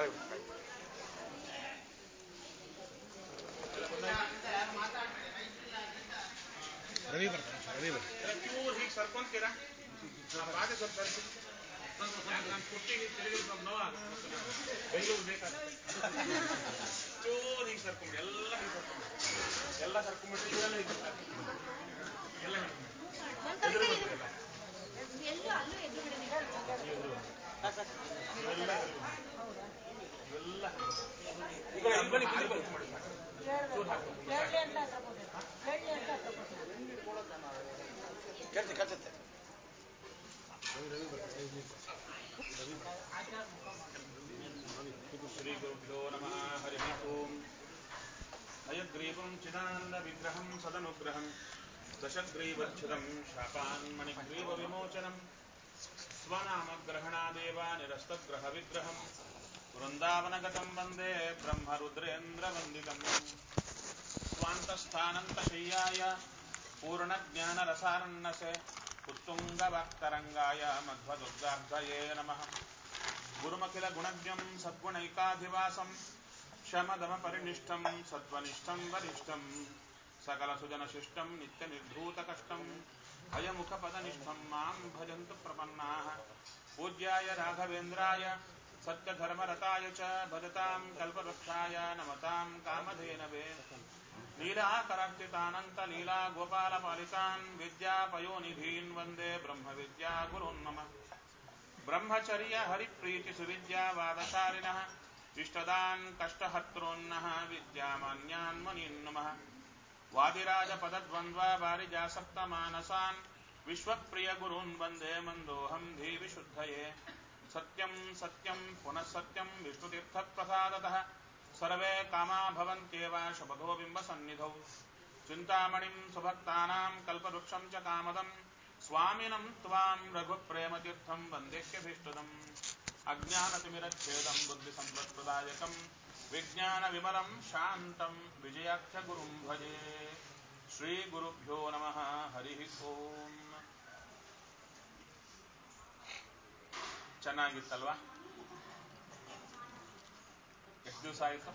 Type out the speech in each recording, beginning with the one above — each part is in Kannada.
ರವಿ ಬರ್ತಾರೆ. ರವಿ ಬರ್ತಾರೆ. ಚೂರು ಹೀಗೆ ಸರ್ಕೊಂತೀರಾ? ಬಾಧೆ ಸ್ವಲ್ಪ ಸರ್ಕಿ. ನಾನು ಕುಟ್ಟಿ ಹೀಗೆ ತಿರುಗಿ ನೋವು ಆಗುತ್ತೆ. ಬೆಂಗಳೂರು ಬೇಕಾಗುತ್ತೆ. ಚೂರು ಹೀಗೆ ಸರ್ಕೊಂಬಿಡಿ. ಎಲ್ಲ ಹೀಗೆ ಸರ್ಕೊಂಬಿಡಿ. ಎಲ್ಲ ಸರ್ಕೊಂಬಿಟ್ಟು ಇದೆಲ್ಲ ಹೀಗೆ ಎಲ್ಲ ಎದುರು ಬರ್ತಿಲ್ಲ. ಶ್ರೀ ಗುರುಭ್ಯೋ ನಮಃ. ಹರಿ ಓಂ. ಹಯಗ್ರೀವಂ ಚಿದಾನಂದ ವಿಗ್ರಹಂ ಸದನುಗ್ರಹಂ ದಶಗ್ರೀವಚ್ಛುತಂ ಶಾಪಾನ್ಮಣಿಗ್ರೀವ ವಿಮೋಚನಂ ಸ್ವನಾಮಗ್ರಹಣಾದೇವ ನಿರಸ್ತಗ್ರಹ ವಿಗ್ರಹಂ ವೃಂದಾವನಗತಂ ವಂದೇ ಬ್ರಹ್ಮರುದ್ರೇಂದ್ರವಂದಿತಂ ಸ್ವಾಂತಸ್ಥಾನಂತಶಯ್ಯಾಯ ಪೂರ್ಣಜ್ಞಾನರಸಾರ್ಣಸೆ ಉತ್ತುಂಗವಾಕ್ತರಂಗಾಯ ಮಧ್ವದುರ್ಗಾರ್ಧಯೇ ನಮಃ. ಗುರುಮಖಿಲ ಗುಣಜ್ಞಂ ಸದ್ಗುಣೈಕಾಧಿವಾಸಂ ಶಮದಮಪರಿನಿಷ್ಠಂ ಸತ್ವನಿಷ್ಠಂ ವರಿಷ್ಠಂ ಸಕಲಸುಜನಶಿಷ್ಟಂ ನಿತ್ಯನಿರ್ಧೂತಕಷ್ಟಂ ಭಯಮುಖಪದನಿಷ್ಠಂ ಮಾಂ ಭಜಂತು ಪ್ರಪನ್ನಾಃ. ಪೂಜ್ಯಾಯ ರಾಘವೇಂದ್ರಾಯ ಸತ್ಯಧರ್ಮರತಾಯ ಚ ಭಜತಾಂ ಕಲ್ಪವೃಕ್ಷಾಯ ನಮತಾಂ ಕಾಮಧೇನವೇ. ಲೀಲಾಕರಾರ್ಚಿತಾನಂತಲೀಲಾ ಗೋಪಾಲಪಾಲಿತಾನ್ ವಿದ್ಯಾಪಯೋನಿಧೀನ್ ವಂದೇ ಬ್ರಹ್ಮವಿದ್ಯಾ ಗುರುನ್ ನಮಃ. ಬ್ರಹ್ಮಚರ್ಯ ಹರಿಪ್ರೀತಿ ಸುವಿದ್ಯಾವಾದಶಾಲಿನಃ ಇಷ್ಟದಾನ್ ಕಷ್ಟಹರ್ತॄನ್ನಃ ವಿದ್ಯಾಮಾನ್ಯಾನ್ ಮುನೀನ್ ನಮಃ. ವಾದಿರಾಜಪದದ್ವಂದ್ವ ವಾರಿಜಾಸಕ್ತಮಾನಸಾನ್ ವಿಶ್ವಪ್ರಿಯ ಗುರೂನ್ ವಂದೇ ಮಂದೋಹಂ ಧೀವಿಶುದ್ಧಯೇ. ಸತ್ಯಂ ಸತ್ಯಂ ಪುನಃ ಸತ್ಯಂ ವಿಷ್ಣುತೀರ್ಥಪ್ರಸಾದತಃ ಸರ್ವೇ ಕಾಮಾ ಭವಂತ್ಯೇವ ಶಪಥೋ ಬಿಂಬಸನ್ನಿಧೌ. ಚಿಂತಾಮಣಿಂ ಸುಭಕ್ತಾನಾಂ ಕಲ್ಪವೃಕ್ಷಂ ಚ ಕಾಮದಂ ಸ್ವಾಮಿನಂ ತ್ವಾಂ ರಘುಪ್ರೇಮತೀರ್ಥಂ ವಂದೇಕ್ಯಭೀಷ್ಟದಂ. ಅಜ್ಞಾನತಿಮಿರಚ್ಛೇದಂ ಬುದ್ಧಿಸಂಪತ್ಪ್ರದಾಯಕಂ ವಿಜ್ಞಾನವಿಮಲಂ ಶಾಂತಂ ವಿಜಯಾಖ್ಯಗುರುಂ ಭಜೆ. ಶ್ರೀ ಗುರುಭ್ಯೋ ನಮಃ. ಹರಿ ಓಂ. ಚೆನ್ನಾಗಿತ್ತಲ್ವಾ? ಎಷ್ಟು ದಿವಸ ಆಯಿತು?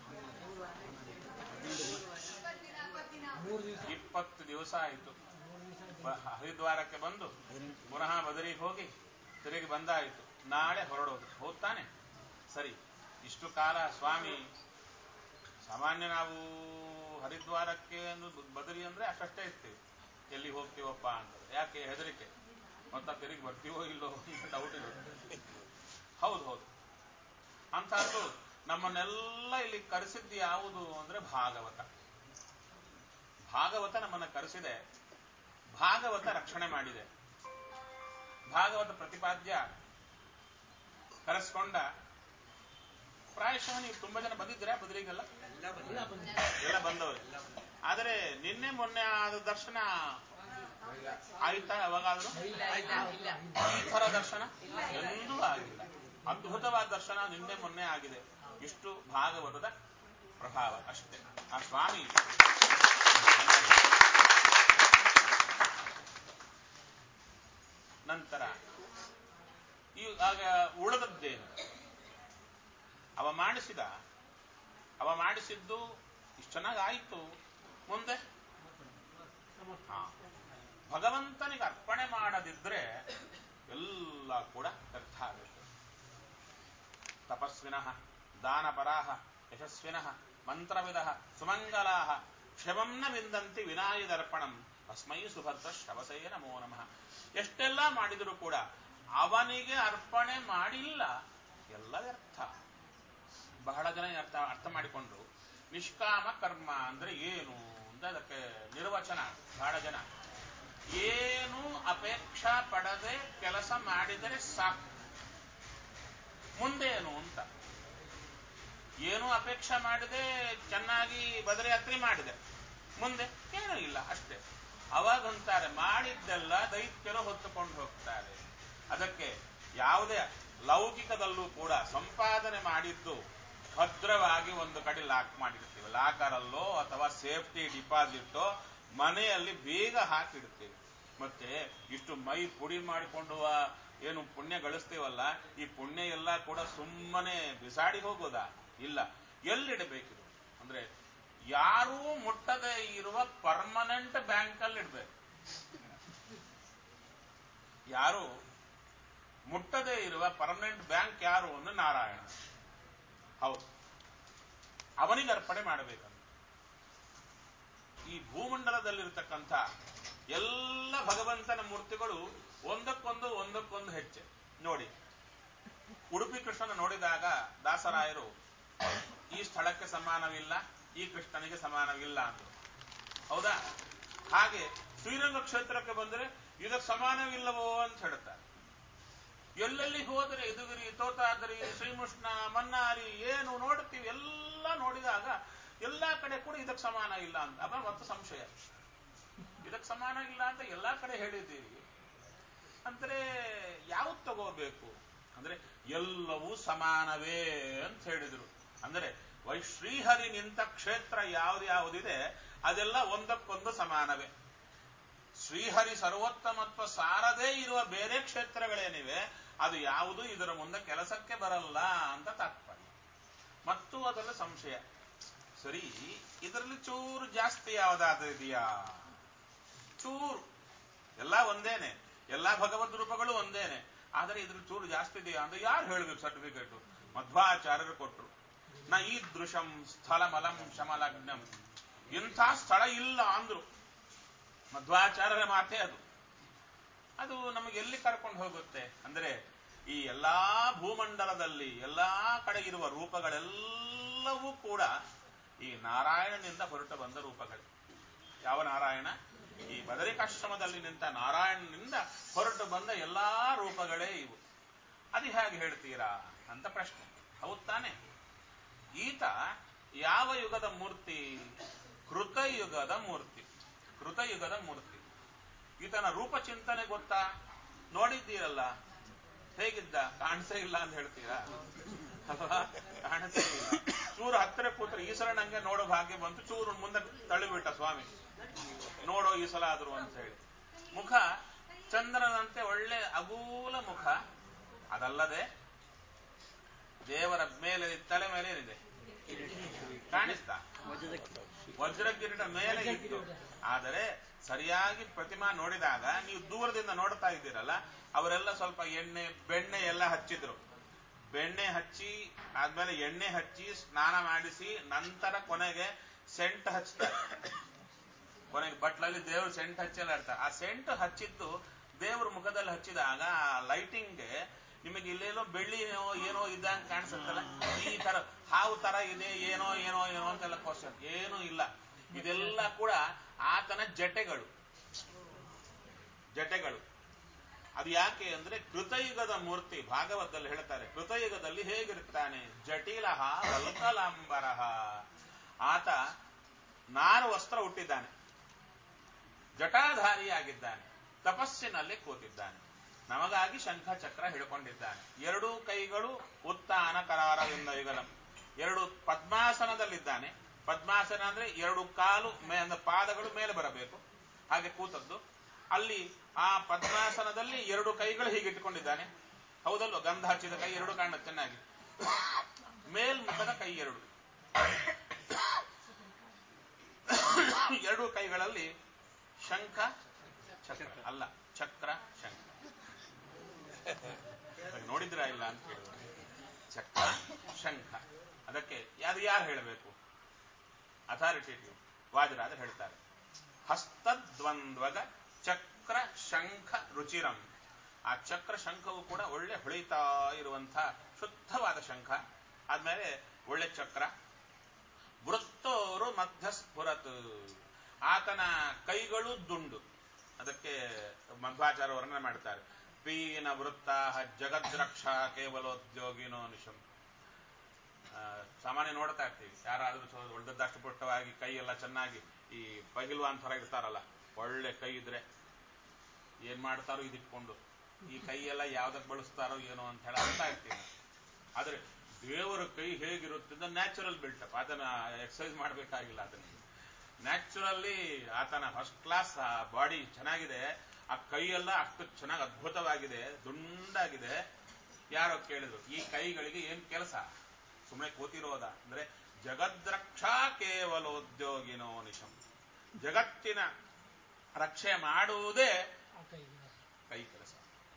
20 ದಿವಸ ಆಯಿತು. ಹರಿದ್ವಾರಕ್ಕೆ ಬಂದು ಪುನಃ ಬದರಿಗೆ ಹೋಗಿ ತಿರುಗಿ ಬಂದಾಯಿತು. ನಾಳೆ ಹೊರಡೋದು. ಹೋಗ್ತಾನೆ ಸರಿ. ಇಷ್ಟು ಕಾಲ ಸ್ವಾಮಿ ಸಾಮಾನ್ಯ ನಾವು ಹರಿದ್ವಾರಕ್ಕೆ ಬದರಿ ಅಂದರೆ ಅಷ್ಟೇ ಇರ್ತೀವಿ. ಎಲ್ಲಿ ಹೋಗ್ತೀವಪ್ಪ ಅಂತ. ಯಾಕೆ ಹೆದರಿಕೆ, ಮತ್ತೆ ತಿರುಗಿ ಬರ್ತೀವೋ ಇಲ್ಲೋ ಡೌಟ್ ಇರುತ್ತೆ. ಹೌದು ಹೌದು. ಅಂಥದ್ದು ನಮ್ಮನ್ನೆಲ್ಲ ಇಲ್ಲಿ ಕರೆಸಿದ್ದು ಯಾವುದು ಅಂದರೆ ಭಾಗವತ. ಭಾಗವತ ನಮ್ಮನ್ನು ಕರೆಸಿದೆ. ಭಾಗವತ ರಕ್ಷಣೆ ಮಾಡಿದೆ. ಭಾಗವತ ಪ್ರತಿಪಾದ್ಯ ಕರೆಸ್ಕೊಂಡ. ಪ್ರಾಯಶಃ ನೀವು ತುಂಬಾ ಜನ ಬಂದಿದ್ದೀರಾ ಬದಲಿಗೆಲ್ಲ? ಎಲ್ಲ ಬಂದವರು. ಆದರೆ ನಿನ್ನೆ ಮೊನ್ನೆ ಆದ ದರ್ಶನ ಆಯ್ತಾ? ಯಾವಾಗಾದ್ರೂ ಈ ಥರ ದರ್ಶನ ಎಂದೂ ಆಗಿಲ್ಲ. ಅದ್ಭುತವಾದ ದರ್ಶನ ನಿನ್ನೆ ಮೊನ್ನೆ ಆಗಿದೆ. ಇಷ್ಟು ಭಾಗವತದ ಪ್ರಭಾವ ಅಷ್ಟೇ. ಆ ಸ್ವಾಮಿ ನಂತರ ಆಗ ಉಳಿದದ್ದೇನು? ಅವ ಮಾಡಿಸಿದ್ದು ಇಷ್ಟು ಚೆನ್ನಾಗಿ ಆಯಿತು. ಮುಂದೆ ಭಗವಂತನಿಗೆ ಅರ್ಪಣೆ ಮಾಡದಿದ್ರೆ ಎಲ್ಲ ಕೂಡ ವ್ಯರ್ಥ ಆಗುತ್ತೆ. ತಪಸ್ವಿನಃ ದಾನಪರಾಃ ಯಶಸ್ವಿನಃ ಮಂತ್ರವಿದಃ ಸುಮಂಗಲಾಃ ಕ್ಷಮಂ ನ ವಿಂದಂತಿ ವಿನಾಯದರ್ಪಣಂ ತಸ್ಮೈ ಸುಭದ್ರ ಶ್ರವಸೇ ನಮೋ ನಮಃ. ಎಷ್ಟೆಲ್ಲ ಮಾಡಿದರೂ ಕೂಡ ಅವನಿಗೆ ಅರ್ಪಣೆ ಮಾಡಿಲ್ಲ, ಎಲ್ಲ ವ್ಯರ್ಥ. ಬಹಳ ಜನ ಅರ್ಥ ಮಾಡಿಕೊಂಡ್ರು. ನಿಷ್ಕಾಮ ಕರ್ಮ ಅಂದ್ರೆ ಏನು ಅಂತ ಅದಕ್ಕೆ ನಿರ್ವಚನ. ಬಹಳ ಜನ ಏನು ಅಪೇಕ್ಷಾ ಪಡದೆ ಕೆಲಸ ಮಾಡಿದರೆ ಸಾಕು, ಮುಂದೇನು ಅಂತ. ಏನು ಅಪೇಕ್ಷೆ ಮಾಡಿದೆ, ಚೆನ್ನಾಗಿ ಬದರಿ ಯಾತ್ರೆ ಮಾಡಿದೆ, ಮುಂದೆ ಏನೂ ಇಲ್ಲ, ಅಷ್ಟೇ. ಅವಾಗಂತಾರೆ ಮಾಡಿದ್ದೆಲ್ಲ ದೈತ್ಯರು ಹೊತ್ತುಕೊಂಡು ಹೋಗ್ತಾರೆ. ಅದಕ್ಕೆ ಯಾವುದೇ ಲೌಕಿಕದಲ್ಲೂ ಕೂಡ ಸಂಪಾದನೆ ಮಾಡಿದ್ದು ಭದ್ರವಾಗಿ ಒಂದು ಕಡೆ ಲಾಕ್ ಮಾಡಿರ್ತೀವಿ. ಲಾಕರಲ್ಲೋ ಅಥವಾ ಸೇಫ್ಟಿ ಡಿಪಾಸಿಟೋ ಮನೆಯಲ್ಲಿ ಬೇಗ ಹಾಕಿಡ್ತೀವಿ. ಮತ್ತೆ ಇಷ್ಟು ಮೈ ಪುಡಿ ಮಾಡಿಕೊಂಡು ಏನು ಪುಣ್ಯ ಗಳಿಸ್ತೀವಲ್ಲ, ಈ ಪುಣ್ಯ ಎಲ್ಲ ಕೂಡ ಸುಮ್ಮನೆ ಬಿಸಾಡಿ ಹೋಗೋದಾ? ಇಲ್ಲ. ಎಲ್ಲಿಡಬೇಕಿದು ಅಂದ್ರೆ ಯಾರೂ ಮುಟ್ಟದೇ ಇರುವ ಪರ್ಮನೆಂಟ್ ಬ್ಯಾಂಕಲ್ಲಿ ಇಡಬೇಕು. ಯಾರು ಮುಟ್ಟದೇ ಇರುವ ಪರ್ಮನೆಂಟ್ ಬ್ಯಾಂಕ್ ಯಾರು ಅಂದ್ರೆ ನಾರಾಯಣ. ಹೌದು, ಅವನಿಗೆ ಅರ್ಪಣೆ ಮಾಡಬೇಕಂತ. ಈ ಭೂಮಂಡಲದಲ್ಲಿರ್ತಕ್ಕಂಥ ಎಲ್ಲ ಭಗವಂತನ ಮೂರ್ತಿಗಳು ಒಂದಕ್ಕೊಂದು ಹೆಚ್ಚೆ. ನೋಡಿ, ಉಡುಪಿ ಕೃಷ್ಣನ ನೋಡಿದಾಗ ದಾಸರಾಯರು ಈ ಸ್ಥಳಕ್ಕೆ ಸಮಾನವಿಲ್ಲ, ಈ ಕೃಷ್ಣನಿಗೆ ಸಮಾನವಿಲ್ಲ ಅಂತ. ಹೌದಾ? ಹಾಗೆ ಶ್ರೀರಂಗ ಕ್ಷೇತ್ರಕ್ಕೆ ಬಂದರೆ ಇದಕ್ಕೆ ಸಮಾನವಿಲ್ಲವೋ ಅಂತ ಹೇಳ್ತಾರೆ. ಎಲ್ಲೆಲ್ಲಿ ಹೋದರೆ ಯದುಗಿರಿ, ತೋತಾದ್ರಿ, ಶ್ರೀಮುಷ್ಣ, ಮನ್ನಾರಿ ಏನು ನೋಡ್ತೀವಿ, ಎಲ್ಲ ನೋಡಿದಾಗ ಎಲ್ಲಾ ಕಡೆ ಕೂಡ ಇದಕ್ಕೆ ಸಮಾನ ಇಲ್ಲ ಅಂತ. ಅವ ಮತ್ತು ಸಂಶಯ, ಇದಕ್ಕೆ ಸಮಾನ ಇಲ್ಲ ಅಂತ ಎಲ್ಲಾ ಕಡೆ ಹೇಳಿದ್ದೀರಿ ಅಂದ್ರೆ ಯಾವ್ದು ತಗೋಬೇಕು ಅಂದ್ರೆ ಎಲ್ಲವೂ ಸಮಾನವೇ ಅಂತ ಹೇಳಿದ್ರು. ಅಂದ್ರೆ ಶ್ರೀಹರಿ ನಿಂತ ಕ್ಷೇತ್ರ ಯಾವ್ದ್ಯಾವುದಿದೆ ಅದೆಲ್ಲ ಒಂದಕ್ಕೊಂದು ಸಮಾನವೇ. ಶ್ರೀಹರಿ ಸರ್ವೋತ್ತಮತ್ವ ಸಾರದೇ ಇರುವ ಬೇರೆ ಕ್ಷೇತ್ರಗಳೇನಿವೆ ಅದು ಯಾವುದು ಇದರ ಮುಂದೆ ಕೆಲಸಕ್ಕೆ ಬರಲ್ಲ ಅಂತ ತಾತ್ಪರ್ಯ. ಮತ್ತು ಅದರಲ್ಲಿ ಸಂಶಯ, ಸರಿ ಇದರಲ್ಲಿ ಚೂರು ಜಾಸ್ತಿ ಯಾವ್ದಾದ್ರೂ ಇದೆಯಾ? ಚೂರು ಎಲ್ಲ ಒಂದೇನೆ, ಎಲ್ಲಾ ಭಗವದ್ ರೂಪಗಳು ಒಂದೇನೆ, ಆದರೆ ಇದ್ರ ಚೂರು ಜಾಸ್ತಿ ಇದೆಯಾ ಅಂದ್ರೆ ಯಾರು ಹೇಳ್ಬೇಕು? ಸರ್ಟಿಫಿಕೇಟ್ ಮಧ್ವಾಚಾರ್ಯರು ಕೊಟ್ಟರು. ನ ಈದೃಶಂ ಸ್ಥಳಮಲಂ ಶಮಲಗ್ನಂ, ಇಂಥ ಸ್ಥಳ ಇಲ್ಲ ಅಂದ್ರು. ಮಧ್ವಾಚಾರ್ಯರ ಮಾತೇ ಅದು. ಅದು ನಮಗೆ ಎಲ್ಲಿ ಕರ್ಕೊಂಡು ಹೋಗುತ್ತೆ ಅಂದ್ರೆ ಈ ಎಲ್ಲಾ ಭೂಮಂಡಲದಲ್ಲಿ ಎಲ್ಲಾ ಕಡೆ ಇರುವ ರೂಪಗಳೆಲ್ಲವೂ ಕೂಡ ಈ ನಾರಾಯಣನಿಂದ ಹೊರಟು ಬಂದ ರೂಪಗಳು. ಯಾವ ನಾರಾಯಣ? ಈ ಬದರಿಕಾಶ್ರಮದಲ್ಲಿ ನಿಂತ ನಾರಾಯಣನಿಂದ ಹೊರಟು ಬಂದ ಎಲ್ಲಾ ರೂಪಗಳೇ ಇವು. ಅದು ಹೇಗೆ ಹೇಳ್ತೀರಾ ಅಂತ ಪ್ರಶ್ನೆ. ಹೌದು ತಾನೆ? ಈತ ಯಾವ ಯುಗದ ಮೂರ್ತಿ? ಕೃತಯುಗದ ಮೂರ್ತಿ. ಕೃತಯುಗದ ಮೂರ್ತಿ. ಈತನ ರೂಪ ಚಿಂತನೆ ಗೊತ್ತಾ? ನೋಡಿದ್ದೀರಲ್ಲ, ಹೇಗಿದ್ದ? ಕಾಣಿಸೇ ಇಲ್ಲ ಅಂತ ಹೇಳ್ತೀರಾ? ಕಾಣಿಸೇ ಇಲ್ಲ. ಚೂರು ಹತ್ತಿರ ಕೂತ್ರೆ ಈಶ್ವರನಂಗೆ ನೋಡೋ ಭಾಗ್ಯ ಬಂತು, ಚೂರು ಮುಂದೆ ತಳ್ಳಿಬಿಟ್ಟ ಸ್ವಾಮಿ, ನೋಡೋ ಈ ಸಲ ಆದ್ರು ಅಂತ ಹೇಳಿ. ಮುಖ ಚಂದ್ರನಂತೆ ಒಳ್ಳೆ ಅಗೂಲ ಮುಖ. ಅದಲ್ಲದೆ ದೇವರ ಮೇಲೆ ತಲೆ ಮೇಲೆ ಏನಿದೆ ಕಾಣಿಸ್ತಾ? ವಜ್ರಕಿರೀಟ ಮೇಲೆ ಇತ್ತು. ಆದರೆ ಸರಿಯಾಗಿ ಪ್ರತಿಮಾ ನೋಡಿದಾಗ ನೀವು ದೂರದಿಂದ ನೋಡ್ತಾ ಇದ್ದೀರಲ್ಲ, ಅವರೆಲ್ಲ ಸ್ವಲ್ಪ ಬೆಣ್ಣೆ ಎಲ್ಲ ಹಚ್ಚಿದ್ರು. ಬೆಣ್ಣೆ ಹಚ್ಚಿ ಆದ್ಮೇಲೆ ಎಣ್ಣೆ ಹಚ್ಚಿ ಸ್ನಾನ ಮಾಡಿಸಿ ನಂತರ ಕೊನೆಗೆ ಸೆಂಟ್ ಹಚ್ತಾರೆ. ಕೊನೆಗೆ ಬಟ್ಲಲ್ಲಿ ದೇವ್ರು ಸೆಂಟ್ ಹಚ್ಚೆಲ್ಲ ಇರ್ತಾರೆ. ಆ ಸೆಂಟ್ ಹಚ್ಚಿದ್ದು ದೇವ್ರ ಮುಖದಲ್ಲಿ ಹಚ್ಚಿದಾಗ ಆ ಲೈಟಿಂಗ್ಗೆ ನಿಮಗೆ ಇಲ್ಲೇನೋ ಬೆಳ್ಳಿ ಏನೋ ಇದ್ದಂಗೆ ಕಾಣಿಸುತ್ತಲ್ಲ, ಈ ತರ ಹಾವು ತರ ಇದೆ, ಏನೋ ಏನೋ ಏನೋ ಅಂತೆಲ್ಲ ಕ್ವಶನ್. ಏನೂ ಇಲ್ಲ, ಇದೆಲ್ಲ ಕೂಡ ಆತನ ಜಟೆಗಳು. ಜಟೆಗಳು. ಅದು ಯಾಕೆ ಅಂದ್ರೆ ಕೃತಯುಗದ ಮೂರ್ತಿ. ಭಾಗವತದಲ್ಲಿ ಹೇಳ್ತಾರೆ, ಕೃತಯುಗದಲ್ಲಿ ಹೇಗಿರ್ತಾನೆ? ಜಟಿಲಹ ವಲ್ಕಲಾಂಬರಹ. ಆತ ನಾರು ವಸ್ತ್ರ ಹುಟ್ಟಿದ್ದಾನೆ, ಜಟಾಧಾರಿಯಾಗಿದ್ದಾನೆ, ತಪಸ್ಸಿನಲ್ಲಿ ಕೂತಿದ್ದಾನೆ, ನಮಗಾಗಿ ಶಂಖ ಚಕ್ರ ಹಿಡ್ಕೊಂಡಿದ್ದಾನೆ. ಎರಡೂ ಕೈಗಳು ಉತ್ತಾನ ಕರಾರದಿಂದ ಯುಗಲಂ. ಎರಡು ಪದ್ಮಾಸನದಲ್ಲಿದ್ದಾನೆ. ಪದ್ಮಾಸನ ಅಂದ್ರೆ ಎರಡು ಕಾಲು ಪಾದಗಳು ಮೇಲೆ ಬರಬೇಕು, ಹಾಗೆ ಕೂತದ್ದು. ಅಲ್ಲಿ ಆ ಪದ್ಮಾಸನದಲ್ಲಿ ಎರಡು ಕೈಗಳು ಹೀಗೆ ಇಟ್ಟುಕೊಂಡಿದ್ದಾನೆ. ಹೌದಲ್ವ? ಗಂಧ ಹಚ್ಚಿದ ಕೈ ಎರಡು ಕಾಣುತ್ತೆ ಚೆನ್ನಾಗಿ. ಮೇಲ್ಮುಖದ ಕೈ ಎರಡು. ಎರಡು ಕೈಗಳಲ್ಲಿ ಶಂಖ ಚಕ್ರ ಅಲ್ಲ, ಚಕ್ರ ಶಂಖ. ನೋಡಿದ್ರ ಇಲ್ಲ ಅಂತ ಕೇಳಿದ್ರು. ಚಕ್ರ ಶಂಖ. ಅದಕ್ಕೆ ಅದು ಯಾರು ಹೇಳಬೇಕು? ಅಥಾರಿಟೇಟಿವ್ ವಾದಿರಾಜ ಹೇಳ್ತಾರೆ, ಹಸ್ತದ್ವಂದ್ವಗ ಚಕ್ರ ಶಂಖ ರುಚಿರಂ. ಆ ಚಕ್ರ ಶಂಖವು ಕೂಡ ಒಳ್ಳೆ ಹೊಳಿತಾ ಇರುವಂಥ ಶುದ್ಧವಾದ ಶಂಖ. ಆದ್ಮೇಲೆ ಒಳ್ಳೆ ಚಕ್ರ. ವೃತ್ತೋರು ಮಧ್ಯಸ್ಫುರತ್. ಆತನ ಕೈಗಳು ದುಂಡು. ಅದಕ್ಕೆ ಮಧ್ವಾಚಾರ್ಯ ವರ್ಣನೆ ಮಾಡ್ತಾರೆ, ಪೀನ ವೃತ್ತ ಜಗದ್ರಕ್ಷಾ ಕೇವಲೋದ್ಯೋಗಿನೋ ನಿಶಂ. ಸಾಮಾನ್ಯ ನೋಡ್ತಾ ಇರ್ತೀವಿ, ಯಾರಾದ್ರೂ ಒಳ್ಳೆದಷ್ಟು ಪುಟ್ಟವಾಗಿ ಕೈ ಎಲ್ಲ ಚೆನ್ನಾಗಿ ಈ ಪಹಿಲ್ವಾನ್ ಥರ ಇರ್ತಾರಲ್ಲ, ಒಳ್ಳೆ ಕೈ ಇದ್ರೆ ಏನ್ ಮಾಡ್ತಾರೋ ಇದಿಟ್ಕೊಂಡು, ಈ ಕೈ ಎಲ್ಲ ಯಾವ್ದಕ್ಕೆ ಬಳಸ್ತಾರೋ ಏನೋ ಅಂತ ಹೇಳಿ ಅರ್ಥ ಇರ್ತೀವಿ. ಆದ್ರೆ ದೇವರ ಕೈ ಹೇಗಿರುತ್ತೆ? Natural built-up. ಅದನ್ನ ಎಕ್ಸರ್ಸೈಸ್ ಮಾಡಬೇಕಾಗಿಲ್ಲ. ಅದನ್ನ ನ್ಯಾಚುರಲಿ ಆತನ ಫಸ್ಟ್ ಕ್ಲಾಸ್ ಬಾಡಿ ಚೆನ್ನಾಗಿದೆ. ಆ ಕೈಯೆಲ್ಲ ಅಷ್ಟು ಚೆನ್ನಾಗಿ ಅದ್ಭುತವಾಗಿದೆ, ದುಂಡಾಗಿದೆ. ಯಾರೋ ಕೇಳಿದ್ರು, ಈ ಕೈಗಳಿಗೆ ಏನ್ ಕೆಲಸ? ಸುಮ್ಮನೆ ಕೂತಿರೋದ ಅಂದ್ರೆ, ಜಗದ್ರಕ್ಷಾ ಕೇವಲೋದ್ಯೋಗಿನೋ ನಿಶಂ. ಜಗತ್ತಿನ ರಕ್ಷೆ ಮಾಡುವುದೇ ಕೈ ಕೆಲಸ.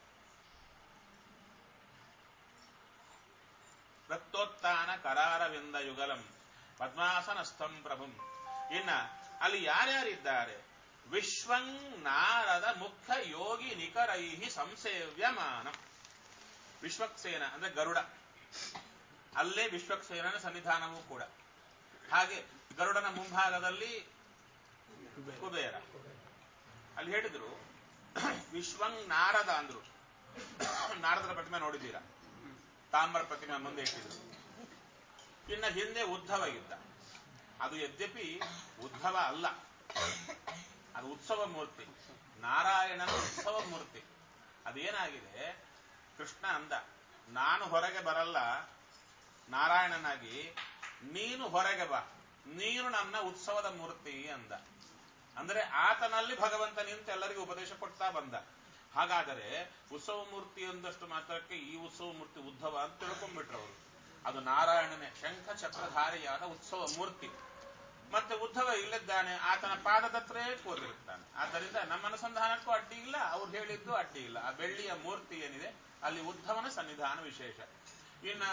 ರಕ್ತೋತ್ಥಾನ ಕರಾರವಿಂದ ಯುಗಲಂ ಪದ್ಮಾಸನಸ್ಥಂ ಪ್ರಭುಂ. ಇನ್ನ ಅಲ್ಲಿ ಯಾರ್ಯಾರಿದ್ದಾರೆ? ವಿಶ್ವಂ ನಾರದ ಮುಖ್ಯ ಯೋಗಿ ನಿಕರೈಹಿ ಸಂಸೇವ್ಯಮಾನ. ವಿಶ್ವಕ್ಸೇನ ಅಂದ್ರೆ ಗರುಡ, ಅಲ್ಲೇ ವಿಶ್ವಕ್ಸೇನನ ಸನ್ನಿಧಾನವೂ ಕೂಡ. ಹಾಗೆ ಗರುಡನ ಮುಂಭಾಗದಲ್ಲಿ ಕುಬೇರ. ಅಲ್ಲಿ ಹೇಳಿದ್ರು ವಿಶ್ವಂ ನಾರದ ಅಂದ್ರು. ನಾರದರ ಪ್ರತಿಮೆ ನೋಡಿದ್ದೀರಾ? ತಾಮ್ರ ಪ್ರತಿಮೆ ಮುಂದೆ ಇಟ್ಟಿದ್ರು. ಇನ್ನು ಹಿಂದೆ ಉದ್ಧವ ಇದ್ದ. ಅದು ಯದ್ಯಪಿ ಉದ್ಧವ ಅಲ್ಲ, ಅದು ಉತ್ಸವ ಮೂರ್ತಿ. ನಾರಾಯಣನ ಉತ್ಸವ ಮೂರ್ತಿ. ಅದೇನಾಗಿದೆ, ಕೃಷ್ಣ ಅಂದ, ನಾನು ಹೊರಗೆ ಬರಲ್ಲ ನಾರಾಯಣನಾಗಿ, ನೀನು ಹೊರಗೆ ಬಾ, ನೀನು ನನ್ನ ಉತ್ಸವದ ಮೂರ್ತಿ ಅಂದ. ಅಂದ್ರೆ ಆತನಲ್ಲಿ ಭಗವಂತ ನಿಂತು ಎಲ್ಲರಿಗೂ ಉಪದೇಶ ಕೊಡ್ತಾ ಬಂದ. ಹಾಗಾದರೆ ಉತ್ಸವ ಮೂರ್ತಿ ಅಂದಷ್ಟು ಮಾತ್ರಕ್ಕೆ ಈ ಉತ್ಸವ ಮೂರ್ತಿ ಉದ್ಧವ ಅಂತ ತಿಳ್ಕೊಂಡ್ಬಿಟ್ರು ಅವರು. ಅದು ನಾರಾಯಣನೇ ಶಂಖ ಚಕ್ರಧಾರಿಯಾದ ಉತ್ಸವ ಮೂರ್ತಿ. ಮತ್ತೆ ಉದ್ಧವ ಇಲ್ಲಿದ್ದಾನೆ, ಆತನ ಪಾದದತ್ರೇ ಕೂತಿರುತ್ತಾನೆ. ಆದ್ದರಿಂದ ನಮ್ಮ ಅನುಸಂಧಾನಕ್ಕೂ ಅಡ್ಡಿ ಇಲ್ಲ, ಅವ್ರು ಹೇಳಿದ್ದು ಅಡ್ಡಿ ಇಲ್ಲ. ಆ ಬೆಳ್ಳಿಯ ಮೂರ್ತಿ ಏನಿದೆ ಅಲ್ಲಿ ಉದ್ಧವನ ಸನ್ನಿಧಾನ ವಿಶೇಷ. ಇನ್ನ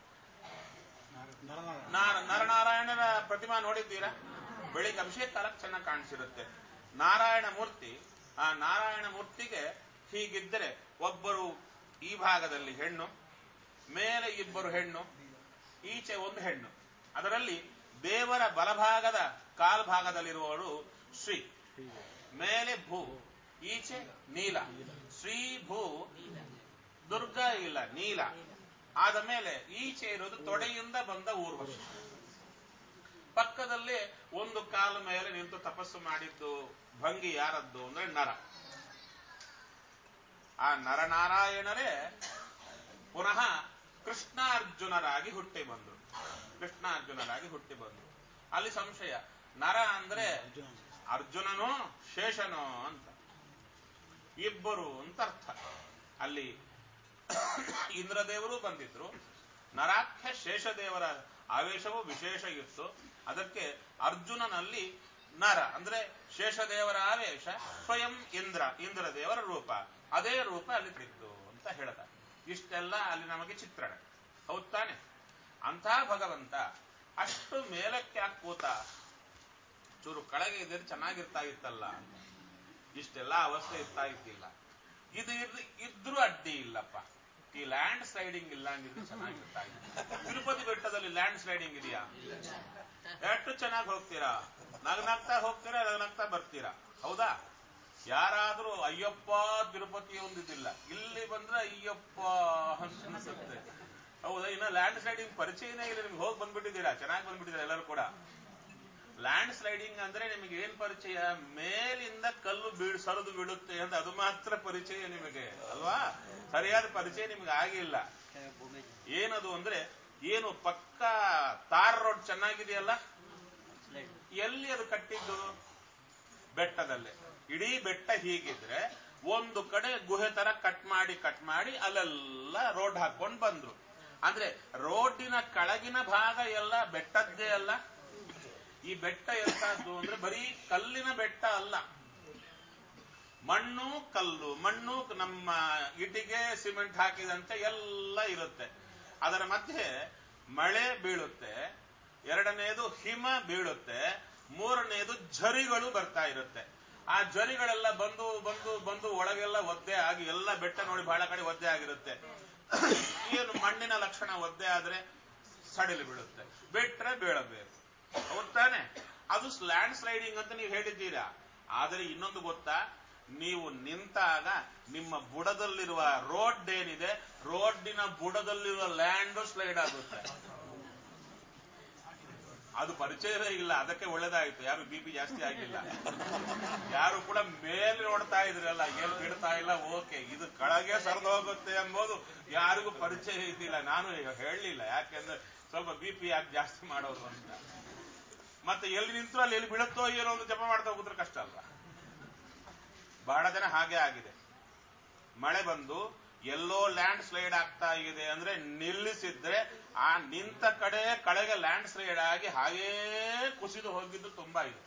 ನರನಾರಾಯಣನ ಪ್ರತಿಮಾ ನೋಡಿದ್ದೀರಾ? ಬೆಳಿಗ್ಗೆ ಅಭಿಷೇಕ ಕಾಲಕ್ಕೆ ಚೆನ್ನಾಗಿ ಕಾಣಿಸಿರುತ್ತೆ. ನಾರಾಯಣ ಮೂರ್ತಿ, ಆ ನಾರಾಯಣ ಮೂರ್ತಿಗೆ ಹೀಗಿದ್ದರೆ ಒಬ್ಬರು ಈ ಭಾಗದಲ್ಲಿ ಹೆಣ್ಣು, ಮೇಲೆ ಇಬ್ಬರು ಹೆಣ್ಣು, ಈಚೆ ಒಂದು ಹೆಣ್ಣು. ಅದರಲ್ಲಿ ದೇವರ ಬಲಭಾಗದ ಕಾಲ್ಭಾಗದಲ್ಲಿರುವವರು ಶ್ರೀ, ಮೇಲೆ ಭೂ, ಈಚೆ ನೀಲ. ಶ್ರೀ ಭೂ, ದುರ್ಗಾ ಇಲ್ಲ, ನೀಲ. ಆದ ಮೇಲೆ ಈಚೆ ಇರೋದು ತೊಡೆಯಿಂದ ಬಂದ ಊರ್ವಶಿ. ಪಕ್ಕದಲ್ಲಿ ಒಂದು ಕಾಲ ಮೇಲೆ ನಿಂತು ತಪಸ್ಸು ಮಾಡಿದ್ದು ಭಂಗಿ ಯಾರದ್ದು ಅಂದ್ರೆ ನರ. ಆ ನರನಾರಾಯಣರೇ ಪುನಃ ಕೃಷ್ಣಾರ್ಜುನರಾಗಿ ಹುಟ್ಟಿ ಬಂದರು. ಕೃಷ್ಣಾರ್ಜುನರಾಗಿ ಹುಟ್ಟಿ ಬಂದರು. ಅಲ್ಲಿ ಸಂಶಯ, ನರ ಅಂದ್ರೆ ಅರ್ಜುನನೋ ಶೇಷನೋ ಅಂತ, ಇಬ್ಬರು ಅಂತ ಅರ್ಥ. ಅಲ್ಲಿ ಇಂದ್ರದೇವರು ಬಂದಿದ್ರು. ನರಾಖ್ಯ ಶೇಷದೇವರ ಆವೇಶವೂ ವಿಶೇಷ ಇತ್ತು. ಅದಕ್ಕೆ ಅರ್ಜುನನಲ್ಲಿ ನರ ಅಂದ್ರೆ ಶೇಷದೇವರ ಆವೇಶ, ಸ್ವಯಂ ಇಂದ್ರದೇವರ ರೂಪ, ಅದೇ ರೂಪ ಅಲ್ಲಿ ಇತ್ತು ಅಂತ ಹೇಳ್ತಾರೆ. ಇಷ್ಟೆಲ್ಲ ಅಲ್ಲಿ ನಮಗೆ ಚಿತ್ರಣ. ಹೌದ್ ತಾನೆ? ಅಂಥ ಭಗವಂತ ಅಷ್ಟು ಮೇಲಕ್ಕೆ ಕೂತ, ಚೂರು ಕೆಳಗೆ ಇದ್ರೆ ಚೆನ್ನಾಗಿರ್ತಾ ಇತ್ತಲ್ಲ, ಇಷ್ಟೆಲ್ಲ ಅವಸ್ಥೆ ಇರ್ತಾ ಇದ್ದಿಲ್ಲ. ಇದು ಇದ್ರೂ ಅಡ್ಡಿ ಇಲ್ಲಪ್ಪ. ಈ ಲ್ಯಾಂಡ್ ಸ್ಲೈಡಿಂಗ್ ಇಲ್ಲ ಅಂಗಿದ್ರೆ ಚೆನ್ನಾಗಿರ್ತಾ ಇದೆ. ತಿರುಪತಿ ಬೆಟ್ಟದಲ್ಲಿ ಲ್ಯಾಂಡ್ ಸ್ಲೈಡಿಂಗ್ ಇದೆಯಾ? ಎಷ್ಟು ಚೆನ್ನಾಗಿ ಹೋಗ್ತೀರಾ, ನಗ್ನಗ್ತಾ ಹೋಗ್ತೀರಾ, ನಗ್ನಗ್ತಾ ಬರ್ತೀರಾ. ಹೌದಾ? ಯಾರಾದ್ರೂ ಅಯ್ಯಪ್ಪ ತಿರುಪತಿ ಒಂದಿದಿಲ್ಲ, ಇಲ್ಲಿ ಬಂದ್ರೆ ಅಯ್ಯಪ್ಪ ಅನ್ಸುತ್ತೆ. ಹೌದಾ? ಇನ್ನ ಲ್ಯಾಂಡ್ ಸ್ಲೈಡಿಂಗ್ ಪರಿಚಯನೇ ಇಲ್ಲ ನಿಮ್ಗೆ. ಹೋಗಿ ಬಂದ್ಬಿಟ್ಟಿದ್ದೀರಾ, ಚೆನ್ನಾಗಿ ಬಂದ್ಬಿಟ್ಟಿದ್ದೀರಾ ಎಲ್ಲರೂ ಕೂಡ. ಲ್ಯಾಂಡ್ ಸ್ಲೈಡಿಂಗ್ ಅಂದ್ರೆ ನಿಮಗೆ ಏನ್ ಪರಿಚಯ? ಮೇಲಿಂದ ಕಲ್ಲು ಸರಿದು ಬೀಳುತ್ತೆ ಅಂತ, ಅದು ಮಾತ್ರ ಪರಿಚಯ ನಿಮಗೆ ಅಲ್ವಾ? ಸರಿಯಾದ ಪರಿಚಯ ನಿಮ್ಗೆ ಆಗಿಲ್ಲ. ಏನದು ಅಂದ್ರೆ, ಏನು ಪಕ್ಕ ತಾರ್ ರೋಡ್ ಚೆನ್ನಾಗಿದೆಯಲ್ಲ, ಎಲ್ಲಿ ಅದು ಕಟ್ಟಿದ್ದು? ಬೆಟ್ಟದಲ್ಲೇ. ಇಡೀ ಬೆಟ್ಟ ಹೀಗಿದ್ರೆ ಒಂದು ಕಡೆ ಗುಹೆ ತರ ಕಟ್ ಮಾಡಿ ಅಲ್ಲೆಲ್ಲ ರೋಡ್ ಹಾಕೊಂಡು ಬಂದ್ರು. ಅಂದ್ರೆ ರೋಡಿನ ಕೆಳಗಿನ ಭಾಗ ಎಲ್ಲ ಬೆಟ್ಟದ್ದೇ ಅಲ್ಲ. ಈ ಬೆಟ್ಟ ಎಂತದ್ದು ಅಂದ್ರೆ ಬರೀ ಕಲ್ಲಿನ ಬೆಟ್ಟ ಅಲ್ಲ, ಮಣ್ಣು ಕಲ್ಲು, ಮಣ್ಣು ನಮ್ಮ ಇಟಿಗೆ ಸಿಮೆಂಟ್ ಹಾಕಿದಂತೆ ಎಲ್ಲ ಇರುತ್ತೆ. ಅದರ ಮಧ್ಯೆ ಮಳೆ ಬೀಳುತ್ತೆ, ಎರಡನೇದು ಹಿಮ ಬೀಳುತ್ತೆ, ಮೂರನೇದು ಝರಿಗಳು ಬರ್ತಾ ಇರುತ್ತೆ. ಆ ಝರಿಗಳೆಲ್ಲ ಬಂದು ಬಂದು ಬಂದು ಒಳಗೆಲ್ಲ ಒದ್ದೆ ಆಗಿ ಎಲ್ಲ ಬೆಟ್ಟ ನೋಡಿ ಬಹಳ ಕಡೆ ಒದ್ದೆ ಆಗಿರುತ್ತೆ. ಏನು ಮಣ್ಣಿನ ಲಕ್ಷಣ ಒದ್ದೆ ಆದ್ರೆ ಸಡಿಲು ಬೀಳುತ್ತೆ, ಬಿಟ್ರೆ ಬೀಳಬೇಕು. ಹೌದಾನೆ? ಅದು ಲ್ಯಾಂಡ್ ಸ್ಲೈಡಿಂಗ್ ಅಂತ ನೀವು ಹೇಳಿದ್ದೀರಾ. ಆದರೆ ಇನ್ನೊಂದು ಗೊತ್ತಾ? ನೀವು ನಿಂತಾಗ ನಿಮ್ಮ ಬುಡದಲ್ಲಿರುವ ರೋಡ್ ಏನಿದೆ, ರೋಡಿನ ಬುಡದಲ್ಲಿರುವ ಲ್ಯಾಂಡ್ ಸ್ಲೈಡ್ ಆಗುತ್ತೆ. ಅದು ಪರಿಚಯವೇ ಇಲ್ಲ. ಅದಕ್ಕೆ ಒಳ್ಳೇದಾಯ್ತು, ಯಾರು BP ಜಾಸ್ತಿ ಆಗಿಲ್ಲ. ಯಾರು ಕೂಡ ಮೇಲೆ ನೋಡ್ತಾ ಇದ್ರಲ್ಲ, ಏನ್ ಬಿಡ್ತಾ ಇಲ್ಲ, ಓಕೆ. ಇದು ಕೆಳಗೆ ಸರಿದು ಹೋಗುತ್ತೆ ಎಂಬುದು ಯಾರಿಗೂ ಪರಿಚಯ ಇದ್ದಿಲ್ಲ. ನಾನು ಹೇಳಲಿಲ್ಲ, ಯಾಕೆಂದ್ರೆ ಸ್ವಲ್ಪ BP ಯಾಕೆ ಜಾಸ್ತಿ ಮಾಡೋದು ಅಂತ. ಮತ್ತೆ ಎಲ್ಲಿ ನಿಂತರೂ ಅಲ್ಲಿ ಎಲ್ಲಿ ಬೀಳುತ್ತೋ ಏನೋ ಒಂದು ಜಪ ಮಾಡ್ತಾ ಹೋಗಿದ್ರೆ ಕಷ್ಟ ಅಲ್ವಾ? ಬಹಳ ಜನ ಹಾಗೆ ಆಗಿದೆ. ಮಳೆ ಬಂದು ಎಲ್ಲೋ ಲ್ಯಾಂಡ್ ಸ್ಲೈಡ್ ಆಗ್ತಾ ಇದೆ ಅಂದ್ರೆ ನಿಲ್ಲಿಸಿದ್ರೆ ಆ ನಿಂತ ಕಡೆ ಕಡೆಗೆ ಲ್ಯಾಂಡ್ ಸ್ಲೈಡ್ ಆಗಿ ಹಾಗೇ ಕುಸಿದು ಹೋಗಿದ್ದು ತುಂಬಾ ಇದೆ.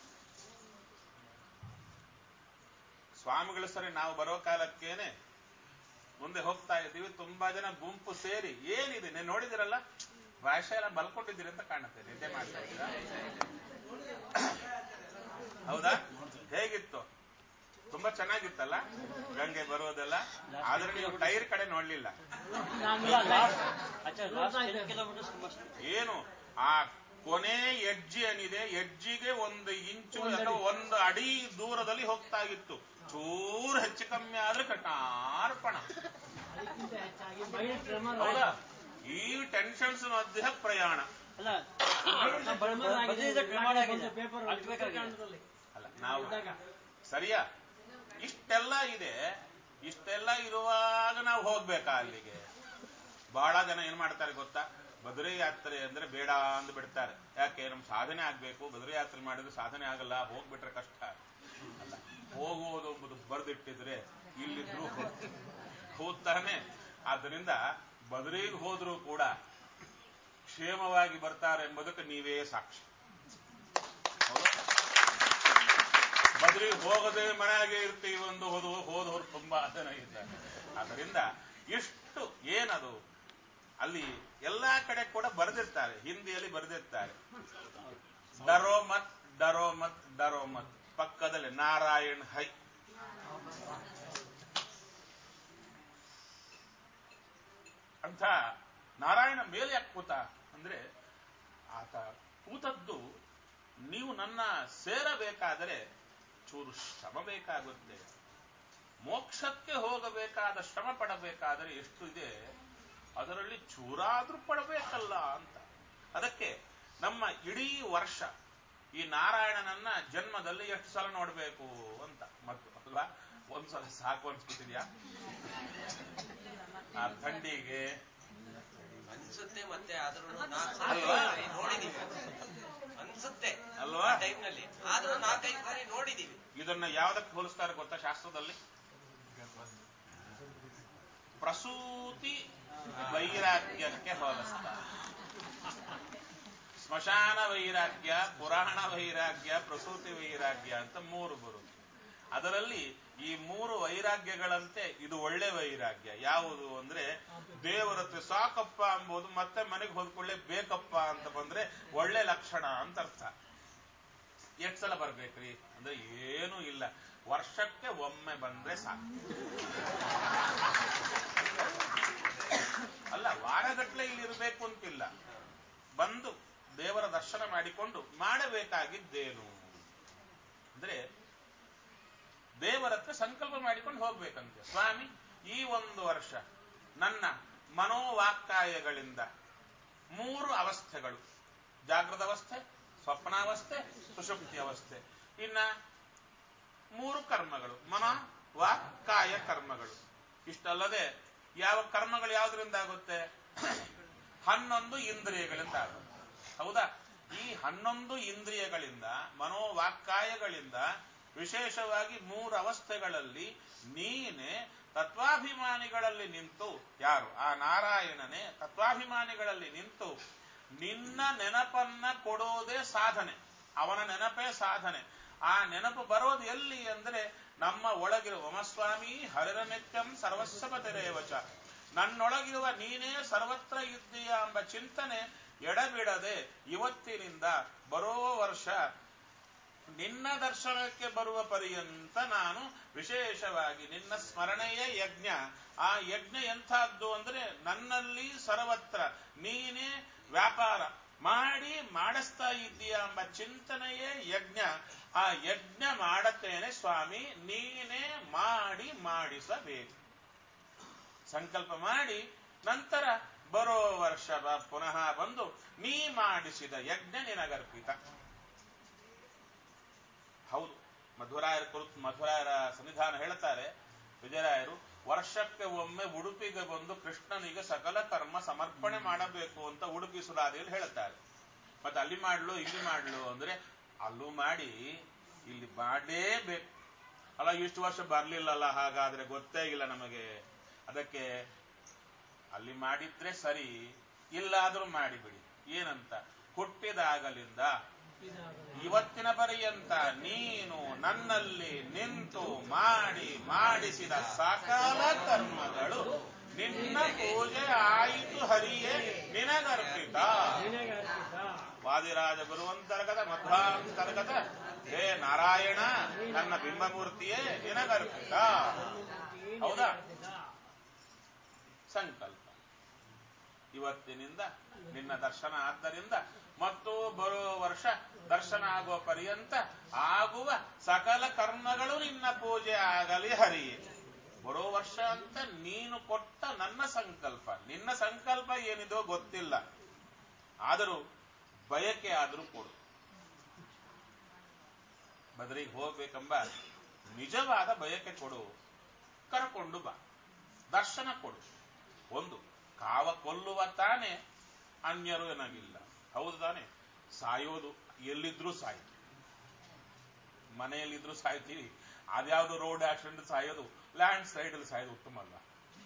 ಸ್ವಾಮಿಗಳ ಸರಿ ನಾವು ಬರೋ ಕಾಲಕ್ಕೇನೆ ಮುಂದೆ ಹೋಗ್ತಾ ಇದ್ದೀವಿ, ತುಂಬಾ ಜನ ಗುಂಪು ಸೇರಿ ಏನಿದೆ ನೀವು ನೋಡಿದಿರಲ್ಲ, ಭಾಷೆ ಎಲ್ಲ ಮಲ್ಕೊಂಡಿದ್ದೀರಿ ಅಂತ ಕಾಣುತ್ತೆ, ನಿದ್ದೆ ಮಾಡ್ತಾ ಇದ್ದೀರಾ. ಹೌದಾ? ಹೇಗಿತ್ತು? ತುಂಬಾ ಚೆನ್ನಾಗಿತ್ತಲ್ಲ ಗಂಗೆ ಬರೋದೆಲ್ಲ. ಆದ್ರೆ ನೀವು ಟೈರ್ ಕಡೆ ನೋಡ್ಲಿಲ್ಲ. ಏನು ಆ ಕೊನೆ ಎಡ್ಜ್ ಏನಿದೆ, ಎಡ್ಜಿಗೆ 1 ಇಂಚು ಅಥವಾ 1 ಅಡಿ ದೂರದಲ್ಲಿ ಹೋಗ್ತಾ ಇತ್ತು. ಚೂರು ಹೆಚ್ಚು ಕಮ್ಮಿ ಆದ್ರೆ ಕಟಾರ್ಪಣ. ಹೌದಾ? ಈ ಟೆನ್ಷನ್ಸ್ ಮಧ್ಯ ಪ್ರಯಾಣ ಅಲ್ಲ. ನಾವು ಸರಿಯಾ? ಇಷ್ಟೆಲ್ಲ ಇದೆ. ಇಷ್ಟೆಲ್ಲ ಇರುವಾಗ ನಾವು ಹೋಗ್ಬೇಕಾ ಅಲ್ಲಿಗೆ? ಬಹಳ ಜನ ಏನ್ ಮಾಡ್ತಾರೆ ಗೊತ್ತಾ, ಬದರಿ ಯಾತ್ರೆ ಅಂದ್ರೆ ಬೇಡ ಅಂದು ಬಿಡ್ತಾರೆ. ಯಾಕೆ? ನಮ್ ಸಾಧನೆ ಆಗ್ಬೇಕು, ಬದರಿ ಯಾತ್ರೆ ಮಾಡಿದ್ರೆ ಸಾಧನೆ ಆಗಲ್ಲ, ಹೋಗ್ಬಿಟ್ರೆ ಕಷ್ಟ ಅಲ್ಲ. ಹೋಗುವುದು ಎಂಬುದು ಬರೆದಿಟ್ಟಿದ್ರೆ ಇಲ್ಲಿದ್ರು ಹೋಗ್ತಾನೆ. ಆದ್ದರಿಂದ ಬದರಿಗೆ ಹೋದ್ರೂ ಕೂಡ ಕ್ಷೇಮವಾಗಿ ಬರ್ತಾರೆ ಎಂಬುದಕ್ಕೆ ನೀವೇ ಸಾಕ್ಷಿ. ಬದರಿಗೆ ಹೋಗದೆ ಮನೆಯಾಗೆ ಇರ್ತೀವಿ ಒಂದು ಹೋದವರು ತುಂಬಾ ಜನ ಇದ್ದಾರೆ. ಅದರಿಂದ ಎಷ್ಟು ಏನದು ಅಲ್ಲಿ ಎಲ್ಲಾ ಕಡೆ ಕೂಡ ಬರೆದಿರ್ತಾರೆ, ಹಿಂದಿಯಲ್ಲಿ ಬರೆದಿರ್ತಾರೆ. ಡರೋ ಮತ್ ಡರೋ ಮತ್ ಡರೋ ಮತ್, ಪಕ್ಕದಲ್ಲಿ ನಾರಾಯಣ್ ಹೈ. ಅಂತ ನಾರಾಯಣ ಮೇಲೆ ಯಾಕೆ ಕೂತ ಅಂದ್ರೆ, ಆತ ಕೂತದ್ದು ನೀವು ನನ್ನ ಸೇರಬೇಕಾದರೆ ಚೂರು ಶ್ರಮ ಬೇಕಾಗುತ್ತೆ. ಮೋಕ್ಷಕ್ಕೆ ಹೋಗಬೇಕಾದ ಶ್ರಮ ಪಡಬೇಕಾದರೆ ಎಷ್ಟು ಇದೆ, ಅದರಲ್ಲಿ ಚೂರಾದ್ರೂ ಪಡಬೇಕಲ್ಲ ಅಂತ. ಅದಕ್ಕೆ ನಮ್ಮ ಇಡೀ ವರ್ಷ ಈ ನಾರಾಯಣನನ್ನ ಜನ್ಮದಲ್ಲಿ ಎಷ್ಟು ಸಲ ನೋಡ್ಬೇಕು ಅಂತ. ಮತ್ತು ಅಲ್ವಾ, ಒಂದ್ಸಲ ಸಾಕು ಅನ್ಸ್ಬಿಟ್ಟಿದ್ಯಾ? ಆ ಥಂಡಿಗೆ ಅನ್ಸುತ್ತೆ, ಮತ್ತೆ ಆದ್ರೂ ನೋಡಿದೀವಿ ಅನ್ಸುತ್ತೆ ಅಲ್ವಾ ಟೈಮ್ನಲ್ಲಿ, ಆದ್ರೂ 4-5 ಬಾರಿ ನೋಡಿದೀವಿ. ಇದನ್ನ ಯಾವ್ದಕ್ಕೆ ಹೋಲಿಸ್ತಾರೆ ಗೊತ್ತಾ ಶಾಸ್ತ್ರದಲ್ಲಿ? ಪ್ರಸೂತಿ ವೈರಾಗ್ಯಕ್ಕೆ ಹೋಲಿಸ್ತಾರೆ. ಸ್ಮಶಾನ ವೈರಾಗ್ಯ, ಪುರಾಣ ವೈರಾಗ್ಯ, ಪ್ರಸೂತಿ ವೈರಾಗ್ಯ ಅಂತ 3 ಬರುತ್ತೆ. ಅದರಲ್ಲಿ ಈ 3 ವೈರಾಗ್ಯಗಳಂತೆ ಇದು ಒಳ್ಳೆ ವೈರಾಗ್ಯ. ಯಾವುದು ಅಂದ್ರೆ ದೇವರತ್ರ ಸಾಕಪ್ಪ ಎಂಬುದು, ಮತ್ತೆ ಮನೆಗೆ ಹೋದ್ಕೊಳ್ಳೆ ಬೇಕಪ್ಪ ಅಂತ ಬಂದ್ರೆ ಒಳ್ಳೆ ಲಕ್ಷಣ ಅಂತ ಅರ್ಥ. ಎಷ್ಟು ಸಲ ಬರ್ಬೇಕ್ರಿ ಅಂದ್ರೆ ಏನೂ ಇಲ್ಲ, ವರ್ಷಕ್ಕೆ ಒಮ್ಮೆ ಬಂದ್ರೆ ಸಾಕು. ಅಲ್ಲ, ವಾರಗಟ್ಲೆ ಇಲ್ಲಿ ಇರಬೇಕು ಅಂತಿಲ್ಲ. ಬಂದು ದೇವರ ದರ್ಶನ ಮಾಡಿಕೊಂಡು ಮಾಡಬೇಕಾಗಿದ್ದೇನು ಅಂದ್ರೆ ದೇವರತ್ರ ಸಂಕಲ್ಪ ಮಾಡಿಕೊಂಡು ಹೋಗ್ಬೇಕಂತೆ. ಸ್ವಾಮಿ, ಈ 1 ವರ್ಷ ನನ್ನ ಮನೋವಾಕ್ಕಾಯಗಳಿಂದ 3 ಅವಸ್ಥೆಗಳು, ಜಾಗೃತ ಅವಸ್ಥೆ, ಸ್ವಪ್ನಾವಸ್ಥೆ, ಸುಷುಪ್ತಿ ಅವಸ್ಥೆ, ಇನ್ನ 3 ಕರ್ಮಗಳು, ಮನ ವಾಕ್ಕಾಯ ಕರ್ಮಗಳು. ಇಷ್ಟಲ್ಲದೆ ಯಾವ ಕರ್ಮಗಳು ಯಾವುದರಿಂದ ಆಗುತ್ತೆ? 11 ಇಂದ್ರಿಯಗಳಿಂದ ಆಗುತ್ತೆ. ಹೌದಾ? ಈ 11 ಇಂದ್ರಿಯಗಳಿಂದ, ಮನೋವಾಕ್ಕಾಯಗಳಿಂದ, ವಿಶೇಷವಾಗಿ 3 ಅವಸ್ಥೆಗಳಲ್ಲಿ ನೀನೇ ತತ್ವಾಭಿಮಾನಿಗಳಲ್ಲಿ ನಿಂತು, ಯಾರು? ಆ ನಾರಾಯಣನೇ ತತ್ವಾಭಿಮಾನಿಗಳಲ್ಲಿ ನಿಂತು ನಿನ್ನ ನೆನಪನ್ನ ಕೊಡೋದೇ ಸಾಧನೆ. ಅವನ ನೆನಪೇ ಸಾಧನೆ. ಆ ನೆನಪು ಬರೋದು ಎಲ್ಲಿ ಅಂದ್ರೆ ನಮ್ಮ ಒಳಗಿರುವ ಮಮಸ್ವಾಮಿ ಹರಿರನಿತ್ಯಂ ಸರ್ವಸ್ವಪತಿರೇವಚ, ನನ್ನೊಳಗಿರುವ ನೀನೇ ಸರ್ವತ್ರ ಇದ್ದೀಯ ಎಂಬ ಚಿಂತನೆ ಎಡಬಿಡದೆ ಇವತ್ತಿನಿಂದ ಬರೋ ವರ್ಷ ನಿನ್ನ ದರ್ಶನಕ್ಕೆ ಬರುವ ಪರ್ಯಂತ ನಾನು ವಿಶೇಷವಾಗಿ ನಿನ್ನ ಸ್ಮರಣೆಯ ಯಜ್ಞ. ಆ ಯಜ್ಞ ಎಂಥದ್ದು ಅಂದ್ರೆ ನನ್ನಲ್ಲಿ ಸರ್ವತ್ರ ನೀನೇ ವ್ಯಾಪಾರ ಮಾಡಿ ಮಾಡಿಸ್ತಾ ಇದ್ದೀಯ ಎಂಬ ಚಿಂತನೆಯೇ ಯಜ್ಞ. ಆ ಯಜ್ಞ ಮಾಡುತ್ತೇನೆ ಸ್ವಾಮಿ, ನೀನೇ ಮಾಡಿ ಮಾಡಿಸಬೇಕು. ಸಂಕಲ್ಪ ಮಾಡಿ ನಂತರ ಬರೋ ವರ್ಷ ಪುನಃ ಬಂದು ನೀ ಮಾಡಿಸಿದ ಯಜ್ಞ ನಿನಗರ್ಪಿತ. ಹೌದು, ಮಧ್ವರಾಯರ ಸನ್ನಿಧಾನ ಹೇಳ್ತಾರೆ ವಿಜಯರಾಯರು, ವರ್ಷಕ್ಕೆ ಒಮ್ಮೆ ಉಡುಪಿಗೆ ಬಂದು ಕೃಷ್ಣನಿಗೆ ಸಕಲ ಕರ್ಮ ಸಮರ್ಪಣೆ ಮಾಡಬೇಕು ಅಂತ ಉಡುಪಿ ಸುಧಾದಿಯಲ್ಲಿ ಹೇಳ್ತಾರೆ. ಮತ್ತೆ ಅಲ್ಲಿ ಮಾಡ್ಲು ಇಲ್ಲಿ ಮಾಡ್ಲು ಅಂದ್ರೆ ಅಲ್ಲೂ ಮಾಡಿ ಇಲ್ಲಿ ಮಾಡಲೇಬೇಕು. ಅಲ್ಲ ಇಷ್ಟು ವರ್ಷ ಬರ್ಲಿಲ್ಲಲ್ಲ, ಹಾಗಾದ್ರೆ ಗೊತ್ತೇ ಇಲ್ಲ ನಮಗೆ. ಅದಕ್ಕೆ ಅಲ್ಲಿ ಮಾಡಿದ್ರೆ ಸರಿ, ಇಲ್ಲಾದ್ರೂ ಮಾಡಿಬಿಡಿ. ಏನಂತ, ಹುಟ್ಟಿದಾಗಲಿಂದ ಇವತ್ತಿನ ಪರ್ಯಂತ ನೀನು ನನ್ನಲ್ಲಿ ನಿಂತು ಮಾಡಿಸಿದ ಸಕಲ ಕರ್ಮಗಳು ನಿನ್ನ ಪೂಜೆ ಆಯಿತು ಹರಿಯೇ ನಿನಗರ್ಪಿತ. ವಾದಿರಾಜ ಗುರುವಂತರ್ಗತ ಮಧ್ವಾಂತರ್ಗತ ಹೇ ನಾರಾಯಣ ನನ್ನ ಬಿಂಬಮೂರ್ತಿಯೇ ನಿನಗರ್ಪಿತ. ಹೌದಾ? ಸಂಕಲ್ಪ ಇವತ್ತಿನಿಂದ ನಿನ್ನ ದರ್ಶನ ಆದ್ದರಿಂದ ಮತ್ತು ಬರೋ ವರ್ಷ ದರ್ಶನ ಆಗುವ ಪರ್ಯಂತ ಆಗುವ ಸಕಲ ಕರ್ಮಗಳು ನಿನ್ನ ಪೂಜೆ ಆಗಲಿ ಹರಿಯೇ. ಬರೋ ವರ್ಷ ಅಂತ ನೀನು ಕೊಟ್ಟ ನನ್ನ ಸಂಕಲ್ಪ, ನಿನ್ನ ಸಂಕಲ್ಪ ಏನಿದೋ ಗೊತ್ತಿಲ್ಲ, ಆದರೂ ಬಯಕೆ ಆದರೂ ಕೊಡು. ಬದರಿಗೆ ಹೋಗ್ಬೇಕೆಂಬ ನಿಜವಾದ ಬಯಕೆ ಕೊಡು, ಕರ್ಕೊಂಡು ಬಾ, ದರ್ಶನ ಕೊಡು. ಒಂದು ಕಾವ ಕೊಲ್ಲುವ ತಾನೇ, ಅನ್ಯರು ಏನಾಗಿಲ್ಲ. ಹೌದು ತಾನೆ? ಸಾಯೋದು ಎಲ್ಲಿದ್ರೂ ಸಾಯ್ತು, ಮನೆಯಲ್ಲಿದ್ರೂ ಸಾಯ್ತೀವಿ. ಅದ್ಯಾವುದು ರೋಡ್ ಆಕ್ಸಿಡೆಂಟ್ ಸಾಯೋದು, ಲ್ಯಾಂಡ್ ಸ್ಲೈಡ್ ಅಲ್ಲಿ ಸಾಯೋದು ಉತ್ತಮ ಅಲ್ಲ.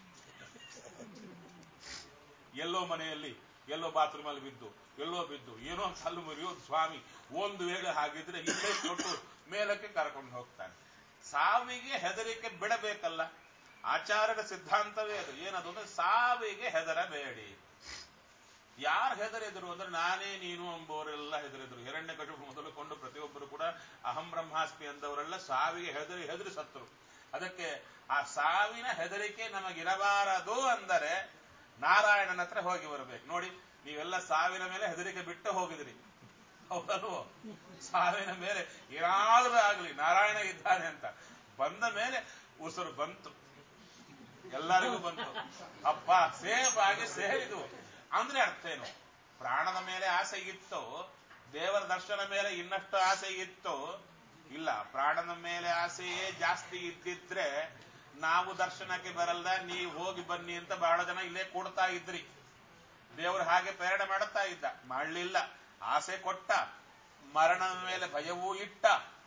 ಎಲ್ಲೋ ಮನೆಯಲ್ಲಿ ಎಲ್ಲೋ ಬಾತ್ರೂಮ್ ಅಲ್ಲಿ ಬಿದ್ದು ಏನೋ ಕಲ್ಲು ಮುರಿಯೋದು ಸ್ವಾಮಿ. ಒಂದು ವೇಳೆ ಹಾಗಿದ್ರೆ ಇಲ್ಲೇ ಕೊಟ್ಟು ಮೇಲಕ್ಕೆ ಕರ್ಕೊಂಡು ಹೋಗ್ತಾನೆ. ಸಾವಿಗೆ ಹೆದರಿಕೆ ಬಿಡಬೇಕಲ್ಲ. ಆಚಾರ್ಯರ ಸಿದ್ಧಾಂತವೇ ಅದು. ಏನದು ಅಂದ್ರೆ ಸಾವಿಗೆ ಹೆದರಬೇಡಿ. ಯಾರು ಹೆದರಿದ್ರು ಅಂದ್ರೆ ನಾನೇ ನೀನು ಎಂಬುವರೆಲ್ಲ ಹೆದರಿದ್ರು. ಹಿರಣ್ಯಕಶಿಪು ಮೊದಲುಕೊಂಡು ಪ್ರತಿಯೊಬ್ಬರು ಕೂಡ ಅಹಂ ಬ್ರಹ್ಮಾಸ್ಮಿ ಎಂದವರೆಲ್ಲ ಸಾವಿಗೆ ಹೆದರಿ ಸತ್ತರು. ಅದಕ್ಕೆ ಆ ಸಾವಿನ ಹೆದರಿಕೆ ನಮಗಿರಬಾರದು ಅಂದರೆ ನಾರಾಯಣನ ಹತ್ರ ಹೋಗಿ ಬರಬೇಕು. ನೋಡಿ, ನೀವೆಲ್ಲ ಸಾವಿನ ಮೇಲೆ ಹೆದರಿಕೆ ಬಿಟ್ಟು ಹೋಗಿದ್ರಿ, ಹೌದಲ್ವೋ? ಸಾವಿನ ಮೇಲೆ ಏನಾದ್ರೂ ಆಗ್ಲಿ ನಾರಾಯಣ ಇದ್ದಾನೆ ಅಂತ ಬಂದ ಮೇಲೆ ಉಸಿರು ಬಂತು, ಎಲ್ಲರಿಗೂ ಬಂತು. ಅಪ್ಪ ಸೇಫ್ ಆಗಿ ಸೇರಿದು ಅಂದ್ರೆ ಅರ್ಥ ಏನು? ಪ್ರಾಣದ ಮೇಲೆ ಆಸೆ ಇತ್ತು, ದೇವರ ದರ್ಶನ ಮೇಲೆ ಇನ್ನಷ್ಟು ಆಸೆ ಇತ್ತು. ಇಲ್ಲ, ಪ್ರಾಣದ ಮೇಲೆ ಆಸೆಯೇ ಜಾಸ್ತಿ ಇದ್ದಿದ್ರೆ ನಾವು ದರ್ಶನಕ್ಕೆ ಬರಲ್ಲ, ನೀವು ಹೋಗಿ ಬನ್ನಿ ಅಂತ ಬಹಳ ಜನ ಇಲ್ಲೇ ಕೊಡ್ತಾ ಇದ್ರಿ. ದೇವರು ಹಾಗೆ ಪ್ರೇರಣೆ ಮಾಡುತ್ತಾ ಇದ್ದ, ಮಾಡಲಿಲ್ಲ. ಆಸೆ ಕೊಟ್ಟ, ಮರಣದ ಮೇಲೆ ಭಯವೂ ಇಟ್ಟ,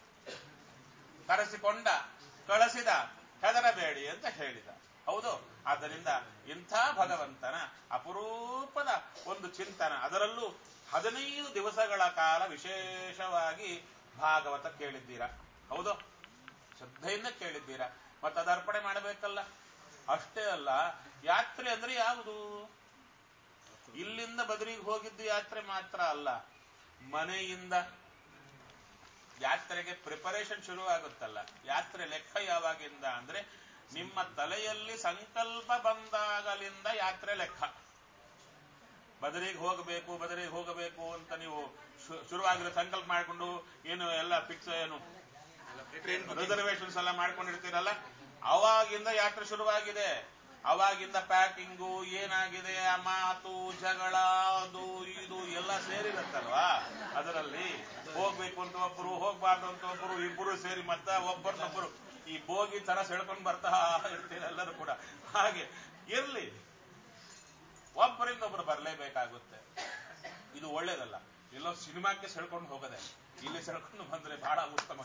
ಕಳಿಸಿದ, ಹೆದರಬೇಡಿ ಅಂತ ಹೇಳಿದ. ಹೌದು? ಆದ್ದರಿಂದ ಇಂಥ ಭಗವಂತನ ಅಪರೂಪದ ಒಂದು ಚಿಂತನ, ಅದರಲ್ಲೂ 15 ದಿವಸಗಳ ಕಾಲ ವಿಶೇಷವಾಗಿ ಭಾಗವತ ಕೇಳಿದ್ದೀರಾ. ಹೌದು? ಶ್ರದ್ಧೆಯಿಂದ ಕೇಳಿದ್ದೀರಾ. ಮತ್ತೆ ಅದು ಅರ್ಪಣೆ ಮಾಡಬೇಕಲ್ಲ. ಅಷ್ಟೇ ಅಲ್ಲ, ಯಾತ್ರೆ ಅಂದ್ರೆ ಯಾವುದು? ಇಲ್ಲಿಂದ ಬದರಿಗೆ ಹೋಗಿದ್ದು ಯಾತ್ರೆ ಮಾತ್ರ ಅಲ್ಲ, ಮನೆಯಿಂದ ಯಾತ್ರೆಗೆ ಪ್ರಿಪರೇಷನ್ ಶುರು ಆಗುತ್ತಲ್ಲ. ಯಾತ್ರೆ ಲೆಕ್ಕ ಯಾವಾಗಿಂದ ಅಂದ್ರೆ ನಿಮ್ಮ ತಲೆಯಲ್ಲಿ ಸಂಕಲ್ಪ ಬಂದಾಗಲಿಂದ ಯಾತ್ರೆ ಲೆಕ್ಕ. ಬದರಿಗೆ ಹೋಗಬೇಕು ಅಂತ ನೀವು ಶುರುವಾಗಿರೋ ಸಂಕಲ್ಪ ಮಾಡಿಕೊಂಡು ಏನು ಎಲ್ಲ ಫಿಕ್ಸ್ ಏನು ರಿಸರ್ವೇಶನ್ಸ್ ಎಲ್ಲ ಮಾಡ್ಕೊಂಡಿರ್ತೀರಲ್ಲ, ಅವಾಗಿಂದ ಯಾತ್ರೆ ಶುರುವಾಗಿದೆ. ಅವಾಗಿಂದ ಪ್ಯಾಕಿಂಗು ಏನಾಗಿದೆ, ಆ ಮಾತು ಜಗಳ ಅದು ಇದು ಎಲ್ಲ ಸೇರಿರುತ್ತಲ್ವಾ. ಅದರಲ್ಲಿ ಹೋಗ್ಬೇಕು ಅಂತ ಒಬ್ಬರು, ಹೋಗ್ಬಾರ್ದು ಅಂತ ಒಬ್ಬರು, ಇಬ್ಬರು ಸೇರಿ ಮತ್ತೆ ಒಬ್ಬರನ್ನೊಬ್ಬರು ಈ ಬೋಗಿ ತರ ಸೆಳ್ಕೊಂಡು ಬರ್ತಾ ಇರ್ತೀರ ಎಲ್ಲರೂ ಕೂಡ. ಹಾಗೆ ಇರ್ಲಿ, ಒಬ್ಬರಿಂದ ಒಬ್ಬರು ಬರಲೇಬೇಕಾಗುತ್ತೆ. ಇದು ಒಳ್ಳೇದಲ್ಲ. ಎಲ್ಲೋ ಸಿನಿಮಾಕ್ಕೆ ಸೆಳ್ಕೊಂಡು ಹೋಗದೆ ಇಲ್ಲಿ ಸೆಳ್ಕೊಂಡು ಬಂದ್ರೆ ಬಹಳ ಉತ್ತಮ.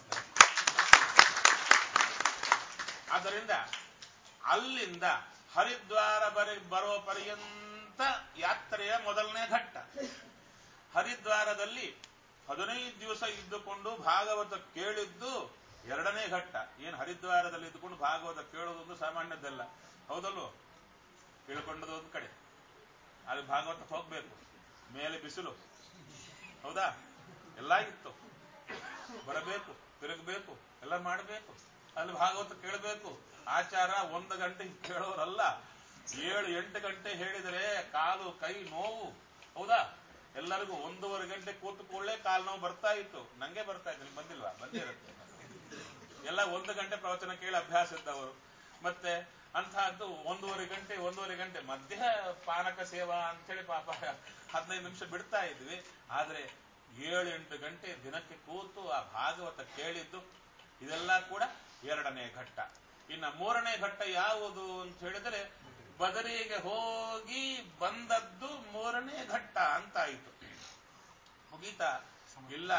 ಆದ್ದರಿಂದ ಅಲ್ಲಿಂದ ಹರಿದ್ವಾರ ಬರೋ ಪರ್ಯಂತ ಯಾತ್ರೆಯ ಮೊದಲನೇ ಘಟ್ಟ. ಹರಿದ್ವಾರದಲ್ಲಿ 15 ದಿವಸ ಇದ್ದುಕೊಂಡು ಭಾಗವತ ಕೇಳಿದ್ದು ಎರಡನೇ ಘಟ್ಟ. ಏನು ಹರಿದ್ವಾರದಲ್ಲಿ ಇದ್ದುಕೊಂಡು ಭಾಗವತ ಕೇಳೋದೊಂದು ಸಾಮಾನ್ಯದ್ದಲ್ಲ, ಹೌದಲ್ವೋ? ಕೇಳ್ಕೊಂಡದು ಒಂದು ಕಡೆ, ಅಲ್ಲಿ ಭಾಗವತಕ್ಕೆ ಹೋಗ್ಬೇಕು, ಮೇಲೆ ಬಿಸಿಲು, ಹೌದಾ? ಎಲ್ಲ ಇತ್ತು, ಬರಬೇಕು, ತಿರುಗಬೇಕು, ಎಲ್ಲ ಮಾಡಬೇಕು, ಅಲ್ಲಿ ಭಾಗವತ ಕೇಳಬೇಕು. ಆಚಾರ 1 ಗಂಟೆ ಕೇಳೋರಲ್ಲ, 7-8 ಗಂಟೆ ಹೇಳಿದರೆ ಕಾಲು ಕೈ ನೋವು, ಹೌದಾ? ಎಲ್ಲರಿಗೂ 1.5 ಗಂಟೆ ಕೂತುಕೊಳ್ಳೆ ಕಾಲು ನೋವು ಬರ್ತಾ ಇತ್ತು. ನಂಗೆ ಬರ್ತಾ ಇತ್ತು, ನಿಮ್ಗೆ ಬಂದಿಲ್ವಾ? ಬಂದಿರುತ್ತೆ. ಎಲ್ಲ 1 ಗಂಟೆ ಪ್ರವಚನ ಕೇಳಿ ಅಭ್ಯಾಸ ಇದ್ದವರು. ಮತ್ತೆ ಅಂತಹದ್ದು 1.5 ಗಂಟೆ ಮಧ್ಯ ಪಾನಕ ಸೇವಾ ಅಂತೇಳಿ ಪಾಪ 15 ನಿಮಿಷ ಬಿಡ್ತಾ ಇದ್ವಿ. ಆದ್ರೆ 7-8 ಗಂಟೆ ದಿನಕ್ಕೆ ಕೂತು ಆ ಭಾಗವತ ಕೇಳಿದ್ದು ಇದೆಲ್ಲ ಕೂಡ ಎರಡನೇ ಘಟ್ಟ. ಇನ್ನು ಮೂರನೇ ಘಟ್ಟ ಯಾವುದು ಅಂತ ಹೇಳಿದ್ರೆ, ಬದರಿಗೆ ಹೋಗಿ ಬಂದದ್ದು ಮೂರನೇ ಘಟ್ಟ ಅಂತಾಯಿತು. ಮುಗೀತಾ? ಇಲ್ಲ,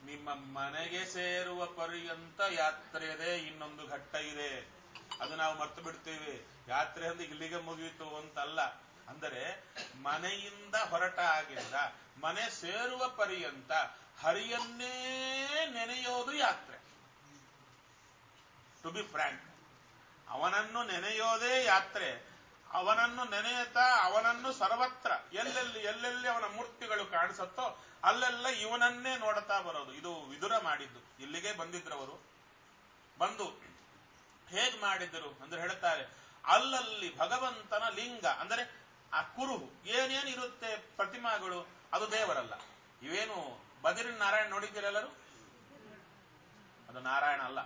ನಿಮ್ಮ ಮನೆಗೆ ಸೇರುವ ಪರ್ಯಂತ ಯಾತ್ರೆ ಇದೆ, ಇನ್ನೊಂದು ಘಟ್ಟ ಇದೆ. ಅದು ನಾವು ಮರ್ತು ಬಿಡ್ತೀವಿ. ಯಾತ್ರೆ ಅಂದ್ರೆ ಇಲ್ಲಿಗೆ ಮುಗಿಯಿತು ಅಂತಲ್ಲ. ಅಂದರೆ ಮನೆಯಿಂದ ಹೊರಟ ಆಗಿಂದ ಮನೆ ಸೇರುವ ಪರ್ಯಂತ ಹರಿಯನ್ನೇ ನೆನೆಯೋದು ಯಾತ್ರೆ. ಟು ಬಿ ಫ್ರ್ಯಾಂಕ್, ಅವನನ್ನು ನೆನೆಯೋದೇ ಯಾತ್ರೆ. ಅವನನ್ನು ನೆನೆಯುತ್ತಾ ಅವನನ್ನು ಸರ್ವತ್ರ ಎಲ್ಲೆಲ್ಲಿ ಅವನ ಮೂರ್ತಿಗಳು ಕಾಣಿಸುತ್ತೋ ಅಲ್ಲೆಲ್ಲ ಇವನನ್ನೇ ನೋಡುತ್ತಾ ಬರೋದು. ಇದು ವಿದುರ ಮಾಡಿದ್ದು. ಇಲ್ಲಿಗೆ ಬಂದಿದ್ರವರು. ಬಂದು ಹೇಗ್ ಮಾಡಿದ್ರು ಅಂದ್ರೆ ಹೇಳ್ತಾರೆ, ಅಲ್ಲಲ್ಲಿ ಭಗವಂತನ ಲಿಂಗ ಅಂದರೆ ಆ ಕುರುಹು ಏನೇನಿರುತ್ತೆ ಪ್ರತಿಮಾಗಳು, ಅದು ದೇವರಲ್ಲ. ಇವೇನು ಬದಿರಿ ನಾರಾಯಣ ನೋಡಿದ್ದೀರೆಲ್ಲರೂ? ಅದು ನಾರಾಯಣ ಅಲ್ಲ,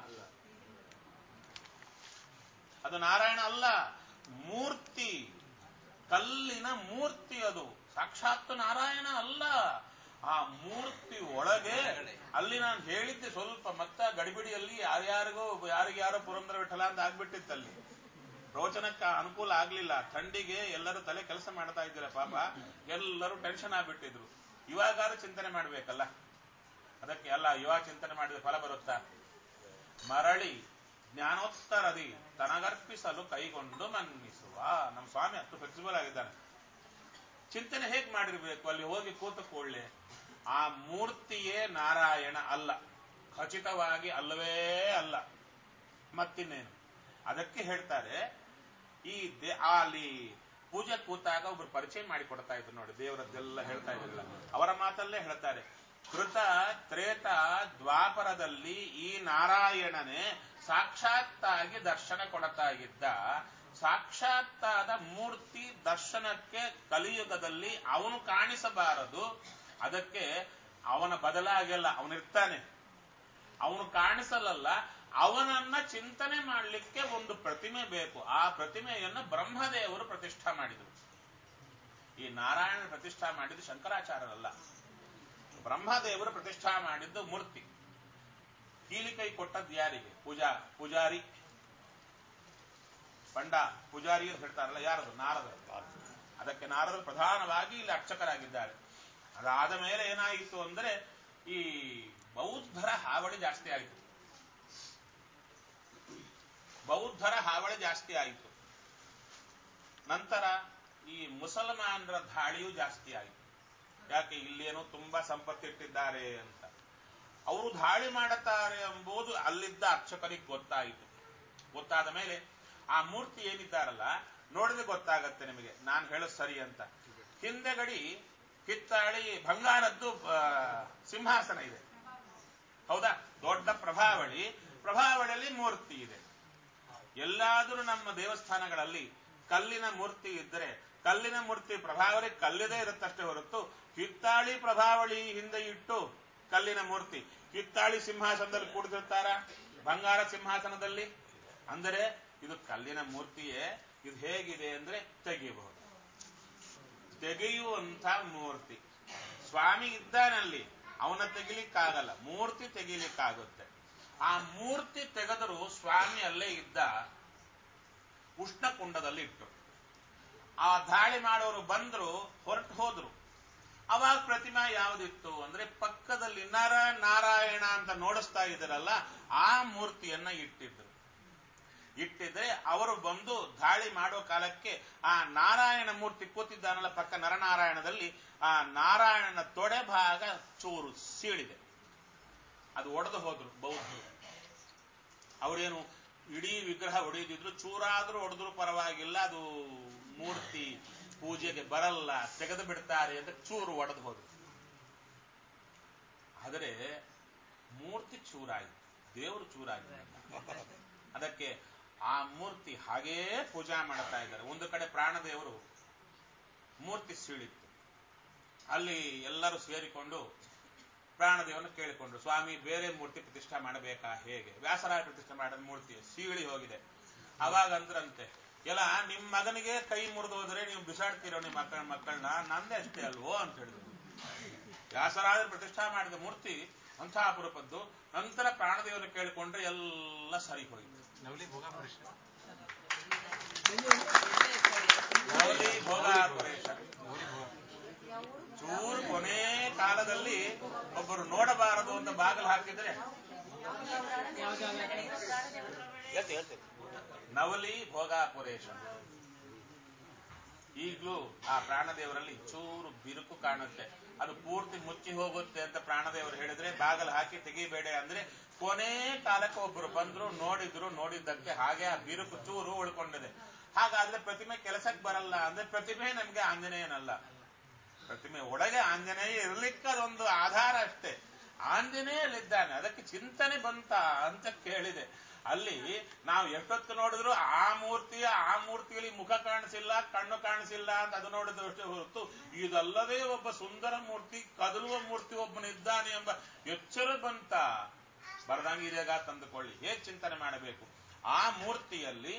ಅದು ನಾರಾಯಣ ಅಲ್ಲ, ಮೂರ್ತಿ, ಕಲ್ಲಿನ ಮೂರ್ತಿ. ಅದು ಸಾಕ್ಷಾತ್ ನಾರಾಯಣ ಅಲ್ಲ. ಆ ಮೂರ್ತಿ ಒಳಗೆ ಅಲ್ಲಿ ನಾನು ಹೇಳಿದ್ದೆ ಸ್ವಲ್ಪ ಮತ್ತ ಗಡಿಬಿಡಿಯಲ್ಲಿ ಯಾರಿಗ್ಯಾರೋ ಪುರಂದರ ವಿಠಲ ಅಂತ ಆಗ್ಬಿಟ್ಟಿತ್ತಲ್ಲಿ. ರೋಚನಕ್ಕೆ ಅನುಕೂಲ ಆಗ್ಲಿಲ್ಲ. ಥಂಡಿಗೆ ಎಲ್ಲರೂ ತಲೆ ಕೆಲಸ ಮಾಡ್ತಾ ಇದ್ದೀರ ಪಾಪ, ಎಲ್ಲರೂ ಟೆನ್ಷನ್ ಆಗ್ಬಿಟ್ಟಿದ್ರು. ಇವಾಗಾದ್ರೂ ಚಿಂತನೆ ಮಾಡ್ಬೇಕಲ್ಲ. ಅದಕ್ಕೆ ಅಲ್ಲ, ಇವಾಗ ಚಿಂತನೆ ಮಾಡಿದ ಫಲ ಬರುತ್ತಾ? ಮರಳಿ ಜ್ಞಾನೋತ್ತರದಿ ತನಗರ್ಪಿಸಲು ಕೈಗೊಂಡು ಮನ್ನಿಸುವ. ನಮ್ಮ ಸ್ವಾಮಿ ಅಷ್ಟು ಫ್ಲೆಕ್ಸಿಬಲ್ ಆಗಿದ್ದಾನೆ. ಚಿಂತನೆ ಹೇಗೆ ಮಾಡಿರ್ಬೇಕು? ಅಲ್ಲಿ ಹೋಗಿ ಕೂತುಕೊಳ್ಳೆ, ಆ ಮೂರ್ತಿಯೇ ನಾರಾಯಣ ಅಲ್ಲ, ಖಚಿತವಾಗಿ ಅಲ್ಲವೇ ಅಲ್ಲ. ಮತ್ತಿನ್ನೇನು? ಅದಕ್ಕೆ ಹೇಳ್ತಾರೆ, ಈ ಅಲ್ಲಿ ಪೂಜೆ ಕೂತಾಗ ಒಬ್ರು ಪರಿಚಯ ಮಾಡಿಕೊಡ್ತಾ ಇದ್ರು ನೋಡಿ, ದೇವರದ್ದೆಲ್ಲ ಹೇಳ್ತಾ ಇದ್ರಲ್ಲ, ಅವರ ಮಾತಲ್ಲೇ ಹೇಳ್ತಾರೆ. ಕೃತ ತ್ರೇತ ದ್ವಾಪರದಲ್ಲಿ ಈ ನಾರಾಯಣನೇ ಸಾಕ್ಷಾತ್ತಾಗಿ ದರ್ಶನ ಕೊಡ್ತಾ ಇದ್ದ. ಸಾಕ್ಷಾತ್ತಾದ ಮೂರ್ತಿ ದರ್ಶನಕ್ಕೆ ಕಲಿಯುಗದಲ್ಲಿ ಅವನು ಕಾಣಿಸಬಾರದು. ಅದಕ್ಕೆ ಅವನ ಬದಲಾಗಿಲ್ಲ, ಅವನಿರ್ತಾನೆ, ಅವನು ಕಾಣಿಸಲಲ್ಲ, ಅವನನ್ನ ಚಿಂತನೆ ಮಾಡಲಿಕ್ಕೆ ಒಂದು ಪ್ರತಿಮೆ ಬೇಕು. ಆ ಪ್ರತಿಮೆಯನ್ನು ಬ್ರಹ್ಮದೇವರು ಪ್ರತಿಷ್ಠಾ ಮಾಡಿದರು. ಈ ನಾರಾಯಣ ಪ್ರತಿಷ್ಠಾ ಮಾಡಿದ್ದು ಶಂಕರಾಚಾರ್ಯರಲ್ಲ, ಬ್ರಹ್ಮದೇವರು ಪ್ರತಿಷ್ಠಾ ಮಾಡಿದ್ದು ಮೂರ್ತಿ. ಕೀಲಿಕೈ ಕೊಟ್ಟದ್ದು ಯಾರಿಗೆ? ಪೂಜಾರಿ, ಪಂಡ ಪೂಜಾರಿ ಅಂತ ಹೇಳ್ತಾರಲ್ಲ, ಯಾರದು? ನಾರದರು. ಅದಕ್ಕೆ ನಾರದರು ಪ್ರಧಾನವಾಗಿ ಇಲ್ಲಿ ಅರ್ಚಕರಾಗಿದ್ದಾರೆ. ಅದಾದ ಮೇಲೆ ಏನಾಯಿತು ಅಂದ್ರೆ ಈ ಬೌದ್ಧರ ಹಾವಳಿ ಜಾಸ್ತಿ ಆಯಿತು. ಬೌದ್ಧರ ಹಾವಳಿ ಜಾಸ್ತಿ ಆಯಿತು. ನಂತರ ಈ ಮುಸಲ್ಮಾನರ ದಾಳಿಯೂ ಜಾಸ್ತಿ ಆಯಿತು. ಯಾಕೆ? ಇಲ್ಲೇನೋ ತುಂಬಾ ಸಂಪತ್ತಿಟ್ಟಿದ್ದಾರೆ ಅಂತ ಅವರು ದಾಳಿ ಮಾಡುತ್ತಾರೆ ಎಂಬುದು ಅಲ್ಲಿದ್ದ ಅರ್ಚಕರಿಗೆ ಗೊತ್ತಾಯಿತು. ಗೊತ್ತಾದ ಮೇಲೆ ಆ ಮೂರ್ತಿ ಏನಿದ್ದಾರಲ್ಲ, ನೋಡಿದ್ರೆ ಗೊತ್ತಾಗತ್ತೆ ನಿಮಗೆ, ನಾನು ಹೇಳೋದು ಸರಿ ಅಂತ. ಹಿಂದೆಗಡಿ ಕಿತ್ತಾಳಿ ಬಂಗಾರದ್ದು ಸಿಂಹಾಸನ ಇದೆ, ಹೌದಾ? ದೊಡ್ಡ ಪ್ರಭಾವಳಿಯಲ್ಲಿ ಮೂರ್ತಿ ಇದೆ. ಎಲ್ಲಾದರೂ ನಮ್ಮ ದೇವಸ್ಥಾನಗಳಲ್ಲಿ ಕಲ್ಲಿನ ಮೂರ್ತಿ ಇದ್ದರೆ ಕಲ್ಲಿನ ಮೂರ್ತಿ ಪ್ರಭಾವಳಿ ಕಲ್ಲಿದೇ ಇರುತ್ತಷ್ಟೇ ಹೊರತು ಕಿತ್ತಾಳಿ ಪ್ರಭಾವಳಿ ಹಿಂದೆ ಇಟ್ಟು ಕಲ್ಲಿನ ಮೂರ್ತಿ ಕಿತ್ತಾಳಿ ಸಿಂಹಾಸನದಲ್ಲಿ ಕೂಡಿಸಿರ್ತಾರ, ಬಂಗಾರ ಸಿಂಹಾಸನದಲ್ಲಿ. ಅಂದರೆ ಇದು ಕಲ್ಲಿನ ಮೂರ್ತಿಯೇ. ಇದು ಹೇಗಿದೆ ಅಂದ್ರೆ ತೆಗೆಯಬಹುದು, ತೆಗೆಯುವಂತ ಮೂರ್ತಿ. ಸ್ವಾಮಿ ಇದ್ದಾನಲ್ಲಿ, ಅವನ ತೆಗಿಲಿಕ್ಕಾಗಲ್ಲ, ಮೂರ್ತಿ ತೆಗಿಲಿಕ್ಕಾಗುತ್ತೆ. ಆ ಮೂರ್ತಿ ತೆಗೆದರೂ ಸ್ವಾಮಿ ಅಲ್ಲೇ ಇದ್ದ, ಉಷ್ಣ ಕುಂಡದಲ್ಲಿ ಇಟ್ಟು. ಆ ದಾಳಿ ಮಾಡೋರು ಬಂದ್ರು, ಹೊರಟು ಹೋದ್ರು. ಅವಾಗ ಪ್ರತಿಮಾ ಯಾವುದಿತ್ತು ಅಂದ್ರೆ ಪಕ್ಕದಲ್ಲಿ ನಾರಾಯಣ ಅಂತ ನೋಡಿಸ್ತಾ ಇದ್ದಾರಲ್ಲ, ಆ ಮೂರ್ತಿಯನ್ನ ಇಟ್ಟಿದ್ರೆ ಅವರು ಬಂದು ದಾಳಿ ಮಾಡೋ ಕಾಲಕ್ಕೆ ಆ ನಾರಾಯಣ ಮೂರ್ತಿ ಕೂತಿದ್ದಾನಲ್ಲ ಪಕ್ಕ ನರನಾರಾಯಣದಲ್ಲಿ, ಆ ನಾರಾಯಣನ ತೊಡೆ ಭಾಗ ಚೂರು ಸೀಳಿದೆ, ಅದು ಒಡೆದು ಹೋದ್ರು ಬೌದ್ಧರು. ಅವರೇನು ಇಡೀ ವಿಗ್ರಹ ಒಡೆಯದಿದ್ರು, ಚೂರಾದ್ರೂ ಒಡೆದ್ರು ಪರವಾಗಿಲ್ಲ, ಅದು ಮೂರ್ತಿ ಪೂಜೆಗೆ ಬರಲ್ಲ, ತೆಗೆದು ಬಿಡ್ತಾರೆ ಅಂತ ಚೂರು ಒಡೆದು ಹೋದ್ರು. ಆದರೆ ಮೂರ್ತಿ ಚೂರಾಯಿತು, ದೇವರು ಚೂರಾಗಿಲ್ಲ. ಅದಕ್ಕೆ ಆ ಮೂರ್ತಿ ಹಾಗೇ ಪೂಜಾ ಮಾಡ್ತಾ ಇದ್ದಾರೆ. ಒಂದು ಕಡೆ ಪ್ರಾಣದೇವರು ಮೂರ್ತಿ ಸೀಳಿತ್ತು, ಅಲ್ಲಿ ಎಲ್ಲರೂ ಸೇರಿಕೊಂಡು ಪ್ರಾಣದೇವನ ಕೇಳಿಕೊಂಡ್ರು, ಸ್ವಾಮಿ ಬೇರೆ ಮೂರ್ತಿ ಪ್ರತಿಷ್ಠಾ ಮಾಡಬೇಕಾ ಹೇಗೆ? ವ್ಯಾಸರಾಯ ಪ್ರತಿಷ್ಠೆ ಮಾಡಿದ ಮೂರ್ತಿ ಸೀಳಿ ಹೋಗಿದೆ. ಅವಾಗ ಅಂದ್ರಂತೆ, ಎಲ್ಲ ನಿಮ್ಮ ಮಗನಿಗೆ ಕೈ ಮುರಿದು ಹೋದ್ರೆ ನೀವು ಬಿಸಾಡ್ತೀರೋ ನಿಮ್ಮ ಮಕ್ಕಳನ್ನ, ನಂದೇ ಅಷ್ಟೇ ಅಲ್ವೋ ಅಂತ ಹೇಳಿದ್ರು. ವ್ಯಾಸರಾಯ ಪ್ರತಿಷ್ಠಾ ಮಾಡಿದ ಮೂರ್ತಿ ಅಂಥ ಅಪರೂಪದ್ದು. ನಂತರ ಪ್ರಾಣದೇವನ ಕೇಳಿಕೊಂಡ್ರೆ ಎಲ್ಲ ಸರಿ ಹೋಯಿತು. ನವಲಿ ಭೋಗಾಪುರೇಶ ಚೂರು ಕೊನೆ ಕಾಲದಲ್ಲಿ ಒಬ್ಬರು ನೋಡಬಾರದು ಅಂತ ಬಾಗಿಲು ಹಾಕಿದ್ರೆ ನವಲಿ ಭೋಗಾಪುರೇಶ. ಈಗಲೂ ಆ ಪ್ರಾಣದೇವರಲ್ಲಿ ಚೂರು ಬಿರುಕು ಕಾಣುತ್ತೆ. ಅದು ಪೂರ್ತಿ ಮುಚ್ಚಿ ಹೋಗುತ್ತೆ ಅಂತ ಪ್ರಾಣದೇವರು ಹೇಳಿದ್ರೆ ಬಾಗಿಲು ಹಾಕಿ ತೆಗಿಬೇಡ ಅಂದ್ರೆ ಕೊನೆ ಕಾಲಕ್ಕೆ ಒಬ್ಬರು ಬಂದ್ರು, ನೋಡಿದ್ದಕ್ಕೆ ಹಾಗೆ ಆ ಬಿರುಕು ಚೂರು ಉಳ್ಕೊಂಡಿದೆ. ಹಾಗಾದ್ರೆ ಪ್ರತಿಮೆ ಕೆಲಸಕ್ಕೆ ಬರಲ್ಲ ಅಂದ್ರೆ ಪ್ರತಿಮೆ ನಮ್ಗೆ ಆಂಜನೇಯನಲ್ಲ. ಪ್ರತಿಮೆ ಒಳಗೆ ಆಂಜನೇಯ ಇರ್ಲಿಕ್ಕೆ ಅದೊಂದು ಆಧಾರ ಅಷ್ಟೇ. ಆಂಜನೇಯಲ್ಲಿದ್ದಾನೆ, ಅದಕ್ಕೆ ಚಿಂತನೆ ಬಂತ ಅಂತ ಕೇಳಿದೆ. ಅಲ್ಲಿ ನಾವು ಎಷ್ಟೊತ್ತು ನೋಡಿದ್ರು ಆ ಮೂರ್ತಿಯಲ್ಲಿ ಮುಖ ಕಾಣಿಸಿಲ್ಲ, ಕಣ್ಣು ಕಾಣಿಸಿಲ್ಲ ಅಂತ ಅದು ನೋಡಿದಷ್ಟೇ ಹೊರತು ಇದಲ್ಲದೆ ಒಬ್ಬ ಸುಂದರ ಮೂರ್ತಿ, ಕದಲುವ ಮೂರ್ತಿ ಒಬ್ಬನಿದ್ದಾನೆ ಎಂಬ ಎಚ್ಚರ ಬಂತ. ಬರದಂಗಿದೆಗ ತಂದುಕೊಳ್ಳಿ. ಹೇಗೆ ಚಿಂತನೆ ಮಾಡಬೇಕು? ಆ ಮೂರ್ತಿಯಲ್ಲಿ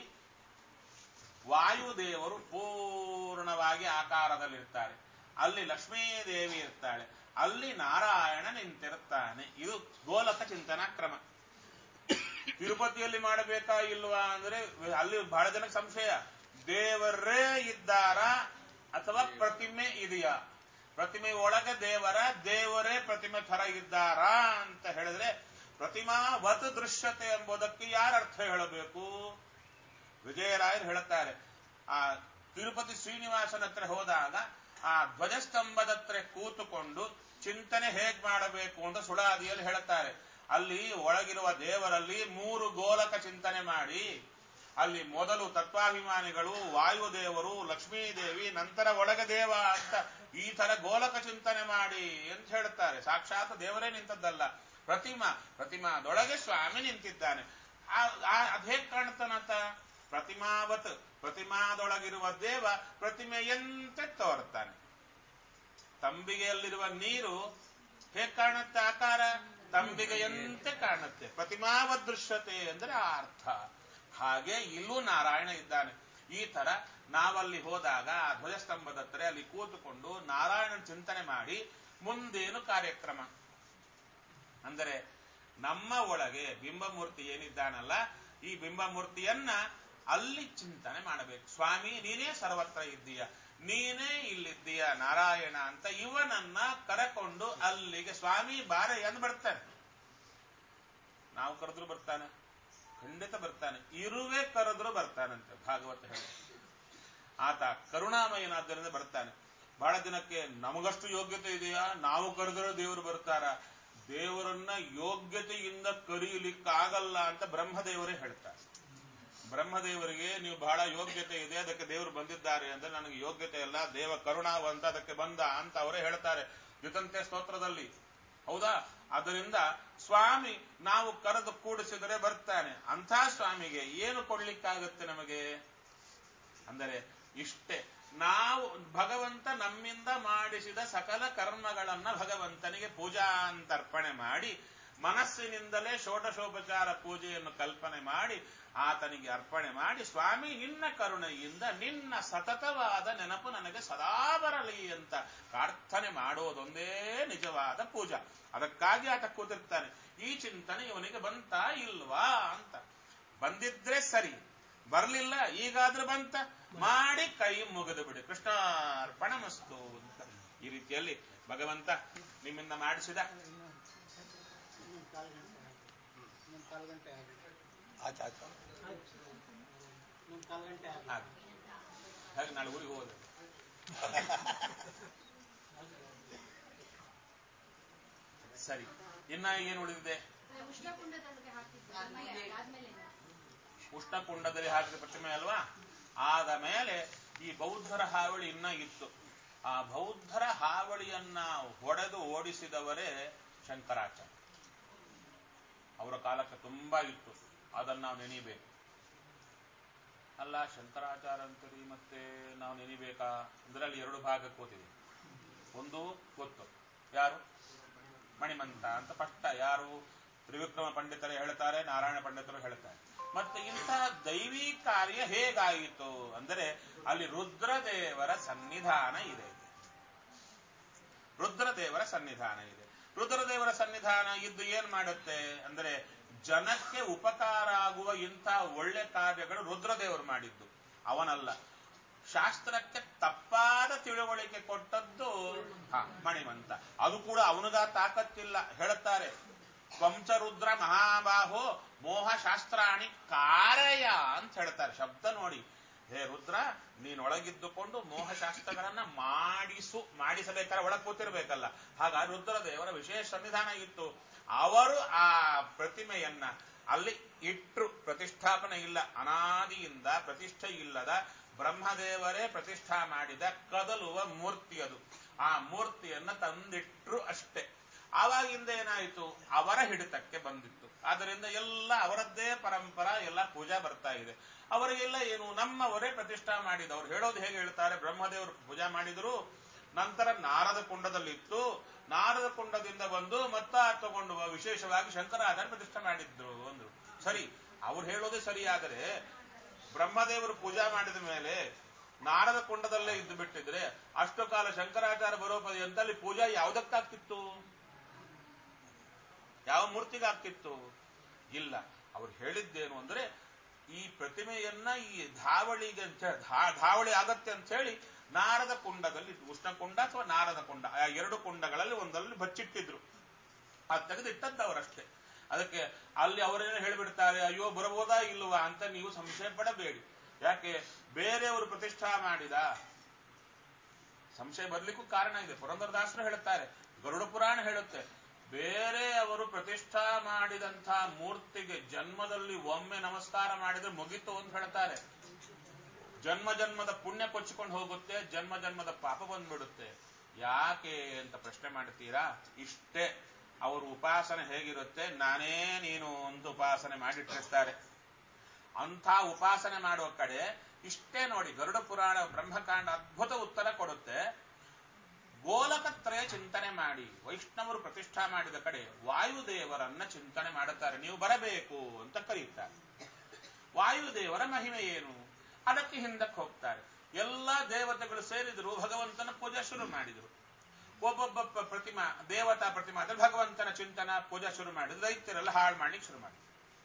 ವಾಯುದೇವರು ಪೂರ್ಣವಾಗಿ ಆಕಾರದಲ್ಲಿರ್ತಾರೆ, ಅಲ್ಲಿ ಲಕ್ಷ್ಮೀದೇವಿ ಇರ್ತಾಳೆ, ಅಲ್ಲಿ ನಾರಾಯಣ ನಿಂತಿರ್ತಾನೆ. ಇದು ಗೋಲಕ ಚಿಂತನಾ ಕ್ರಮ. ತಿರುಪತಿಯಲ್ಲಿ ಮಾಡಬೇಕಾ ಇಲ್ವಾ ಅಂದ್ರೆ ಅಲ್ಲಿ ಬಹಳ ಜನಕ್ಕೆ ಸಂಶಯ. ದೇವರೇ ಇದ್ದಾರಾ ಅಥವಾ ಪ್ರತಿಮೆ ಇದೆಯಾ? ಪ್ರತಿಮೆ ಒಳಗೆ ದೇವರೇ ಪ್ರತಿಮೆ ಥರ ಇದ್ದಾರಾ ಅಂತ ಹೇಳಿದ್ರೆ ಪ್ರತಿಮಾವತ್ ದೃಶ್ಯತೆ ಎಂಬುದಕ್ಕೆ ಯಾರ ಅರ್ಥ ಹೇಳಬೇಕು? ವಿಜಯರಾಯರು ಹೇಳುತ್ತಾರೆ, ಆ ತಿರುಪತಿ ಶ್ರೀನಿವಾಸನ ಹತ್ರ ಹೋದಾಗ ಆ ಧ್ವಜಸ್ತಂಭದ ಹತ್ರ ಕೂತುಕೊಂಡು ಚಿಂತನೆ ಹೇಗ್ ಮಾಡಬೇಕು ಅಂತ ಸುಳಾದಿಯಲ್ಲಿ ಹೇಳುತ್ತಾರೆ. ಅಲ್ಲಿ ಒಳಗಿರುವ ದೇವರಲ್ಲಿ 3 ಗೋಲಕ ಚಿಂತನೆ ಮಾಡಿ, ಅಲ್ಲಿ ಮೊದಲು ತತ್ವಾಭಿಮಾನಿಗಳು, ವಾಯುದೇವರು, ಲಕ್ಷ್ಮೀದೇವಿ, ನಂತರ ಒಳಗ ದೇವ ಅಂತ ಈ ತರ ಗೋಲಕ ಚಿಂತನೆ ಮಾಡಿ ಅಂತ ಹೇಳುತ್ತಾರೆ. ಸಾಕ್ಷಾತ್ ದೇವರೇ ನಿಂತದ್ದಲ್ಲ, ಪ್ರತಿಮಾದೊಳಗೆ ಸ್ವಾಮಿ ನಿಂತಿದ್ದಾನೆ. ಅದ್ ಹೇಗ್ ಕಾಣ್ತಾನಂತ? ಪ್ರತಿಮಾವತ್, ಪ್ರತಿಮಾದೊಳಗಿರುವ ದೇವ ಪ್ರತಿಮೆಯಂತೆ ತೋರ್ತಾನೆ. ತಂಬಿಗೆಯಲ್ಲಿರುವ ನೀರು ಹೇಗ್ ಕಾಣುತ್ತೆ? ಆಕಾರ ತಂಬಿಗೆಯಂತೆ ಕಾಣುತ್ತೆ. ಪ್ರತಿಮಾವತ್ ದೃಶ್ಯತೆ ಅಂದ್ರೆ ಆ ಅರ್ಥ. ಹಾಗೆ ಇಲ್ಲೂ ನಾರಾಯಣ ಇದ್ದಾನೆ. ಈ ತರ ನಾವಲ್ಲಿ ಹೋದಾಗ ಆ ಧ್ವಜಸ್ತಂಭದ ಹತ್ರ ಅಲ್ಲಿ ಕೂತುಕೊಂಡು ನಾರಾಯಣನ ಚಿಂತನೆ ಮಾಡಿ ಮುಂದೇನು ಕಾರ್ಯಕ್ರಮ ಅಂದರೆ ನಮ್ಮ ಒಳಗೆ ಬಿಂಬಮೂರ್ತಿ ಏನಿದ್ದಾನಲ್ಲ, ಈ ಬಿಂಬಮೂರ್ತಿಯನ್ನ ಅಲ್ಲಿ ಚಿಂತನೆ ಮಾಡಬೇಕು. ಸ್ವಾಮಿ ನೀನೇ ಸರ್ವತ್ರ ಇದ್ದೀಯ, ನೀನೇ ಇಲ್ಲಿದ್ದೀಯ ನಾರಾಯಣ ಅಂತ ಇವನನ್ನ ಕರೆಕೊಂಡು ಅಲ್ಲಿಗೆ ಸ್ವಾಮಿ ಬಾರೆ ಎಂದು ಬರ್ತಾನೆ. ನಾವು ಕರೆದ್ರು ಬರ್ತಾನೆ, ಖಂಡಿತ ಬರ್ತಾನೆ. ಇರುವೆ ಕರೆದ್ರು ಬರ್ತಾನಂತೆ ಭಾಗವತ ಹೇಳಿ. ಆತ ಕರುಣಾಮಯನಾದ್ದರಿಂದ ಬರ್ತಾನೆ. ಬಹಳ ದಿನಕ್ಕೆ ನಮಗಷ್ಟು ಯೋಗ್ಯತೆ ಇದೆಯಾ, ನಾವು ಕರೆದರೂ ದೇವರು ಬರ್ತಾರ? ದೇವರನ್ನ ಯೋಗ್ಯತೆಯಿಂದ ಕರೀಲಿಕ್ಕಾಗಲ್ಲ ಅಂತ ಬ್ರಹ್ಮದೇವರೇ ಹೇಳ್ತಾರೆ. ಬ್ರಹ್ಮದೇವರಿಗೆ ನೀವು ಬಹಳ ಯೋಗ್ಯತೆ ಇದೆ, ಅದಕ್ಕೆ ದೇವರು ಬಂದಿದ್ದಾರೆ ಅಂದ್ರೆ ನನಗೆ ಯೋಗ್ಯತೆ ಇಲ್ಲ, ದೇವ ಕರುಣಾವಂತ ಅದಕ್ಕೆ ಬಂದ ಅಂತ ಅವರೇ ಹೇಳ್ತಾರೆ ದ್ವಿತಂತೆ ಸ್ತೋತ್ರದಲ್ಲಿ. ಹೌದಾ? ಅದರಿಂದ ಸ್ವಾಮಿ ನಾವು ಕರೆದು ಕೂಡಿಸಿದರೆ ಬರ್ತಾನೆ. ಅಂಥ ಸ್ವಾಮಿಗೆ ಏನು ಕೊಡ್ಲಿಕ್ಕಾಗುತ್ತೆ ನಮಗೆ ಅಂದರೆ ಇಷ್ಟೇ. ನಾವು ಭಗವಂತ ನಮ್ಮಿಂದ ಮಾಡಿಸಿದ ಸಕಲ ಕರ್ಮಗಳನ್ನ ಭಗವಂತನಿಗೆ ಪೂಜಾ ಅಂತ ಅರ್ಪಣೆ ಮಾಡಿ, ಮನಸ್ಸಿನಿಂದಲೇ ಷೋಡಶೋಪಚಾರ ಪೂಜೆಯನ್ನು ಕಲ್ಪನೆ ಮಾಡಿ ಆತನಿಗೆ ಅರ್ಪಣೆ ಮಾಡಿ, ಸ್ವಾಮಿ ನಿನ್ನ ಕರುಣೆಯಿಂದ ನಿನ್ನ ಸತತವಾದ ನೆನಪು ನನಗೆ ಸದಾ ಬರಲಿ ಅಂತ ಪ್ರಾರ್ಥನೆ ಮಾಡೋದೊಂದೇ ನಿಜವಾದ ಪೂಜಾ. ಅದಕ್ಕಾಗಿ ಆತ ಕೂತಿರ್ತಾನೆ. ಈ ಚಿಂತನೆ ಇವನಿಗೆ ಬಂತಾ ಇಲ್ವಾ ಅಂತ. ಬಂದಿದ್ರೆ ಸರಿ, ಬರ್ಲಿಲ್ಲ ಈಗಾದ್ರೂ ಬಂತ ಮಾಡಿ ಕೈ ಮುಗಿದು ಬಿಡಿ, ಕೃಷ್ಣಾರ್ಪಣಮಸ್ತು ಅಂತ. ಈ ರೀತಿಯಲ್ಲಿ ಭಗವಂತ ನಿಮ್ಮಿಂದ ಮಾಡಿಸಿದ ಹಾಗೆ ನಾಳೆ ಊರಿಗೆ ಹೋದ ಸರಿ. ಇನ್ನ ಏನು ಉಳಿದಿದೆ? ಉಷ್ಣಕುಂಡದಲ್ಲಿ ಹಾಕಿದ ಪ್ರತಿಮೆ ಅಲ್ವಾ? ಆದ ಮೇಲೆ ಈ ಬೌದ್ಧರ ಹಾವಳಿ ಇನ್ನ ಇತ್ತು. ಆ ಬೌದ್ಧರ ಹಾವಳಿಯನ್ನ ಹೊಡೆದು ಓಡಿಸಿದವರೇ ಶಂಕರಾಚಾರ್ಯ. ಅವರ ಕಾಲಕ್ಕೆ ತುಂಬಾ ಇತ್ತು, ಅದನ್ನು ನಾವು ನೆನೀಬೇಕು. ಅಲ್ಲ ಶಂಕರಾಚಾರ್ಯ ಅಂತೀರಿ ಮತ್ತೆ ನಾವು ನೆನಿಬೇಕಾ ಅಂದ್ರೆ ಅಲ್ಲಿ 2 ಭಾಗಕ್ಕೆ ಓದಿದೆ. ಒಂದು ಗೊತ್ತು, ಯಾರು? ಮಣಿಮಂತ ಅಂತ ಪಟ್ಟ ಯಾರು? ತ್ರಿವಿಕ್ರಮ ಪಂಡಿತರು ಹೇಳ್ತಾರೆ, ನಾರಾಯಣ ಪಂಡಿತರು ಹೇಳ್ತಾರೆ. ಮತ್ತೆ ಇಂಥ ದೈವಿ ಕಾರ್ಯ ಹೇಗಾಯಿತು ಅಂದರೆ ಅಲ್ಲಿ ರುದ್ರದೇವರ ಸನ್ನಿಧಾನ ಇದೆ. ರುದ್ರದೇವರ ಸನ್ನಿಧಾನ ಇದೆ. ರುದ್ರದೇವರ ಸನ್ನಿಧಾನ ಇದ್ದು ಏನ್ ಮಾಡುತ್ತೆ ಅಂದರೆ ಜನಕ್ಕೆ ಉಪಕಾರ ಆಗುವ ಇಂಥ ಒಳ್ಳೆ ಕಾರ್ಯಗಳು ರುದ್ರದೇವರು ಮಾಡಿದ್ದು, ಅವನಲ್ಲ. ಶಾಸ್ತ್ರಕ್ಕೆ ತಪ್ಪಾದ ತಿಳುವಳಿಕೆ ಕೊಟ್ಟದ್ದು ಮಣಿಮಂತ. ಅದು ಕೂಡ ಅವನಿಗ ತಾಕತ್ತಿಲ್ಲ. ಹೇಳುತ್ತಾರೆ, ವಂಚರುದ್ರ ಮಹಾಬಾಹೋ ಮೋಹ ಶಾಸ್ತ್ರಾಣಿ ಕಾರಯ ಅಂತ ಹೇಳ್ತಾರೆ. ಶಬ್ದ ನೋಡಿ, ಹೇ ರುದ್ರ, ನೀನೊಳಗಿದ್ದುಕೊಂಡು ಮೋಹಶಾಸ್ತ್ರಗಳನ್ನ ಮಾಡಿಸಬೇಕಾದ್ರೆ ಒಳಗೆ ಕೂತಿರ್ಬೇಕಲ್ಲ. ಹಾಗಾಗಿ ರುದ್ರದೇವರ ವಿಶೇಷ ಸನ್ನಿಧಾನ ಇತ್ತು. ಅವರು ಆ ಪ್ರತಿಮೆಯನ್ನ ಅಲ್ಲಿ ಇಟ್ರು. ಪ್ರತಿಷ್ಠಾಪನೆ ಇಲ್ಲ, ಅನಾದಿಯಿಂದ ಪ್ರತಿಷ್ಠೆ ಇಲ್ಲದ ಬ್ರಹ್ಮದೇವರೇ ಪ್ರತಿಷ್ಠಾ ಮಾಡಿದ ಕದಲುವ ಮೂರ್ತಿ ಅದು. ಆ ಮೂರ್ತಿಯನ್ನ ತಂದಿಟ್ರು ಅಷ್ಟೇ. ಆವಾಗಿಂದ ಏನಾಯಿತು, ಅವರ ಹಿಡಿತಕ್ಕೆ ಬಂದಿತ್ತು. ಆದ್ದರಿಂದ ಎಲ್ಲ ಅವರದ್ದೇ ಪರಂಪರ, ಎಲ್ಲ ಪೂಜಾ ಬರ್ತಾ ಇದೆ. ಅವರಿಗೆಲ್ಲ ಏನು, ನಮ್ಮವರೇ ಪ್ರತಿಷ್ಠಾ ಮಾಡಿದವರು. ಹೇಳೋದು ಹೇಗೆ ಹೇಳ್ತಾರೆ, ಬ್ರಹ್ಮದೇವರು ಪೂಜಾ ಮಾಡಿದ್ರು, ನಂತರ ನಾರದ ಕುಂಡದಲ್ಲಿತ್ತು, ನಾರದ ಕುಂಡದಿಂದ ಬಂದು ಮತ್ತ ತಗೊಂಡು ವಿಶೇಷವಾಗಿ ಶಂಕರಾಚಾರ್ಯ ಪ್ರತಿಷ್ಠೆ ಮಾಡಿದ್ರು ಅಂದ್ರು. ಸರಿ, ಅವ್ರು ಹೇಳೋದೇ ಸರಿಯಾದರೆ ಬ್ರಹ್ಮದೇವರು ಪೂಜಾ ಮಾಡಿದ ಮೇಲೆ ನಾರದ ಕುಂಡದಲ್ಲೇ ಇದ್ದು ಬಿಟ್ಟಿದ್ರೆ ಅಷ್ಟು ಕಾಲ ಶಂಕರಾಚಾರ್ಯ ಬರೋ ಪರ್ಯಂತಲ್ಲಿ ಪೂಜಾ ಯಾವುದಕ್ಕಾಗ್ತಿತ್ತು, ಯಾವ ಮೂರ್ತಿಗಾಗ್ತಿತ್ತು? ಇಲ್ಲ. ಅವ್ರು ಹೇಳಿದ್ದೇನು ಅಂದ್ರೆ, ಈ ಪ್ರತಿಮೆಯನ್ನ ಈ ಧಾವಳಿಗೆ ಧಾವಳಿ ಆಗತ್ತೆ ಅಂತ ಹೇಳಿ ನಾರದ ಕುಂಡದಲ್ಲಿ, ಉಷ್ಣಕುಂಡ ಅಥವಾ ನಾರದ ಕುಂಡ, ಆ ಎರಡು ಕುಂಡಗಳಲ್ಲಿ ಒಂದಲ್ಲಿ ಬಚ್ಚಿಟ್ಟಿದ್ರು. ಅದು ತೆಗೆದಿಟ್ಟದ್ದವರಷ್ಟೇ. ಅದಕ್ಕೆ ಅಲ್ಲಿ ಅವರೇನು ಹೇಳಿಬಿಡ್ತಾರೆ, ಅಯ್ಯೋ ಬರಬಹುದಾ ಇಲ್ವಾ ಅಂತ ನೀವು ಸಂಶಯ ಪಡಬೇಡಿ. ಯಾಕೆ, ಬೇರೆಯವರು ಪ್ರತಿಷ್ಠಾ ಮಾಡಿದ ಸಂಶಯ ಬರ್ಲಿಕ್ಕೂ ಕಾರಣ ಇದೆ. ಪುರಂದರದಾಸರು ಹೇಳುತ್ತಾರೆ, ಗರುಡ ಪುರಾಣ ಹೇಳುತ್ತೆ, ಬೇರೆಯವರು ಪ್ರತಿಷ್ಠಾ ಮಾಡಿದಂಥ ಮೂರ್ತಿಗೆ ಜನ್ಮದಲ್ಲಿ ಒಮ್ಮೆ ನಮಸ್ಕಾರ ಮಾಡಿದ್ರೆ ಮುಗಿತು ಅಂತ ಹೇಳ್ತಾರೆ. ಜನ್ಮ ಜನ್ಮದ ಪುಣ್ಯ ಕೊಚ್ಚಿಕೊಂಡು ಹೋಗುತ್ತೆ, ಜನ್ಮ ಜನ್ಮದ ಪಾಪ ಬಂದ್ಬಿಡುತ್ತೆ. ಯಾಕೆ ಅಂತ ಪ್ರಶ್ನೆ ಮಾಡ್ತೀರಾ? ಇಷ್ಟೇ. ಅವರು ಉಪಾಸನೆ ಹೇಗಿರುತ್ತೆ, ನಾನೇ ನೀನು ಅಂತ ಉಪಾಸನೆ ಮಾಡಿಟ್ಟಿರ್ತಾರೆ. ಅಂಥ ಉಪಾಸನೆ ಮಾಡುವ ಕಡೆ ಇಷ್ಟೇ ನೋಡಿ. ಗರುಡ ಪುರಾಣ ಬ್ರಹ್ಮಕಾಂಡ ಅದ್ಭುತ ಉತ್ತರ ಕೊಡುತ್ತೆ. ಗೋಲಕತ್ರಯ ಚಿಂತನೆ ಮಾಡಿ, ವೈಷ್ಣವರು ಪ್ರತಿಷ್ಠಾ ಮಾಡಿದ ಕಡೆ ವಾಯುದೇವರನ್ನ ಚಿಂತನೆ ಮಾಡುತ್ತಾರೆ. ನೀವು ಬರಬೇಕು ಅಂತ ಕರೆಯುತ್ತಾರೆ. ವಾಯುದೇವರ ಮಹಿಮೆ ಏನು, ಅದಕ್ಕೆ ಹಿಂದಕ್ಕೆ ಹೋಗ್ತಾರೆ. ಎಲ್ಲಾ ದೇವತೆಗಳು ಸೇರಿದ್ರು, ಭಗವಂತನ ಪೂಜೆ ಶುರು ಮಾಡಿದ್ರು. ಒಬ್ಬೊಬ್ಬ ಪ್ರತಿಮಾ, ದೇವತಾ ಪ್ರತಿಮಾ ಅಂದ್ರೆ ಭಗವಂತನ ಚಿಂತನ ಪೂಜೆ ಶುರು ಮಾಡಿದ್ರು. ದೈತ್ಯರೆಲ್ಲ ಹಾಳು ಮಾಡ್ಲಿಕ್ಕೆ ಶುರು ಮಾಡಿದ್ರು.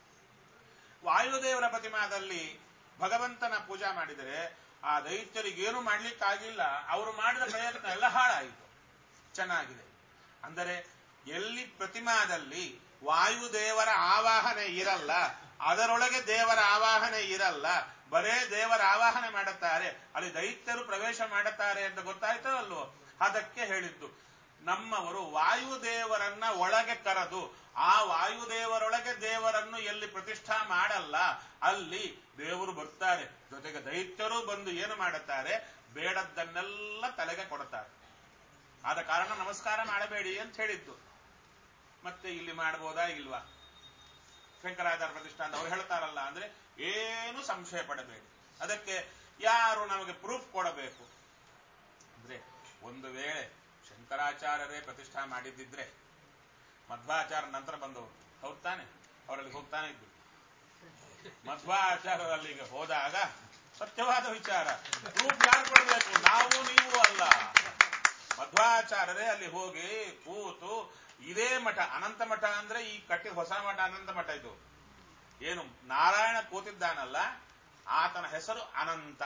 ವಾಯುದೇವರ ಪ್ರತಿಮಾದಲ್ಲಿ ಭಗವಂತನ ಪೂಜಾ ಮಾಡಿದರೆ ಆ ದೈತ್ಯರಿಗೇನು ಮಾಡ್ಲಿಕ್ಕಾಗಿಲ್ಲ. ಅವರು ಮಾಡಿದ ಪ್ರಯತ್ನ ಎಲ್ಲ ಹಾಳಾಯಿತು. ಚೆನ್ನಾಗಿದೆ ಅಂದರೆ, ಎಲ್ಲಿ ಪ್ರತಿಮಾದಲ್ಲಿ ವಾಯುದೇವರ ಆವಾಹನೆ ಇರಲ್ಲ, ಅದರೊಳಗೆ ದೇವರ ಆವಾಹನೆ ಇರಲ್ಲ, ಬರೇ ದೇವರ ಆವಾಹನೆ ಮಾಡುತ್ತಾರೆ, ಅಲ್ಲಿ ದೈತ್ಯರು ಪ್ರವೇಶ ಮಾಡುತ್ತಾರೆ ಅಂತ ಗೊತ್ತಾಯ್ತೋ ಅಲ್ವೋ. ಅದಕ್ಕೆ ಹೇಳಿದ್ದು, ನಮ್ಮವರು ವಾಯುದೇವರನ್ನ ಒಳಗೆ ಕರೆದು ಆ ವಾಯುದೇವರೊಳಗೆ ದೇವರನ್ನು ಎಲ್ಲಿ ಪ್ರತಿಷ್ಠಾ ಮಾಡಲ್ಲ ಅಲ್ಲಿ ದೇವರು ಬರ್ತಾರೆ. ಜೊತೆಗೆ ದೈತ್ಯರು ಬಂದು ಏನು ಮಾಡುತ್ತಾರೆ, ಬೇಡದ್ದನ್ನೆಲ್ಲ ತಲೆಗೆ ಕೊಡುತ್ತಾರೆ. ಆದ ಕಾರಣ ನಮಸ್ಕಾರ ಮಾಡಬೇಡಿ ಅಂತ ಹೇಳಿದ್ದು. ಮತ್ತೆ ಇಲ್ಲಿ ಮಾಡಬಹುದಾ ಇಲ್ವಾ, ಶಂಕರಾಚಾರ್ಯ ಪ್ರತಿಷ್ಠಾ ಅಂತ ಅವ್ರು ಹೇಳ್ತಾರಲ್ಲ ಅಂದ್ರೆ ಏನು ಸಂಶಯ ಪಡಬೇಡಿ. ಅದಕ್ಕೆ ಯಾರು ನಮಗೆ ಪ್ರೂಫ್ ಕೊಡಬೇಕು ಅಂದ್ರೆ, ಒಂದು ವೇಳೆ ಶಂಕರಾಚಾರ್ಯರೇ ಪ್ರತಿಷ್ಠಾ ಮಾಡಿದ್ದಿದ್ರೆ ಮಧ್ವಾಚಾರ್ಯ ನಂತರ ಬಂದವರು, ಹೌದ್ ತಾನೆ, ಅವರಲ್ಲಿ ಹೋಗ್ತಾನೆ ಇದ್ರು. ಮಧ್ವಾಚಾರ್ಯರಲ್ಲಿಗೆ ಹೋದಾಗ ಸತ್ಯವಾದ ವಿಚಾರ, ಪ್ರೂಫ್ ಯಾರು ಕೊಡಬೇಕು, ನಾವು ನೀವು ಅಲ್ಲ. ಮಧ್ವಾಚಾರ್ಯರೇ ಅಲ್ಲಿ ಹೋಗಿ ಕೂತು, ಇದೇ ಮಠ, ಅನಂತ ಮಠ ಅಂದ್ರೆ ಈ ಕಟ್ಟಿದ ಹೊಸ ಮಠ ಅನಂತ ಮಠ. ಇದು ಏನು ನಾರಾಯಣ ಕೂತಿದ್ದಾನಲ್ಲ, ಆತನ ಹೆಸರು ಅನಂತ,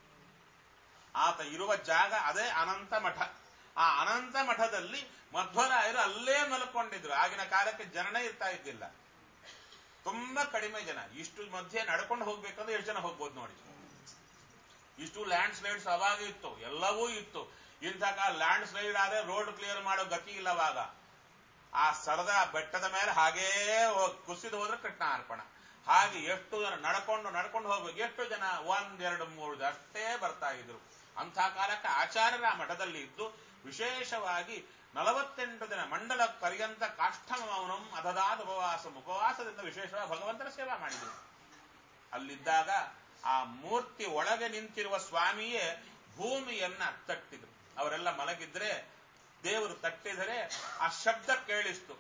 ಆತ ಇರುವ ಜಾಗ ಅದೇ ಅನಂತ ಮಠ. ಆ ಅನಂತ ಮಠದಲ್ಲಿ ಮಧ್ವರಾಯರು ಅಲ್ಲೇ ಮಲ್ಕೊಂಡಿದ್ರು. ಆಗಿನ ಕಾಲಕ್ಕೆ ಜನನೇ ಇರ್ತಾ ಇದ್ದಿಲ್ಲ, ತುಂಬಾ ಕಡಿಮೆ ಜನ. ಇಷ್ಟು ಮಧ್ಯೆ ನಡ್ಕೊಂಡು ಹೋಗ್ಬೇಕಂದ್ರೆ ಎಷ್ಟು ಜನ ಹೋಗ್ಬೋದು ನೋಡಿ. ಇಷ್ಟು ಲ್ಯಾಂಡ್ ಸ್ಲೈಡ್ಸ್ ಅವಾಗ ಇತ್ತು, ಎಲ್ಲವೂ ಇತ್ತು. ಇಂಥ ಲ್ಯಾಂಡ್ ಸ್ಲೈಡ್ ಆದ್ರೆ ರೋಡ್ ಕ್ಲಿಯರ್ ಮಾಡೋ ಗತಿ ಇಲ್ಲವಾಗ. ಆ ಸರದ ಬೆಟ್ಟದ ಮೇಲೆ ಹಾಗೇ ಕುಸಿದು ಹೋದ್ರೆ ಕೃಷ್ಣಾರ್ಪಣ. ಹಾಗೆ ಎಷ್ಟು ಜನ ನಡ್ಕೊಂಡು ಹೋಗ್ಬೇಕು. ಎಷ್ಟು ಜನ, 1, 2, 3 ಅಷ್ಟೇ ಬರ್ತಾ ಇದ್ರು. ಅಂಥ ಕಾಲಕ್ಕೆ ಆಚಾರ್ಯರ ಮಠದಲ್ಲಿ ಇದ್ದು ವಿಶೇಷವಾಗಿ 48 ದಿನ ಮಂಡಲ ಪರ್ಯಂತ ಕಾಷ್ಠಮೌನಂ ಅದದಾದ ಉಪವಾಸದಿಂದ ವಿಶೇಷವಾಗಿ ಭಗವಂತನ ಸೇವಾ ಮಾಡಿದರು. ಅಲ್ಲಿದ್ದಾಗ ಆ ಮೂರ್ತಿ ಒಳಗೆ ನಿಂತಿರುವ ಸ್ವಾಮಿಯೇ ಭೂಮಿಯನ್ನ ತಟ್ಟಿದ್ರು. ಅವರೆಲ್ಲ ಮಲಗಿದ್ರೆ ದೇವರು ತಟ್ಟಿದರೆ ಆ ಶಬ್ದ ಕೇಳಿಸ್ತು.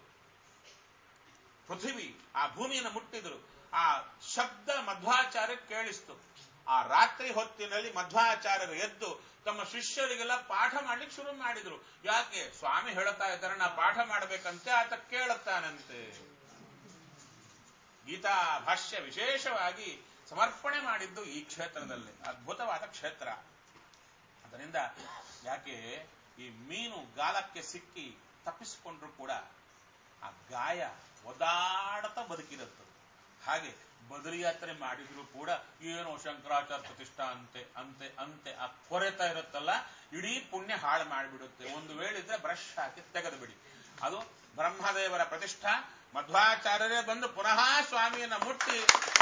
ಪೃಥ್ವಿ ಆ ಭೂಮಿಯನ್ನು ಮುಟ್ಟಿದ್ರು, ಆ ಶಬ್ದ ಮಧ್ವಾಚಾರ್ಯ ಕೇಳಿಸ್ತು. ಆ ರಾತ್ರಿ ಹೊತ್ತಿನಲ್ಲಿ ಮಧ್ವಾಚಾರ್ಯರು ಎದ್ದು ತಮ್ಮ ಶಿಷ್ಯರಿಗೆಲ್ಲ ಪಾಠ ಮಾಡ್ಲಿಕ್ಕೆ ಶುರು ಮಾಡಿದ್ರು. ಯಾಕೆ, ಸ್ವಾಮಿ ಹೇಳುತ್ತಾ ಇದ್ದಾರೆ, ನಾ ಪಾಠ ಮಾಡಬೇಕಂತೆ, ಆತ ಕೇಳುತ್ತಾನಂತೆ. ಗೀತಾ ಭಾಷ್ಯ ವಿಶೇಷವಾಗಿ ಸಮರ್ಪಣೆ ಮಾಡಿದ್ದು ಈ ಕ್ಷೇತ್ರದಲ್ಲಿ. ಅದ್ಭುತವಾದ ಕ್ಷೇತ್ರ. ಅದರಿಂದ ಯಾಕೆ ಈ ಮೀನು ಗಾಲಕ್ಕೆ ಸಿಕ್ಕಿ ತಪ್ಪಿಸಿಕೊಂಡ್ರು ಕೂಡ ಆ ಗಾಯ ಒದಾಡತಾ ಬದುಕಿರುತ್ತದೆ. ಹಾಗೆ ಬದರಿ ಯಾತ್ರೆ ಮಾಡಿದ್ರು ಕೂಡ ಏನೋ ಶಂಕರಾಚಾರ್ಯ ಪ್ರತಿಷ್ಠಾ ಅಂತೆ ಅಂತೆ ಅಂತೆ ಆ ಕೊರೆತ ಇರುತ್ತಲ್ಲ, ಇಡೀ ಪುಣ್ಯ ಹಾಳು ಮಾಡಿಬಿಡುತ್ತೆ. ಒಂದು ವೇಳಿದ್ರೆ ಬ್ರಷ್ ಹಾಕಿ ತೆಗೆದು ಬಿಡಿ. ಅದು ಬ್ರಹ್ಮದೇವರ ಪ್ರತಿಷ್ಠಾ. ಮಧ್ವಾಚಾರ್ಯರೇ ಬಂದು ಪುನಃ ಸ್ವಾಮಿಯನ್ನ ಮುಟ್ಟಿ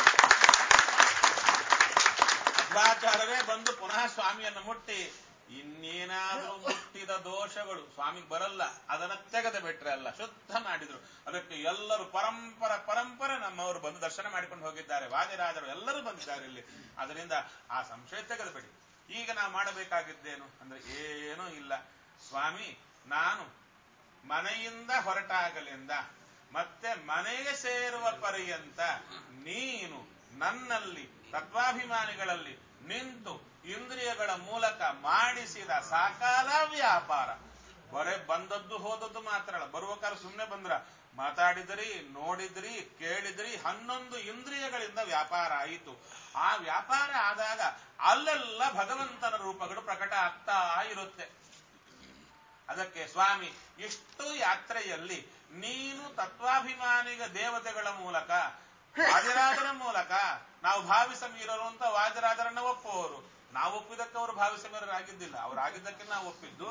ಇನ್ನೇನಾದ್ರೂ ಮುಟ್ಟಿದ ದೋಷಗಳು ಸ್ವಾಮಿಗೆ ಬರಲ್ಲ, ಅದನ್ನ ತೆಗೆದು ಬಿಟ್ರೆ ಅಲ್ಲ, ಶುದ್ಧ ಮಾಡಿದ್ರು. ಅದಕ್ಕೆ ಎಲ್ಲರೂ ಪರಂಪರೆ ನಮ್ಮವರು ಬಂದು ದರ್ಶನ ಮಾಡಿಕೊಂಡು ಹೋಗಿದ್ದಾರೆ. ವಾದಿರಾಜರು ಎಲ್ಲರೂ ಬಂದಿದ್ದಾರೆ ಇಲ್ಲಿ. ಅದರಿಂದ ಆ ಸಂಶಯ ತೆಗೆದುಬಿಡಿ. ಈಗ ನಾವು ಮಾಡಬೇಕಾಗಿದ್ದೇನು ಅಂದ್ರೆ ಏನೂ ಇಲ್ಲ. ಸ್ವಾಮಿ, ನಾನು ಮನೆಯಿಂದ ಹೊರಟಾಗಲಿಂದ ಮತ್ತೆ ಮನೆಗೆ ಸೇರುವ ಪರ್ಯಂತ ನೀನು ನನ್ನಲ್ಲಿ ತತ್ವಾಭಿಮಾನಿಗಳಲ್ಲಿ ನಿಂತು ಇಂದ್ರಿಯಗಳ ಮೂಲಕ ಮಾಡಿಸಿದ ಸಕಾಲ ವ್ಯಾಪಾರ. ಬರೇ ಬಂದದ್ದು ಹೋದದ್ದು ಮಾತ್ರ ಅಲ್ಲ, ಬರುವ ಕಾಲ ಸುಮ್ಮನೆ ಬಂದ್ರ, ಮಾತಾಡಿದ್ರಿ, ನೋಡಿದ್ರಿ, ಕೇಳಿದ್ರಿ, 11 ಇಂದ್ರಿಯಗಳಿಂದ ವ್ಯಾಪಾರ ಆಯಿತು. ಆ ವ್ಯಾಪಾರ ಆದಾಗ ಅಲ್ಲೆಲ್ಲ ಭಗವಂತನ ರೂಪಗಳು ಪ್ರಕಟ ಆಗ್ತಾ ಇರುತ್ತೆ. ಅದಕ್ಕೆ ಸ್ವಾಮಿ, ಇಷ್ಟು ಯಾತ್ರೆಯಲ್ಲಿ ನೀನು ತತ್ವಾಭಿಮಾನಿಗ ದೇವತೆಗಳ ಮೂಲಕ, ವಾದಿರಾಜರ ಮೂಲಕ, ನಾವು ಭಾವಿಸಮೀರರು ಅಂತ ವಾದಿರಾಜರನ್ನ ಒಪ್ಪುವವರು. ನಾವು ಒಪ್ಪಿದ್ದಕ್ಕೆ ಅವರು ಭಾವಿಸಮೀರರಾಗಿದ್ದಿಲ್ಲ, ಅವರಾಗಿದ್ದಕ್ಕೆ ನಾವು ಒಪ್ಪಿದ್ದು.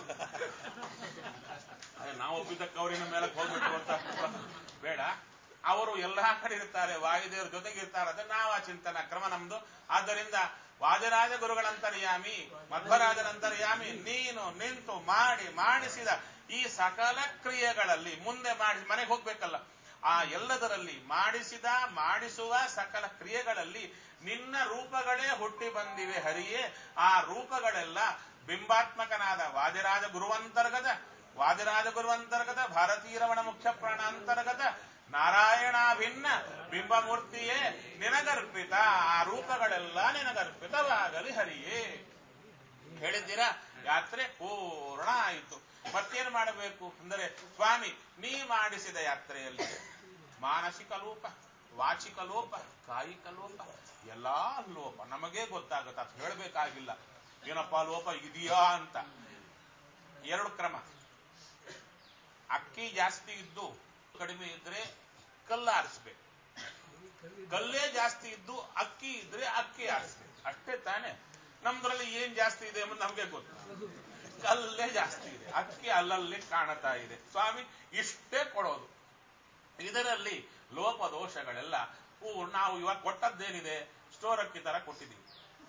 ನಾವು ಒಪ್ಪಿದ್ದಕ್ಕೆ ಅವರಿನ ಮೇಲೆ ಹೋಗ್ಬಿಟ್ಟು ಅಂತ ಬೇಡ. ಅವರು ಎಲ್ಲಾ ಕಡೆ ಇರ್ತಾರೆ, ವಾಯುದೇವರ ಜೊತೆಗಿರ್ತಾರೆ. ಅದೇ ನಾವು ಆ ಚಿಂತನ ಕ್ರಮ ನಮ್ದು. ಆದ್ದರಿಂದ ವಾದಿರಾಜ ಗುರುಗಳಂತರ್ಯಾಮಿ, ಮಧ್ವರಾಜರಂತರ್ಯಾಮಿ, ನೀನು ನಿಂತು ಮಾಡಿಸಿದ ಈ ಸಕಲ ಕ್ರಿಯೆಗಳಲ್ಲಿ ಮುಂದೆ ಮನೆಗೆ ಹೋಗ್ಬೇಕಲ್ಲ, ಆ ಎಲ್ಲದರಲ್ಲಿ ಮಾಡಿಸುವ ಸಕಲ ಕ್ರಿಯೆಗಳಲ್ಲಿ ನಿನ್ನ ರೂಪಗಳೇ ಹುಟ್ಟಿ ಬಂದಿವೆ ಹರಿಯೇ. ಆ ರೂಪಗಳೆಲ್ಲ ಬಿಂಬಾತ್ಮಕನಾದ ವಾದಿರಾಜ ಗುರುವಂತರ್ಗತ ಭಾರತೀರಮಣ ಮುಖ್ಯ ಪ್ರಾಣಾಂತರ್ಗತ ನಾರಾಯಣಾಭಿನ್ನ ಬಿಂಬಮೂರ್ತಿಯೇ ನಿನಗರ್ಪಿತ. ಆ ರೂಪಗಳೆಲ್ಲ ನಿನಗರ್ಪಿತವಾಗಲಿ ಹರಿಯೇ. ಹೇಳಿದ್ದೀರಾ? ಯಾತ್ರೆ ಪೂರ್ಣ ಆಯಿತು. ಮತ್ತೇನು ಮಾಡಬೇಕು ಅಂದರೆ, ಸ್ವಾಮಿ ನೀ ಮಾಡಿಸಿದ ಯಾತ್ರೆಯಲ್ಲಿ ಮಾನಸಿಕ ಲೋಪ, ವಾಚಿಕ ಲೋಪ, ಕಾಯಿಕ ಲೋಪ, ಎಲ್ಲಾ ಲೋಪ ನಮಗೇ ಗೊತ್ತಾಗುತ್ತೆ, ಅದು ಹೇಳಬೇಕಾಗಿಲ್ಲ. ಏನಪ್ಪಾ ಲೋಪ ಇದೆಯಾ ಅಂತ. 2 ಕ್ರಮ. ಅಕ್ಕಿ ಜಾಸ್ತಿ ಇದ್ದು ಕಡಿಮೆ ಇದ್ರೆ ಕಲ್ಲು ಆರಿಸ್ಬೇಕು, ಕಲ್ಲೇ ಜಾಸ್ತಿ ಇದ್ದು ಅಕ್ಕಿ ಇದ್ರೆ ಅಕ್ಕಿ ಆರಿಸ್ಬೇಕು. ಅಷ್ಟೇ ತಾನೆ. ನಮ್ದ್ರಲ್ಲಿ ಏನ್ ಜಾಸ್ತಿ ಇದೆ ಎಂಬುದು ನಮ್ಗೆ ಗೊತ್ತು. ಕಲ್ಲೇ ಜಾಸ್ತಿ ಇದೆ, ಅಕ್ಕಿ ಅಲ್ಲಲ್ಲಿ ಕಾಣತಾ ಇದೆ. ಸ್ವಾಮಿ ಇಷ್ಟೇ ಕೊಡೋದು. ಇದರಲ್ಲಿ ಲೋಪ ದೋಷಗಳೆಲ್ಲ ನಾವು ಇವಾಗ ಕೊಟ್ಟದ್ದೇನಿದೆ, ಸ್ಟೋರ್ ಅಕ್ಕಿ ತರ ಕೊಟ್ಟಿದ್ದೀವಿ.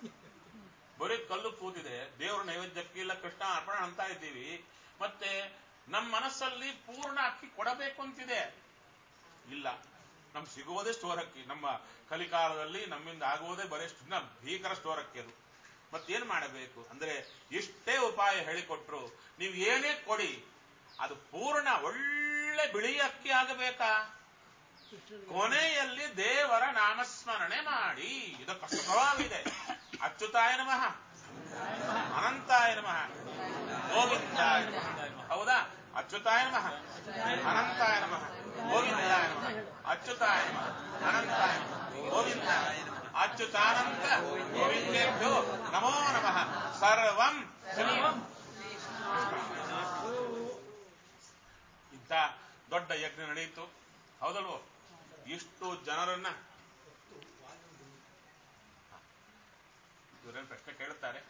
ಬರೀ ಕಲ್ಲು ಕೂತಿದೆ, ದೇವ್ರ ನೈವೇದ್ಯಕ್ಕೆ ಇಲ್ಲ ಕೃಷ್ಣ ಅರ್ಪಣ ಅಂತ ಇದ್ದೀವಿ. ಮತ್ತೆ ನಮ್ಮ ಮನಸ್ಸಲ್ಲಿ ಪೂರ್ಣ ಅಕ್ಕಿ ಕೊಡಬೇಕು ಅಂತಿದೆ. ಇಲ್ಲ, ನಮ್ಗೆ ಸಿಗುವುದೇ ಸ್ಟೋರ್ ಅಕ್ಕಿ. ನಮ್ಮ ಕಲಿಕಾಲದಲ್ಲಿ ನಮ್ಮಿಂದ ಆಗುವುದೇ ಬರೀ ಭೀಕರ ಸ್ಟೋರ್ ಅಕ್ಕಿ ಅದು. ಮತ್ತೇನ್ ಮಾಡಬೇಕು ಅಂದ್ರೆ, ಇಷ್ಟೇ ಉಪಾಯ ಹೇಳಿಕೊಟ್ರು ನೀವು ಏನೇ ಕೊಡಿ ಅದು ಪೂರ್ಣ ಒಳ್ಳೆ ಬಿಳಿ ಅಕ್ಕಿ ಆಗಬೇಕಾ? ಕೊನೆಯಲ್ಲಿ ದೇವರ ನಾಮಸ್ಮರಣೆ ಮಾಡಿ. ಇದು ಕಷ್ಟವಾಗಿದೆ. ಅಚ್ಯುತಾಯ ನಮಃ, ಅನಂತಾಯ ನಮಃ, ಗೋವಿಂದಾಯ ನಮಃ. ಹೌದಾ? ಅಚ್ಯುತಾಯ ನಮಃ, ಅನಂತಾಯ ನಮಃ, ಗೋವಿಂದಾಯ ನಮಃ. ಅಚ್ಯುತಾಯ ನಮಃ, ಅನಂತಾಯ ನಮಃ, ಗೋವಿಂದಾಯ ನಮಃ. ಅಚ್ಯುತಾನಂತ ಗೋವಿಂದೇಭ್ಯೋ ನಮೋ ನಮಃ. ಸರ್ವಂ ಶ್ರೀ. ಇಂಥ ದೊಡ್ಡ ಯಜ್ಞ ನಡೆಯಿತು, ಹೌದಲ್ವೋ? ಇಷ್ಟು ಜನರನ್ನ ಇವರೇನು ಪ್ರಶ್ನೆ ಕೇಳುತ್ತಾರೆ.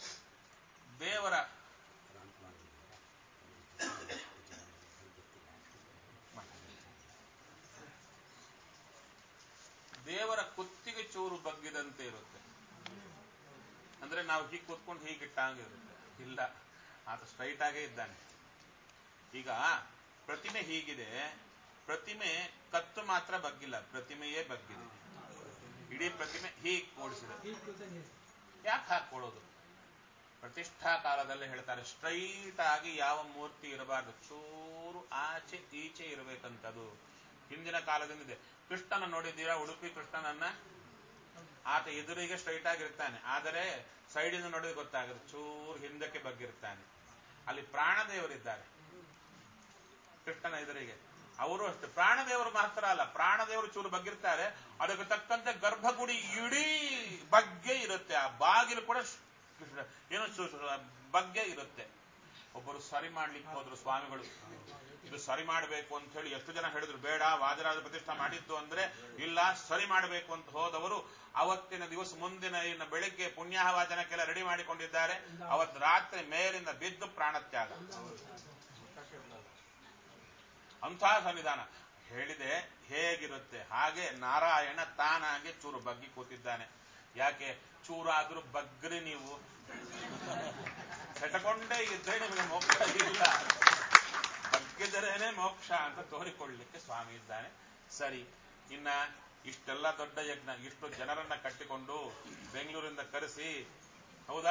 ದೇವರ ಕುತ್ತಿಗೆ ಚೂರು ಬಗ್ಗಿದಂತೆ ಇರುತ್ತೆ. ಅಂದ್ರೆ ನಾವು ಹೀಗೆ ಕೂತ್ಕೊಂಡು ಹೀಗಿಟ್ಟಂಗೆ ಇರುತ್ತೆ. ಇಲ್ಲ, ಆತ ಸ್ಟ್ರೈಟ್ ಆಗೇ ಇದ್ದಾನೆ. ಈಗ ಪ್ರತಿಮೆ ಹೀಗಿದೆ, ಪ್ರತಿಮೆ ಕತ್ತು ಮಾತ್ರ ಬಗ್ಗಿಲ್ಲ, ಪ್ರತಿಮೆಯೇ ಬಗ್ಗಿದೆ. ಇಡೀ ಪ್ರತಿಮೆ ಹೀಗೆ ಕೂಡಿಸಿದೆ. ಯಾಕೆ ಹಾಕೊಡೋದು? ಪ್ರತಿಷ್ಠಾ ಕಾಲದಲ್ಲೇ ಹೇಳ್ತಾರೆ, ಸ್ಟ್ರೈಟ್ ಆಗಿ ಯಾವ ಮೂರ್ತಿ ಇರಬಾರ್ದು, ಚೂರು ಆಚೆ ಈಚೆ ಇರಬೇಕಂತದು ಹಿಂದಿನ ಕಾಲದಿಂದಿದೆ. ಕೃಷ್ಣನ ನೋಡಿದ್ದೀರಾ? ಉಡುಪಿ ಕೃಷ್ಣನನ್ನ ಆತ ಎದುರಿಗೆ ಸ್ಟ್ರೈಟ್ ಆಗಿರ್ತಾನೆ, ಆದರೆ ಸೈಡಿಂದ ನೋಡಿದ್ರೆ ಗೊತ್ತಾಗುತ್ತೆ ಚೂರು ಹಿಂದಕ್ಕೆ ಬಗ್ಗಿರ್ತಾನೆ. ಅಲ್ಲಿ ಪ್ರಾಣದೇವರಿದ್ದಾರೆ ಕೃಷ್ಣನ ಎದುರಿಗೆ, ಅವರು ಅಷ್ಟೇ. ಪ್ರಾಣದೇವರು ಮಾತ್ರ ಅಲ್ಲ, ಪ್ರಾಣದೇವರು ಚೂರು ಬಗ್ಗಿರ್ತಾರೆ, ಅದಕ್ಕೆ ತಕ್ಕಂತೆ ಗರ್ಭಗುಡಿ ಇಡೀ ಬಗ್ಗೆ ಇರುತ್ತೆ. ಆ ಬಾಗಿಲು ಕೂಡ ಏನೋ ಬಗ್ಗೆ ಇರುತ್ತೆ. ಒಬ್ಬರು ಸರಿ ಮಾಡ್ಲಿಕ್ಕೆ ಹೋದ್ರು ಸ್ವಾಮಿಗಳು, ಇದು ಸರಿ ಮಾಡಬೇಕು ಅಂತ ಹೇಳಿ ಎಷ್ಟು ಜನ ಹೇಳಿದ್ರು, ಬೇಡ ವಾದರಾಜ ಪ್ರತಿಷ್ಠಾ ಮಾಡಿದ್ದು ಅಂದ್ರೆ ಇಲ್ಲ ಸರಿ ಮಾಡಬೇಕು ಅಂತ ಹೋದವರು ಅವತ್ತಿನ ದಿವಸ ಮುಂದಿನ ಇನ್ನು ಬೆಳಿಗ್ಗೆ ಪುಣ್ಯಾಹವಾಚನಕ್ಕೆಲ್ಲ ರೆಡಿ ಮಾಡಿಕೊಂಡಿದ್ದಾರೆ. ಅವತ್ತು ರಾತ್ರಿ ಮೇಲಿಂದ ಬಿದ್ದು ಪ್ರಾಣತ್ಯಾಗ. ಅಂಥ ಸನ್ನಿಧಾನ ಹೇಳಿದೆ. ಹೇಗಿರುತ್ತೆ ಹಾಗೆ ನಾರಾಯಣ ತಾನಾಗೆ ಚೂರು ಬಗ್ಗಿ ಕೂತಿದ್ದಾನೆ. ಯಾಕೆ ಚೂರಾದ್ರೂ ಬಗ್ರಿ, ನೀವು ಸೆಟಕೊಂಡೇ ಇದ್ರೆ ನಿಮಗೆ ಮೋಕ್ಷ ಇಲ್ಲ, ಬಗ್ಗಿದರೇನೆ ಮೋಕ್ಷ ಅಂತ ತೋರಿಕೊಳ್ಳಲಿಕ್ಕೆ ಸ್ವಾಮಿ ಇದ್ದಾನೆ. ಸರಿ, ಇನ್ನ ಇಷ್ಟೆಲ್ಲ ದೊಡ್ಡ ಯಜ್ಞ, ಇಷ್ಟು ಜನರನ್ನ ಕಟ್ಟಿಕೊಂಡು ಬೆಂಗಳೂರಿಂದ ಕರೆಸಿ, ಹೌದಾ?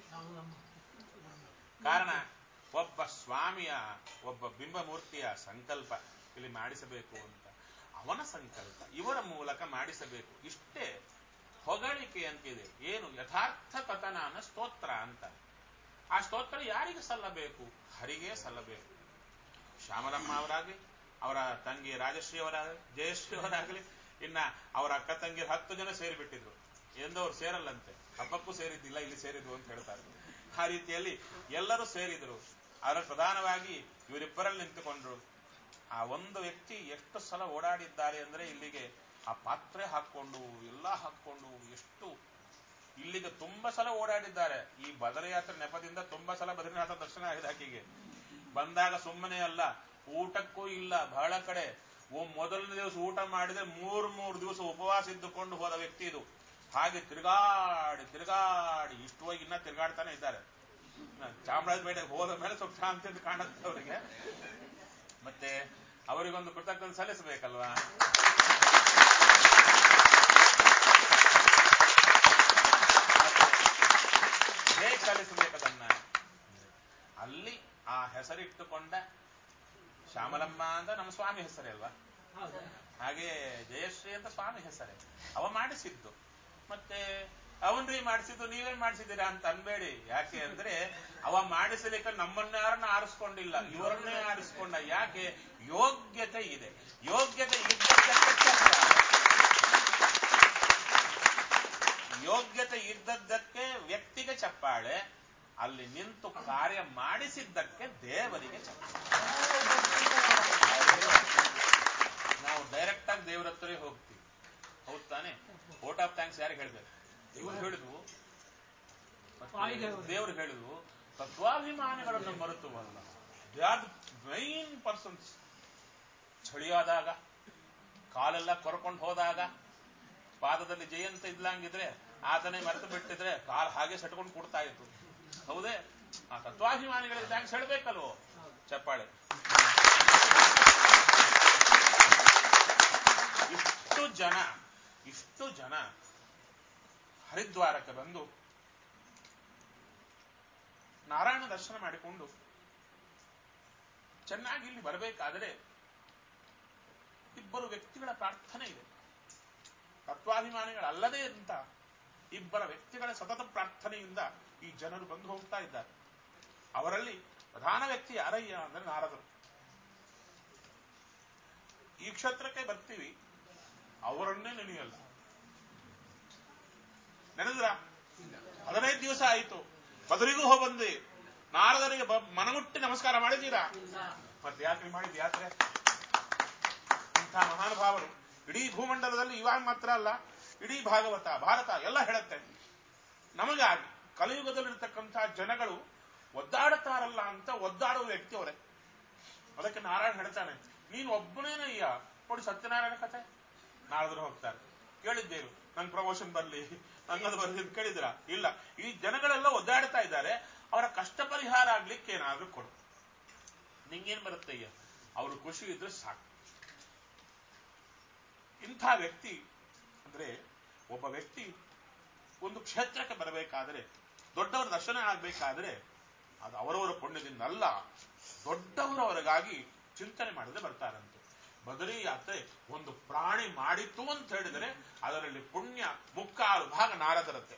ಕಾರಣ ಒಬ್ಬ ಸ್ವಾಮಿಯ, ಒಬ್ಬ ಬಿಂಬಮೂರ್ತಿಯ ಸಂಕಲ್ಪ ಇಲ್ಲಿ ಮಾಡಿಸಬೇಕು ಅಂತ, ಅವನ ಸಂಕಲ್ಪ ಇವರ ಮೂಲಕ ಮಾಡಿಸಬೇಕು. ಇಷ್ಟೇ ಹೊಗಳಿಕೆ ಅಂತಿದೆ. ಏನು? ಯಥಾರ್ಥ ಕಥನಾನ ಸ್ತೋತ್ರ ಅಂತ. ಆ ಸ್ತೋತ್ರ ಯಾರಿಗೆ ಸಲ್ಲಬೇಕು? ಹರಿಗೆ ಸಲ್ಲಬೇಕು. ಶ್ಯಾಮಲಮ್ಮ ಅವರಾಗಲಿ, ಅವರ ತಂಗಿ ರಾಜಶ್ರೀ ಅವರಾಗಲಿ, ಜಯಶ್ರೀ ಅವರಾಗಲಿ, ಇನ್ನ ಅವರ ಅಕ್ಕ ತಂಗಿ 10 ಜನ ಸೇರಿಬಿಟ್ಟಿದ್ರು. ಎಂದವ್ರು ಸೇರಲ್ಲಂತೆ, ಹಬ್ಬಕ್ಕೂ ಸೇರಿದ್ದಿಲ್ಲ, ಇಲ್ಲಿ ಸೇರಿದ್ರು ಅಂತ ಹೇಳ್ತಾರೆ. ಆ ರೀತಿಯಲ್ಲಿ ಎಲ್ಲರೂ ಸೇರಿದ್ರು. ಅದರ ಪ್ರಧಾನವಾಗಿ ಇವರಿಬ್ಬರಲ್ಲಿ ನಿಂತುಕೊಂಡ್ರು. ಆ ಒಂದು ವ್ಯಕ್ತಿ ಎಷ್ಟು ಸಲ ಓಡಾಡಿದ್ದಾರೆ ಅಂದ್ರೆ ಇಲ್ಲಿಗೆ ಆ ಪಾತ್ರೆ ಹಾಕೊಂಡು ಎಲ್ಲ ಹಾಕೊಂಡು ಎಷ್ಟು ಇಲ್ಲಿಗೆ ತುಂಬಾ ಸಲ ಓಡಾಡಿದ್ದಾರೆ. ಈ ಬದರಿಯಾತ್ರೆ ನೆಪದಿಂದ ತುಂಬಾ ಸಲ ಬದ್ರಿನಾಥ ದರ್ಶನ ಆಗಿದೆ ಆಕೆಗೆ. ಬಂದಾಗ ಸುಮ್ಮನೆ ಅಲ್ಲ, ಊಟಕ್ಕೂ ಇಲ್ಲ. ಬಹಳ ಕಡೆ ಮೊದಲನೇ ದಿವಸ ಊಟ ಮಾಡಿದ್ರೆ 3 ದಿವಸ ಉಪವಾಸ ಇದ್ದುಕೊಂಡು ಹೋದ ವ್ಯಕ್ತಿ ಇದು. ಹಾಗೆ ತಿರುಗಾಡಿ ತಿರುಗಾಡಿ ಇಷ್ಟವಾಗಿ ಇನ್ನ ತಿರುಗಾಡ್ತಾನೆ ಇದ್ದಾರೆ. ಚಾಮರಾಜಪೇಟೆಗೆ ಹೋದ ಮೇಲೆ ಸ್ವಲ್ಪ ಶಾಂತಿ ಅಂತ ಕಾಣುತ್ತೆ ಅವರಿಗೆ. ಮತ್ತೆ ಅವರಿಗೊಂದು ಕೃತಜ್ಞತೆ ಸಲ್ಲಿಸಬೇಕಲ್ವಾ? ಹೇಗೆ ಸಲ್ಲಿಸಬೇಕದನ್ನ? ಅಲ್ಲಿ ಆ ಹೆಸರಿಟ್ಟುಕೊಂಡ ಶ್ಯಾಮಲಮ್ಮ ಅಂತ ನಮ್ಮ ಸ್ವಾಮಿ ಹೆಸರೇ ಅಲ್ವಾ? ಹಾಗೆ ಜಯಶ್ರೀ ಅಂತ ಸ್ವಾಮಿ ಹೆಸರೇ. ಅವ ಮಾಡಿಸಿದ್ದು. ಮತ್ತೆ ಅವನ್ರೀ ಮಾಡಿಸಿದ್ದು, ನೀವೇನ್ ಮಾಡಿಸಿದ್ದೀರಾ ಅಂತ ಅನ್ಬೇಡಿ. ಯಾಕೆ ಅಂದ್ರೆ ಅವ ಮಾಡಿಸಲಿಕ್ಕೆ ನಮ್ಮನ್ಯಾರನ್ನ ಆರಿಸ್ಕೊಂಡಿಲ್ಲ, ಇವರನ್ನೇ ಆರಿಸ್ಕೊಂಡ. ಯಾಕೆ? ಯೋಗ್ಯತೆ ಇದೆ. ಯೋಗ್ಯತೆ ಯೋಗ್ಯತೆ ಇದ್ದದ್ದಕ್ಕೆ ವ್ಯಕ್ತಿಗೆ ಚಪ್ಪಾಳೆ, ಅಲ್ಲಿ ನಿಂತು ಕಾರ್ಯ ಮಾಡಿಸಿದ್ದಕ್ಕೆ ದೇವರಿಗೆ ಚಪ್ಪಾಳೆ. ನಾವು ಡೈರೆಕ್ಟ್ ಆಗಿ ದೇವರ ಹತ್ರ ಹೋಗ್ತೀವಿ, ಹೌದ್ ತಾನೆ? ವೋಟ್ ಆಫ್ ಥ್ಯಾಂಕ್ಸ್ ಯಾರಿಗೆ ಹೇಳ್ಬೇಕು? ಇವ್ರು ಹೇಳಿದ್ವು, ದೇವರು ಹೇಳಿದ್ವು, ತತ್ವಾಭಿಮಾನಿಗಳನ್ನು ಮರೆತುವಲ್ಲ. They are main persons. ಚಳಿಯಾದಾಗ, ಕಾಲೆಲ್ಲ ಕೊರ್ಕೊಂಡು ಹೋದಾಗ, ಪಾದದಲ್ಲಿ ಜಯಂತ ಇದ್ಲಂಗಿದ್ರೆ ಆತನೇ ಮರೆತು ಬಿಟ್ಟಿದ್ರೆ ಕಾಲು ಹಾಗೆ ಸೆಟ್ಕೊಂಡು ಕೊಡ್ತಾ ಇತ್ತು. ಹೌದೇ? ಆ ತತ್ವಾಭಿಮಾನಿಗಳಿಗೆ ಥ್ಯಾಂಕ್ಸ್ ಹೇಳ್ಬೇಕಲ್ವೋ? ಚಪ್ಪಾಳೆ. ಇಷ್ಟು ಜನ ಹರಿದ್ವಾರಕ್ಕೆ ಬಂದು ನಾರಾಯಣ ದರ್ಶನ ಮಾಡಿಕೊಂಡು ಚೆನ್ನಾಗಿ ಇಲ್ಲಿ ಬರಬೇಕಾದರೆ ಇಬ್ಬರು ವ್ಯಕ್ತಿಗಳ ಪ್ರಾರ್ಥನೆ ಇದೆ. ತತ್ವಾಭಿಮಾನಿಗಳಲ್ಲದೇ ಅಂತ ಇಬ್ಬರ ವ್ಯಕ್ತಿಗಳ ಸತತ ಪ್ರಾರ್ಥನೆಯಿಂದ ಈ ಜನರು ಬಂದು ಹೋಗ್ತಾ ಇದ್ದಾರೆ. ಅವರಲ್ಲಿ ಪ್ರಧಾನ ವ್ಯಕ್ತಿ ಯಾರಯ್ಯ ಅಂದ್ರೆ ನಾರದರು. ಈ ಕ್ಷೇತ್ರಕ್ಕೆ ಬರ್ತೀವಿ, ಅವರನ್ನೇ ನೆನೆಯಲ್ಲ. ನೆನೆದ್ರ 15 ದಿವಸ ಆಯಿತು, ಬದರಿಗೂ ಹೋಗ್ಬಂದಿ, ನಾರದರಿಗೆ ಮನಮುಟ್ಟಿ ನಮಸ್ಕಾರ ಮಾಡಿದ್ದೀರಾ? ಮತ್ತೆ ಯಾತ್ರೆ ಮಾಡಿದ ಯಾತ್ರೆ? ಇಂಥ ಮಹಾನುಭಾವರು ಇಡೀ ಭೂಮಂಡಲದಲ್ಲಿ ಇವಾಗ ಮಾತ್ರ ಅಲ್ಲ, ಇಡೀ ಭಾಗವತ ಭಾರತ ಎಲ್ಲ ಹೇಳುತ್ತೆ. ನಮಗಾಗಿ ಕಲಿಯುಗದಲ್ಲಿರ್ತಕ್ಕಂಥ ಜನಗಳು ಒದ್ದಾಡುತ್ತಾರಲ್ಲ ಅಂತ ಒದ್ದಾಡುವ ವ್ಯಕ್ತಿ ಅವರೇ. ಅದಕ್ಕೆ ನಾರಾಯಣ ಹೇಳ್ತಾನೆ, ನೀನು ಒಬ್ಬನೇನಯ್ಯ ನೋಡಿ. ಸತ್ಯನಾರಾಯಣ ಕಥೆ ನಾರದರು ಹೋಗ್ತಾರೆ, ಕೇಳಿದ್ದೇನು ನಂಗೆ ಪ್ರಮೋಷನ್ ಬರ್ಲಿ, ನಂಗದು ಬರ್ಲಿ ಅಂತ ಕೇಳಿದ್ರ? ಇಲ್ಲ, ಈ ಜನಗಳೆಲ್ಲ ಒದ್ದಾಡ್ತಾ ಇದ್ದಾರೆ, ಅವರ ಕಷ್ಟ ಪರಿಹಾರ ಆಗ್ಲಿಕ್ಕೆ ಏನಾದ್ರೂ ಕೊಡು. ನಿಂಗೇನ್ ಬರುತ್ತಯ್ಯ? ಅವರು ಖುಷಿ ಇದ್ರೆ ಸಾಕು. ಇಂಥ ವ್ಯಕ್ತಿ ಅಂದ್ರೆ ಒಬ್ಬ ವ್ಯಕ್ತಿ ಒಂದು ಕ್ಷೇತ್ರಕ್ಕೆ ಬರಬೇಕಾದ್ರೆ, ದೊಡ್ಡವರ ದರ್ಶನ ಆಗ್ಬೇಕಾದ್ರೆ ಅದು ಅವರವರ ಪುಣ್ಯದಿಂದ ಅಲ್ಲ, ದೊಡ್ಡವರವರಿಗಾಗಿ ಚಿಂತನೆ ಮಾಡಿದ್ರೆ ಬರ್ತಾರಂತೆ. ಬದರಿ ಯಾತ್ರೆ ಒಂದು ಪ್ರಾಣಿ ಮಾಡಿತು ಅಂತ ಹೇಳಿದರೆ ಅದರಲ್ಲಿ ಪುಣ್ಯ 3/4 ಭಾಗ ನಾರದರತ್ತೆ.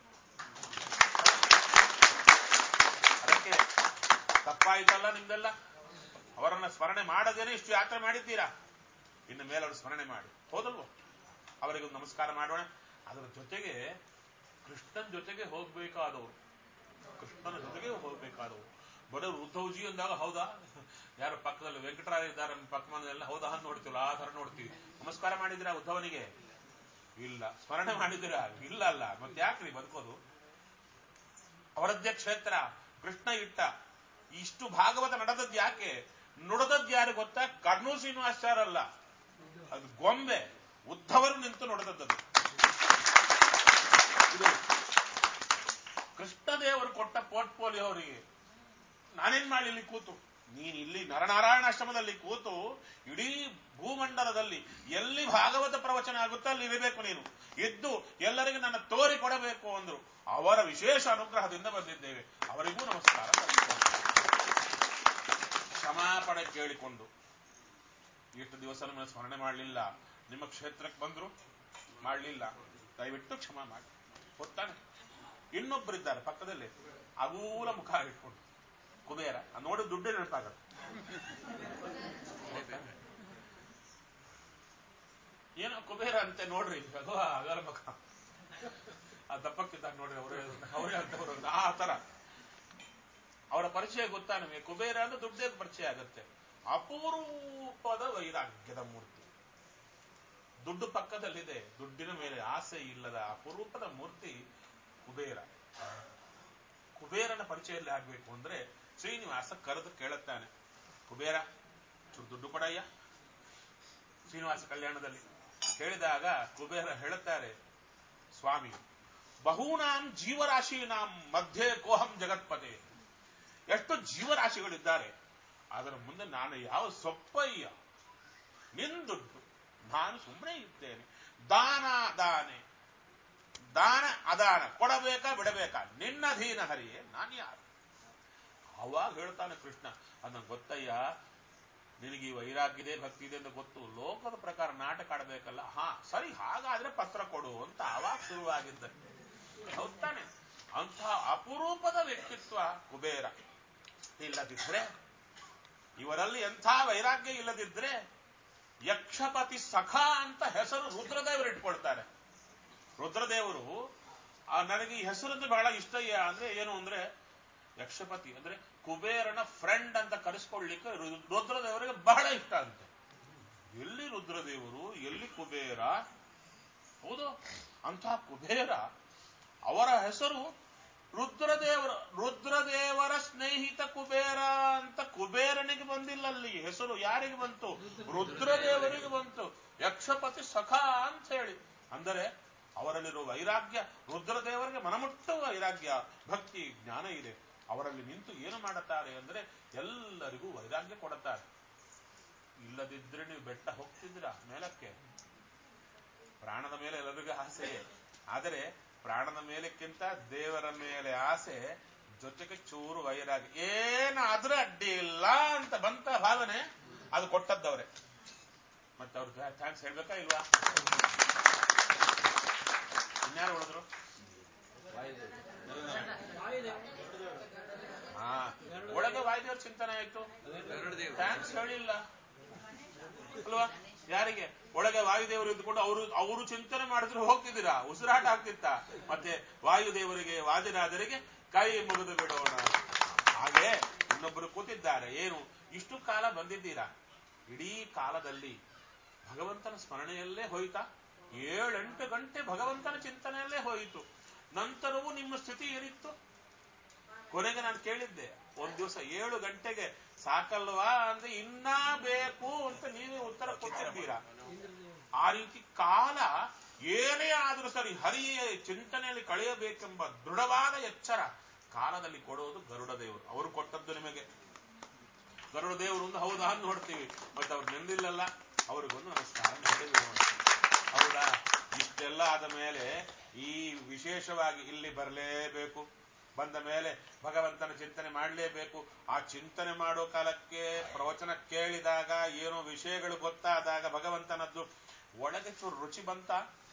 ಅದಕ್ಕೆ ತಪ್ಪಾಯ್ತಲ್ಲ ನಿಮ್ದೆಲ್ಲ. ಅವರನ್ನ ಸ್ಮರಣೆ ಮಾಡದೇನೆ ಇಷ್ಟು ಯಾತ್ರೆ ಮಾಡಿದ್ದೀರಾ, ಇನ್ನು ಮೇಲೆ ಅವರು ಸ್ಮರಣೆ ಮಾಡಿ ಹೋದಲ್ವೋ? ಅವರಿಗೊಂದು ನಮಸ್ಕಾರ ಮಾಡೋಣ. ಅದರ ಜೊತೆಗೆ ಕೃಷ್ಣನ್ ಜೊತೆಗೆ ಹೋಗ್ಬೇಕಾದವರು ಕೃಷ್ಣನ ಜೊತೆಗೆ ಹೋಗ್ಬೇಕಾದವು. ಬರೋರು ಉದ್ಧವ್ಜಿ ಅಂದಾಗ ಹೌದಾ, ಯಾರು ಪಕ್ಕದಲ್ಲಿ ವೆಂಕಟರಾಯ ಇದ್ದಾರೆ ಪಕ್ಕ ಮನೆಯಲ್ಲ, ಹೌದಾ ಅಂತ ನೋಡ್ತೀವಲ್ಲ, ಆ ತರ ನೋಡ್ತೀವಿ. ನಮಸ್ಕಾರ ಮಾಡಿದಿರಾ ಉದ್ಧವನಿಗೆ? ಇಲ್ಲ. ಸ್ಮರಣೆ ಮಾಡಿದಿರಾ? ಇಲ್ಲ. ಅಲ್ಲ ಮತ್ತೆ ಯಾಕ್ರಿ ಬದುಕೋದು? ಅವರದ್ದೇ ಕ್ಷೇತ್ರ, ಕೃಷ್ಣ ಇಟ್ಟ. ಇಷ್ಟು ಭಾಗವತ ನಡೆದದ್ದು ಯಾಕೆ? ನುಡಿದದ್ದು ಯಾರು ಗೊತ್ತಾ? ಕರ್ನೂಲ್ ಶ್ರೀನಿವಾಸಾಚಾರಲ್ಲ, ಅದು ಗೊಂಬೆ ಉದ್ಧವರು ನಿಂತು ನುಡಿದದ್ದು. ಇದು ಕೃಷ್ಣದೇವರು ಕೊಟ್ಟ ಪೋರ್ಟ್ಫೋಲಿಯೋ ಅವರಿಗೆ. ನಾನೇನ್ ಮಾಡಿ ಇಲ್ಲಿ ಕೂತು, ನೀನ್ ಇಲ್ಲಿ ನರನಾರಾಯಣಾಶ್ರಮದಲ್ಲಿ ಕೂತು ಇಡೀ ಭೂಮಂಡಲದಲ್ಲಿ ಎಲ್ಲಿ ಭಾಗವತ ಪ್ರವಚನ ಆಗುತ್ತೋ ಅಲ್ಲಿ ಇರಬೇಕು ನೀನು, ಇದ್ದು ಎಲ್ಲರಿಗೂ ನನ್ನ ತೋರಿ ಕೊಡಬೇಕು ಅಂದ್ರು. ಅವರ ವಿಶೇಷ ಅನುಗ್ರಹದಿಂದ ಬಂದಿದ್ದೇವೆ. ಅವರಿಗೂ ನಮಸ್ಕಾರ. ಕ್ಷಮಾಪಣೆ ಕೇಳಿಕೊಂಡು, ಎಷ್ಟು ದಿವಸ ನಮ್ಮನ್ನು ಸ್ಮರಣೆ ಮಾಡಲಿಲ್ಲ, ನಿಮ್ಮ ಕ್ಷೇತ್ರಕ್ಕೆ ಬಂದ್ರು ಮಾಡಲಿಲ್ಲ, ದಯವಿಟ್ಟು ಕ್ಷಮಾ ಮಾಡಿ. ಗೊತ್ತಾನೆ? ಇನ್ನೊಬ್ಬರಿದ್ದಾರೆ ಪಕ್ಕದಲ್ಲಿ, ಅಗೂಲ ಮುಖ ಇಟ್ಕೊಂಡು ಕುಬೇರ, ನೋಡಿ ದುಡ್ಡೇ ನೆನಪಾಗತ್ತೆ. ಏನೋ ಕುಬೇರ ಅಂತೆ ನೋಡ್ರಿ, ಅಗಲ ಮುಖ, ಆ ದಪ್ಪಕ್ಕಿದ್ದಾರೆ ನೋಡ್ರಿ, ಅವರೇ ಅಂತವ್ರು ಆ ತರ. ಅವರ ಪರಿಚಯ ಗೊತ್ತಾ ನಿಮಗೆ? ಕುಬೇರ ಅಂದ್ರೆ ದುಡ್ಡೇ ಪರಿಚಯ ಆಗತ್ತೆ. ಅಪೂರ್ವದ ವೈರಾಗ್ಯದ ಮೂರ್ತಿ. ದುಡ್ಡು ಪಕ್ಕದಲ್ಲಿದೆ, ದುಡ್ಡಿನ ಮೇಲೆ ಆಸೆ ಇಲ್ಲದ ಅಪರೂಪದ ಮೂರ್ತಿ ಕುಬೇರ. ಕುಬೇರನ ಪರಿಚಯದಲ್ಲಿ ಆಗ್ಬೇಕು ಅಂದ್ರೆ ಶ್ರೀನಿವಾಸ ಕರೆದು ಕೇಳುತ್ತಾನೆ, ಕುಬೇರ ಚೂರು ದುಡ್ಡು ಕೊಡಯ್ಯ. ಶ್ರೀನಿವಾಸ ಕಲ್ಯಾಣದಲ್ಲಿ ಕೇಳಿದಾಗ ಕುಬೇರ ಹೇಳುತ್ತಾರೆ, ಸ್ವಾಮಿ, ಬಹೂನಾಂ ಜೀವರಾಶೀನಾಂ ಮಧ್ಯೆ ಕೋಹಂ ಜಗತ್ಪತೆ. ಎಷ್ಟು ಜೀವರಾಶಿಗಳಿದ್ದಾರೆ, ಅದರ ಮುಂದೆ ನಾನು ಯಾವ ಸೊಪ್ಪಯ್ಯ, ನಿನ್ ದುಡ್ಡು, ನಾನು ಸುಮ್ಮನೆ ಇದ್ದೇನೆ. ದಾನ ದಾನೆ, ದಾನ ಅದಾನ, ಕೊಡಬೇಕಾ ಬಿಡಬೇಕಾ, ನಿನ್ನ ಅಧೀನ ಹರಿಯೇ, ನಾನು ಯಾರು? ಅವಾಗ ಹೇಳ್ತಾನೆ ಕೃಷ್ಣ, ಅದನ್ನ ಗೊತ್ತಯ್ಯ, ನಿನಗೆ ವೈರಾಗ್ಯ ಇದೆ, ಭಕ್ತಿ ಇದೆ ಅಂತ ಗೊತ್ತು, ಲೋಕದ ಪ್ರಕಾರ ನಾಟಕ ಆಡಬೇಕಲ್ಲ. ಹಾ ಸರಿ, ಹಾಗಾದ್ರೆ ಪತ್ರ ಕೊಡು ಅಂತ ಅವಾಗ ಶುರುವಾಗಿದ್ದ. ಹೌದಾನೆ? ಅಂಥ ಅಪರೂಪದ ವ್ಯಕ್ತಿತ್ವ ಕುಬೇರ. ಇಲ್ಲದಿದ್ರೆ, ಇವರಲ್ಲಿ ಎಂಥ ವೈರಾಗ್ಯ ಇಲ್ಲದಿದ್ರೆ, ಯಕ್ಷಪತಿ ಸಖ ಅಂತ ಹೆಸರು ರುದ್ರದೇವರು ಇಟ್ಕೊಳ್ತಾರೆ. ರುದ್ರದೇವರು ನನಗೆ ಈ ಹೆಸರದ್ದು ಬಹಳ ಇಷ್ಟಯ್ಯ ಅಂದ್ರೆ ಏನು ಅಂದ್ರೆ, ಯಕ್ಷಪತಿ ಅಂದ್ರೆ ಕುಬೇರನ ಫ್ರೆಂಡ್ ಅಂತ ಕರೆಸ್ಕೊಳ್ಳಿಕ್ಕೆ ರುದ್ರದೇವರಿಗೆ ಬಹಳ ಇಷ್ಟ ಅಂತೆ. ಎಲ್ಲಿ ರುದ್ರದೇವರು, ಎಲ್ಲಿ ಕುಬೇರ? ಹೌದು, ಅಂಥ ಕುಬೇರ, ಅವರ ಹೆಸರು ರುದ್ರದೇವರ ಸ್ನೇಹಿತ ಕುಬೇರ ಅಂತ ಕುಬೇರನಿಗೆ ಬಂದಿಲ್ಲ, ಅಲ್ಲಿ ಹೆಸರು ಯಾರಿಗೆ ಬಂತು? ರುದ್ರದೇವರಿಗೆ ಬಂತು. ಯಕ್ಷಪತಿ ಸಖ ಅಂತ ಹೇಳಿ. ಅಂದರೆ ಅವರಲ್ಲಿರುವ ವೈರಾಗ್ಯ, ರುದ್ರದೇವರಿಗೆ ಮನಮುಟ್ಟುವ ವೈರಾಗ್ಯ, ಭಕ್ತಿ, ಜ್ಞಾನ ಇದೆ. ಅವರಲ್ಲಿ ನಿಂತು ಏನು ಮಾಡುತ್ತಾರೆ ಅಂದ್ರೆ ಎಲ್ಲರಿಗೂ ವೈರಾಗ್ಯ ಕೊಡುತ್ತಾರೆ. ಇಲ್ಲದಿದ್ರೆ ನೀವು ಬೆಟ್ಟ ಹೋಗ್ತಿದ್ದೀರಾ ಮೇಲಕ್ಕೆ. ಪ್ರಾಣದ ಮೇಲೆ ಎಲ್ಲರಿಗೂ ಆಸೆ, ಆದರೆ ಪ್ರಾಣದ ಮೇಲಕ್ಕಿಂತ ದೇವರ ಮೇಲೆ ಆಸೆ, ಜೊತೆಗೆ ಚೂರು ವೈರಾಗ್ಯ. ಏನಾದ್ರೂ ಅಡ್ಡಿ ಇಲ್ಲ ಅಂತ ಬಂತ ಭಾವನೆ, ಅದು ಕೊಟ್ಟದ್ದವರೇ. ಮತ್ತೆ ಅವ್ರು ಥ್ಯಾಂಕ್ಸ್ ಹೇಳ್ಬೇಕಾ ಇಲ್ವಾ? ಇನ್ಯಾರು ಉಳಿದ್ರು? ಒಳಗೆ ವಾಯುದೇವ್ರ ಚಿಂತನೆ ಆಯ್ತು, ಥ್ಯಾಂಕ್ಸ್ ಹೇಳಿಲ್ಲ ಅಲ್ವಾ? ಯಾರಿಗೆ? ಒಳಗೆ ವಾಯುದೇವರು ಇದ್ದುಕೊಂಡು ಅವರು ಚಿಂತನೆ ಮಾಡಿದ್ರೆ ಹೋಗ್ತಿದ್ದೀರಾ, ಉಸಿರಾಟ ಆಗ್ತಿತ್ತ. ಮತ್ತೆ ವಾಯುದೇವರಿಗೆ ವಾದಿರಾಜರಿಗೆ ಕೈ ಮುಗಿದು ಬಿಡೋಣ. ಹಾಗೆ ಇನ್ನೊಬ್ಬರು ಕೂತಿದ್ದಾರೆ. ಏನು ಇಷ್ಟು ಕಾಲ ಬಂದಿದ್ದೀರಾ, ಇಡೀ ಕಾಲದಲ್ಲಿ ಭಗವಂತನ ಸ್ಮರಣೆಯಲ್ಲೇ ಹೋಯ್ತಾ? 7-8 ಗಂಟೆ ಭಗವಂತನ ಚಿಂತನೆಯಲ್ಲೇ ಹೋಯಿತು. ನಂತರವೂ ನಿಮ್ಮ ಸ್ಥಿತಿ ಏನಿತ್ತು? ಕೊನೆಗೆ ನಾನು ಕೇಳಿದ್ದೆ, ಒಂದ್ ದಿವಸ 7 ಗಂಟೆಗೆ ಸಾಕಲ್ವಾ ಅಂದ್ರೆ ಇನ್ನ ಬೇಕು ಅಂತ ನೀವೇ ಉತ್ತರ ಕೊಟ್ಟಿದ್ದೀರಾ. ಆ ರೀತಿ ಕಾಲ ಏನೇ ಆದರೂ ಸರಿ ಹರಿಯ ಚಿಂತನೆಯಲ್ಲಿ ಕಳೆಯಬೇಕೆಂಬ ದೃಢವಾದ ಎಚ್ಚರ ಕಾಲದಲ್ಲಿ ಕೊಡೋದು ಗರುಡ ದೇವರು. ಅವರು ಕೊಟ್ಟದ್ದು ನಿಮಗೆ. ಗರುಡ ದೇವರು ಒಂದು ಹೌದಾ ಅಂತ ನೋಡ್ತೀವಿ, ಮತ್ತೆ ಅವ್ರು ನೆಂದಿಲ್ಲಲ್ಲ, ಅವ್ರಿಗೊಂದು ನಮಸ್ಕಾರ ಮಾಡಿದ್ರು. ಹೌದಾ? ಇಷ್ಟೆಲ್ಲ ಆದ ಮೇಲೆ ಈ ವಿಶೇಷವಾಗಿ ಇಲ್ಲಿ ಬರಲೇಬೇಕು. ಬಂದ ಮೇಲೆ ಭಗವಂತನ ಚಿಂತನೆ ಮಾಡಲೇಬೇಕು. ಆ ಚಿಂತನೆ ಮಾಡೋ ಕಾಲಕ್ಕೆ ಪ್ರವಚನ ಕೇಳಿದಾಗ ಏನೋ ವಿಷಯಗಳು ಗೊತ್ತಾದಾಗ ಭಗವಂತನದ್ದು ಒಳಗೆ ಚೂರು ರುಚಿ ಬಂತ.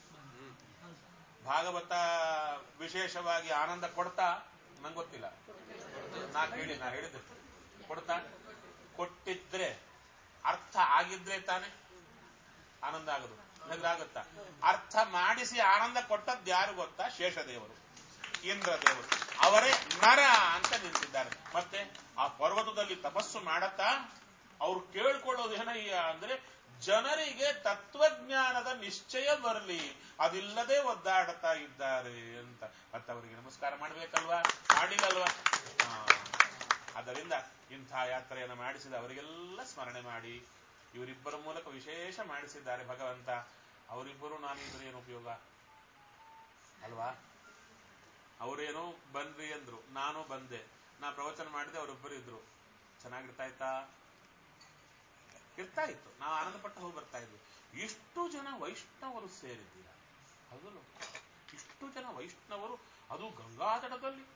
ಭಾಗವತ ವಿಶೇಷವಾಗಿ ಆನಂದ ಕೊಡ್ತಾ? ನಂಗೆ ಗೊತ್ತಿಲ್ಲ, ನಾ ಹೇಳಿದ್ದೆ ಕೊಡ್ತಾ. ಕೊಟ್ಟಿದ್ರೆ ಅರ್ಥ ಆಗಿದ್ರೆ ತಾನೆ ಆನಂದ ಆಗೋದು. ಆಗುತ್ತಾ? ಅರ್ಥ ಮಾಡಿಸಿ ಆನಂದ ಕೊಟ್ಟದ್ದು ಯಾರು ಗೊತ್ತಾ? ಶೇಷದೇವರು. ಇಂದ್ರದೇವರು. ಅವರೇ ನರ ಅಂತ ನಿಂತಿದ್ದಾರೆ. ಮತ್ತೆ ಆ ಪರ್ವತದಲ್ಲಿ ತಪಸ್ಸು ಮಾಡತ್ತಾ ಅವ್ರು ಕೇಳ್ಕೊಳ್ಳೋದೇನಯ್ಯ ಅಂದ್ರೆ ಜನರಿಗೆ ತತ್ವಜ್ಞಾನದ ನಿಶ್ಚಯ ಬರಲಿ, ಅದಿಲ್ಲದೆ ಒದ್ದಾಡ್ತಾ ಇದ್ದಾರೆ ಅಂತ. ಮತ್ತೆ ಅವರಿಗೆ ನಮಸ್ಕಾರ ಮಾಡ್ಬೇಕಲ್ವಾ, ಮಾಡಿಲ್ಲಲ್ವಾ? ಆದ್ದರಿಂದ ಇಂಥ ಯಾತ್ರೆಯನ್ನು ಮಾಡಿಸಿದ ಅವರಿಗೆಲ್ಲ ಸ್ಮರಣೆ ಮಾಡಿ, ಇವರಿಬ್ಬರ ಮೂಲಕ ವಿಶೇಷ ಮಾಡಿಸಿದ್ದಾರೆ ಭಗವಂತ. ಅವರಿಬ್ಬರು ನಾನಿದ್ರೆ ಏನು ಉಪಯೋಗ ಅಲ್ವಾ? ಅವರೇನೋ ಬಂದ್ರಿ ಅಂದ್ರು, ನಾನು ಬಂದೆ, ನಾ ಪ್ರವಚನ ಮಾಡಿದೆ, ಅವರಿಬ್ಬರು ಇದ್ರು, ಚೆನ್ನಾಗಿರ್ತಾ ಇತ್ತಾ? ಇರ್ತಾ ಇತ್ತು, ನಾವು ಆನಂದ ಪಟ್ಟು ಹೋಗಿ ಬರ್ತಾ ಇದ್ವಿ. ಇಷ್ಟು ಜನ ವೈಷ್ಣವರು ಸೇರಿದ್ದೀರ, ಹೌದು, ಇಷ್ಟು ಜನ ವೈಷ್ಣವರು, ಅದು ಗಂಗಾತಟದಲ್ಲಿ.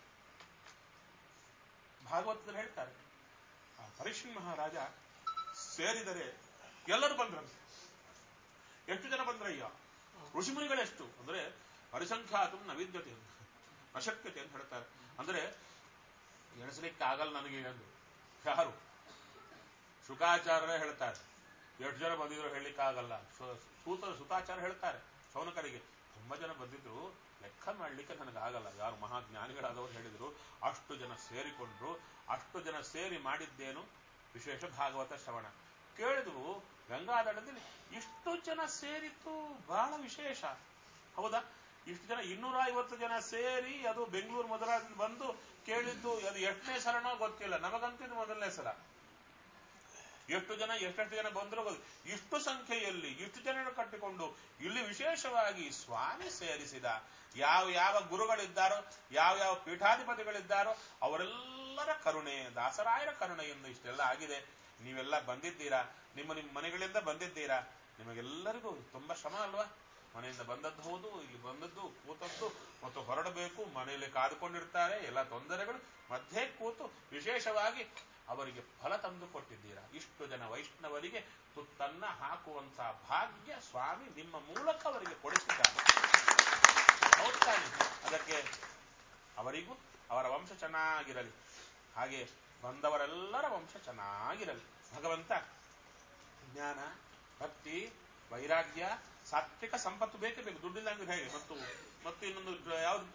ಭಾಗವತದಲ್ಲಿ ಹೇಳ್ತಾರೆ, ಪರೀಕ್ಷಿತ್ ಮಹಾರಾಜ ಸೇರಿದರೆ ಎಲ್ಲರೂ ಬಂದ್ರಂತೆ. ಎಷ್ಟು ಜನ ಬಂದ್ರಯ್ಯ? ಋಷಿಮುನಿಗಳೆಷ್ಟು ಅಂದ್ರೆ ಪರಿಸಂಖ್ಯಾತು ನವಿದ್ಯತೆ ಅಶಕ್ಯತೆ ಅಂತ ಹೇಳ್ತಾರೆ. ಅಂದ್ರೆ ಎಣಿಸಲಿಕ್ಕೆ ಆಗಲ್ಲ ನನಗೆ ಎಂದು. ಯಾರು? ಶುಕಾಚಾರ್ಯರೇ ಹೇಳ್ತಾರೆ, ಎಷ್ಟು ಜನ ಬಂದಿದ್ರು ಹೇಳಲಿಕ್ಕಾಗಲ್ಲ. ಸುತಾಚಾರ್ಯ ಹೇಳ್ತಾರೆ ಶೌನಕರಿಗೆ, ತುಂಬಾ ಜನ ಬಂದಿದ್ರು, ಲೆಕ್ಕ ಮಾಡ್ಲಿಕ್ಕೆ ನನಗಾಗಲ್ಲ. ಯಾರು ಮಹಾಜ್ಞಾನಿಗಳಾದವರು ಹೇಳಿದ್ರು, ಅಷ್ಟು ಜನ ಸೇರಿಕೊಂಡ್ರು. ಅಷ್ಟು ಜನ ಸೇರಿ ಮಾಡಿದ್ದೇನು ವಿಶೇಷ ಭಾಗವತ ಶ್ರವಣ ಕೇಳಿದ್ವು. ಗಂಗಾದಡದಲ್ಲಿ ಇಷ್ಟು ಜನ ಸೇರಿತ್ತು, ಬಹಳ ವಿಶೇಷ. ಹೌದಾ? ಇಷ್ಟು ಜನ 250 ಜನ ಸೇರಿ ಅದು ಬೆಂಗಳೂರು ಮಧುರಾದಿಂದ ಬಂದು ಕೇಳಿದ್ದು, ಅದು ಎಷ್ಟನೇ ಸಲನೋ ಗೊತ್ತಿಲ್ಲ, ನಮಗಂತೂ ಇದು ಮೊದಲನೇ ಸಲ. ಎಷ್ಟು ಜನ ಎಷ್ಟೆಷ್ಟು ಜನ ಬಂದರೂ ಇಷ್ಟು ಸಂಖ್ಯೆಯಲ್ಲಿ ಇಷ್ಟು ಜನರನ್ನು ಕಟ್ಟಿಕೊಂಡು ಇಲ್ಲಿ ವಿಶೇಷವಾಗಿ ಸ್ವಾಮಿ ಸೇರಿಸಿದ. ಯಾವ ಯಾವ ಗುರುಗಳಿದ್ದಾರೋ, ಯಾವ ಯಾವ ಪೀಠಾಧಿಪತಿಗಳಿದ್ದಾರೋ ಅವರೆಲ್ಲರ ಕರುಣೆ, ದಾಸರಾಯರ ಕರುಣೆಯಿಂದ ಇಷ್ಟೆಲ್ಲ ಆಗಿದೆ. ನೀವೆಲ್ಲ ಬಂದಿದ್ದೀರಾ, ನಿಮ್ಮ ಮನೆಗಳಿಂದ ಬಂದಿದ್ದೀರಾ. ನಿಮಗೆಲ್ಲರಿಗೂ ತುಂಬಾ ಶ್ರಮ ಅಲ್ವಾ? ಮನೆಯಿಂದ ಬಂದದ್ದು ಹೌದು, ಇಲ್ಲಿ ಬಂದದ್ದು ಕೂತದ್ದು ಮತ್ತು ಹೊರಡಬೇಕು, ಮನೆಯಲ್ಲಿ ಕಾದುಕೊಂಡಿರ್ತಾರೆ, ಎಲ್ಲ ತೊಂದರೆಗಳು ಮಧ್ಯೆ ಕೂತು ವಿಶೇಷವಾಗಿ ಅವರಿಗೆ ಫಲ ತಂದು ಕೊಟ್ಟಿದ್ದೀರಾ. ಇಷ್ಟು ಜನ ವೈಷ್ಣವರಿಗೆ ತುತ್ತನ್ನ ಹಾಕುವಂತಹ ಭಾಗ್ಯ ಸ್ವಾಮಿ ನಿಮ್ಮ ಮೂಲಕ ಅವರಿಗೆ ಕೊಡಿಸಿದ್ದಾರೆ. ಹೌದಾನೆ? ಅದಕ್ಕೆ ಅವರಿಗೂ ಅವರ ವಂಶ ಚೆನ್ನಾಗಿರಲಿ, ಹಾಗೆ ಬಂದವರೆಲ್ಲರ ವಂಶ ಚೆನ್ನಾಗಿರಲಿ. ಭಗವಂತ ಜ್ಞಾನ, ಭಕ್ತಿ, ವೈರಾಗ್ಯ, ಸಾತ್ವಿಕ ಸಂಪತ್ತು ಬೇಕೇ ಬೇಕು. ದುಡ್ಡಿಲ್ಲಂದ್ರೆ ಹೇಗೆ? ಮತ್ತು ಇನ್ನೊಂದು ಯಾವ್ದಪ್ಪ?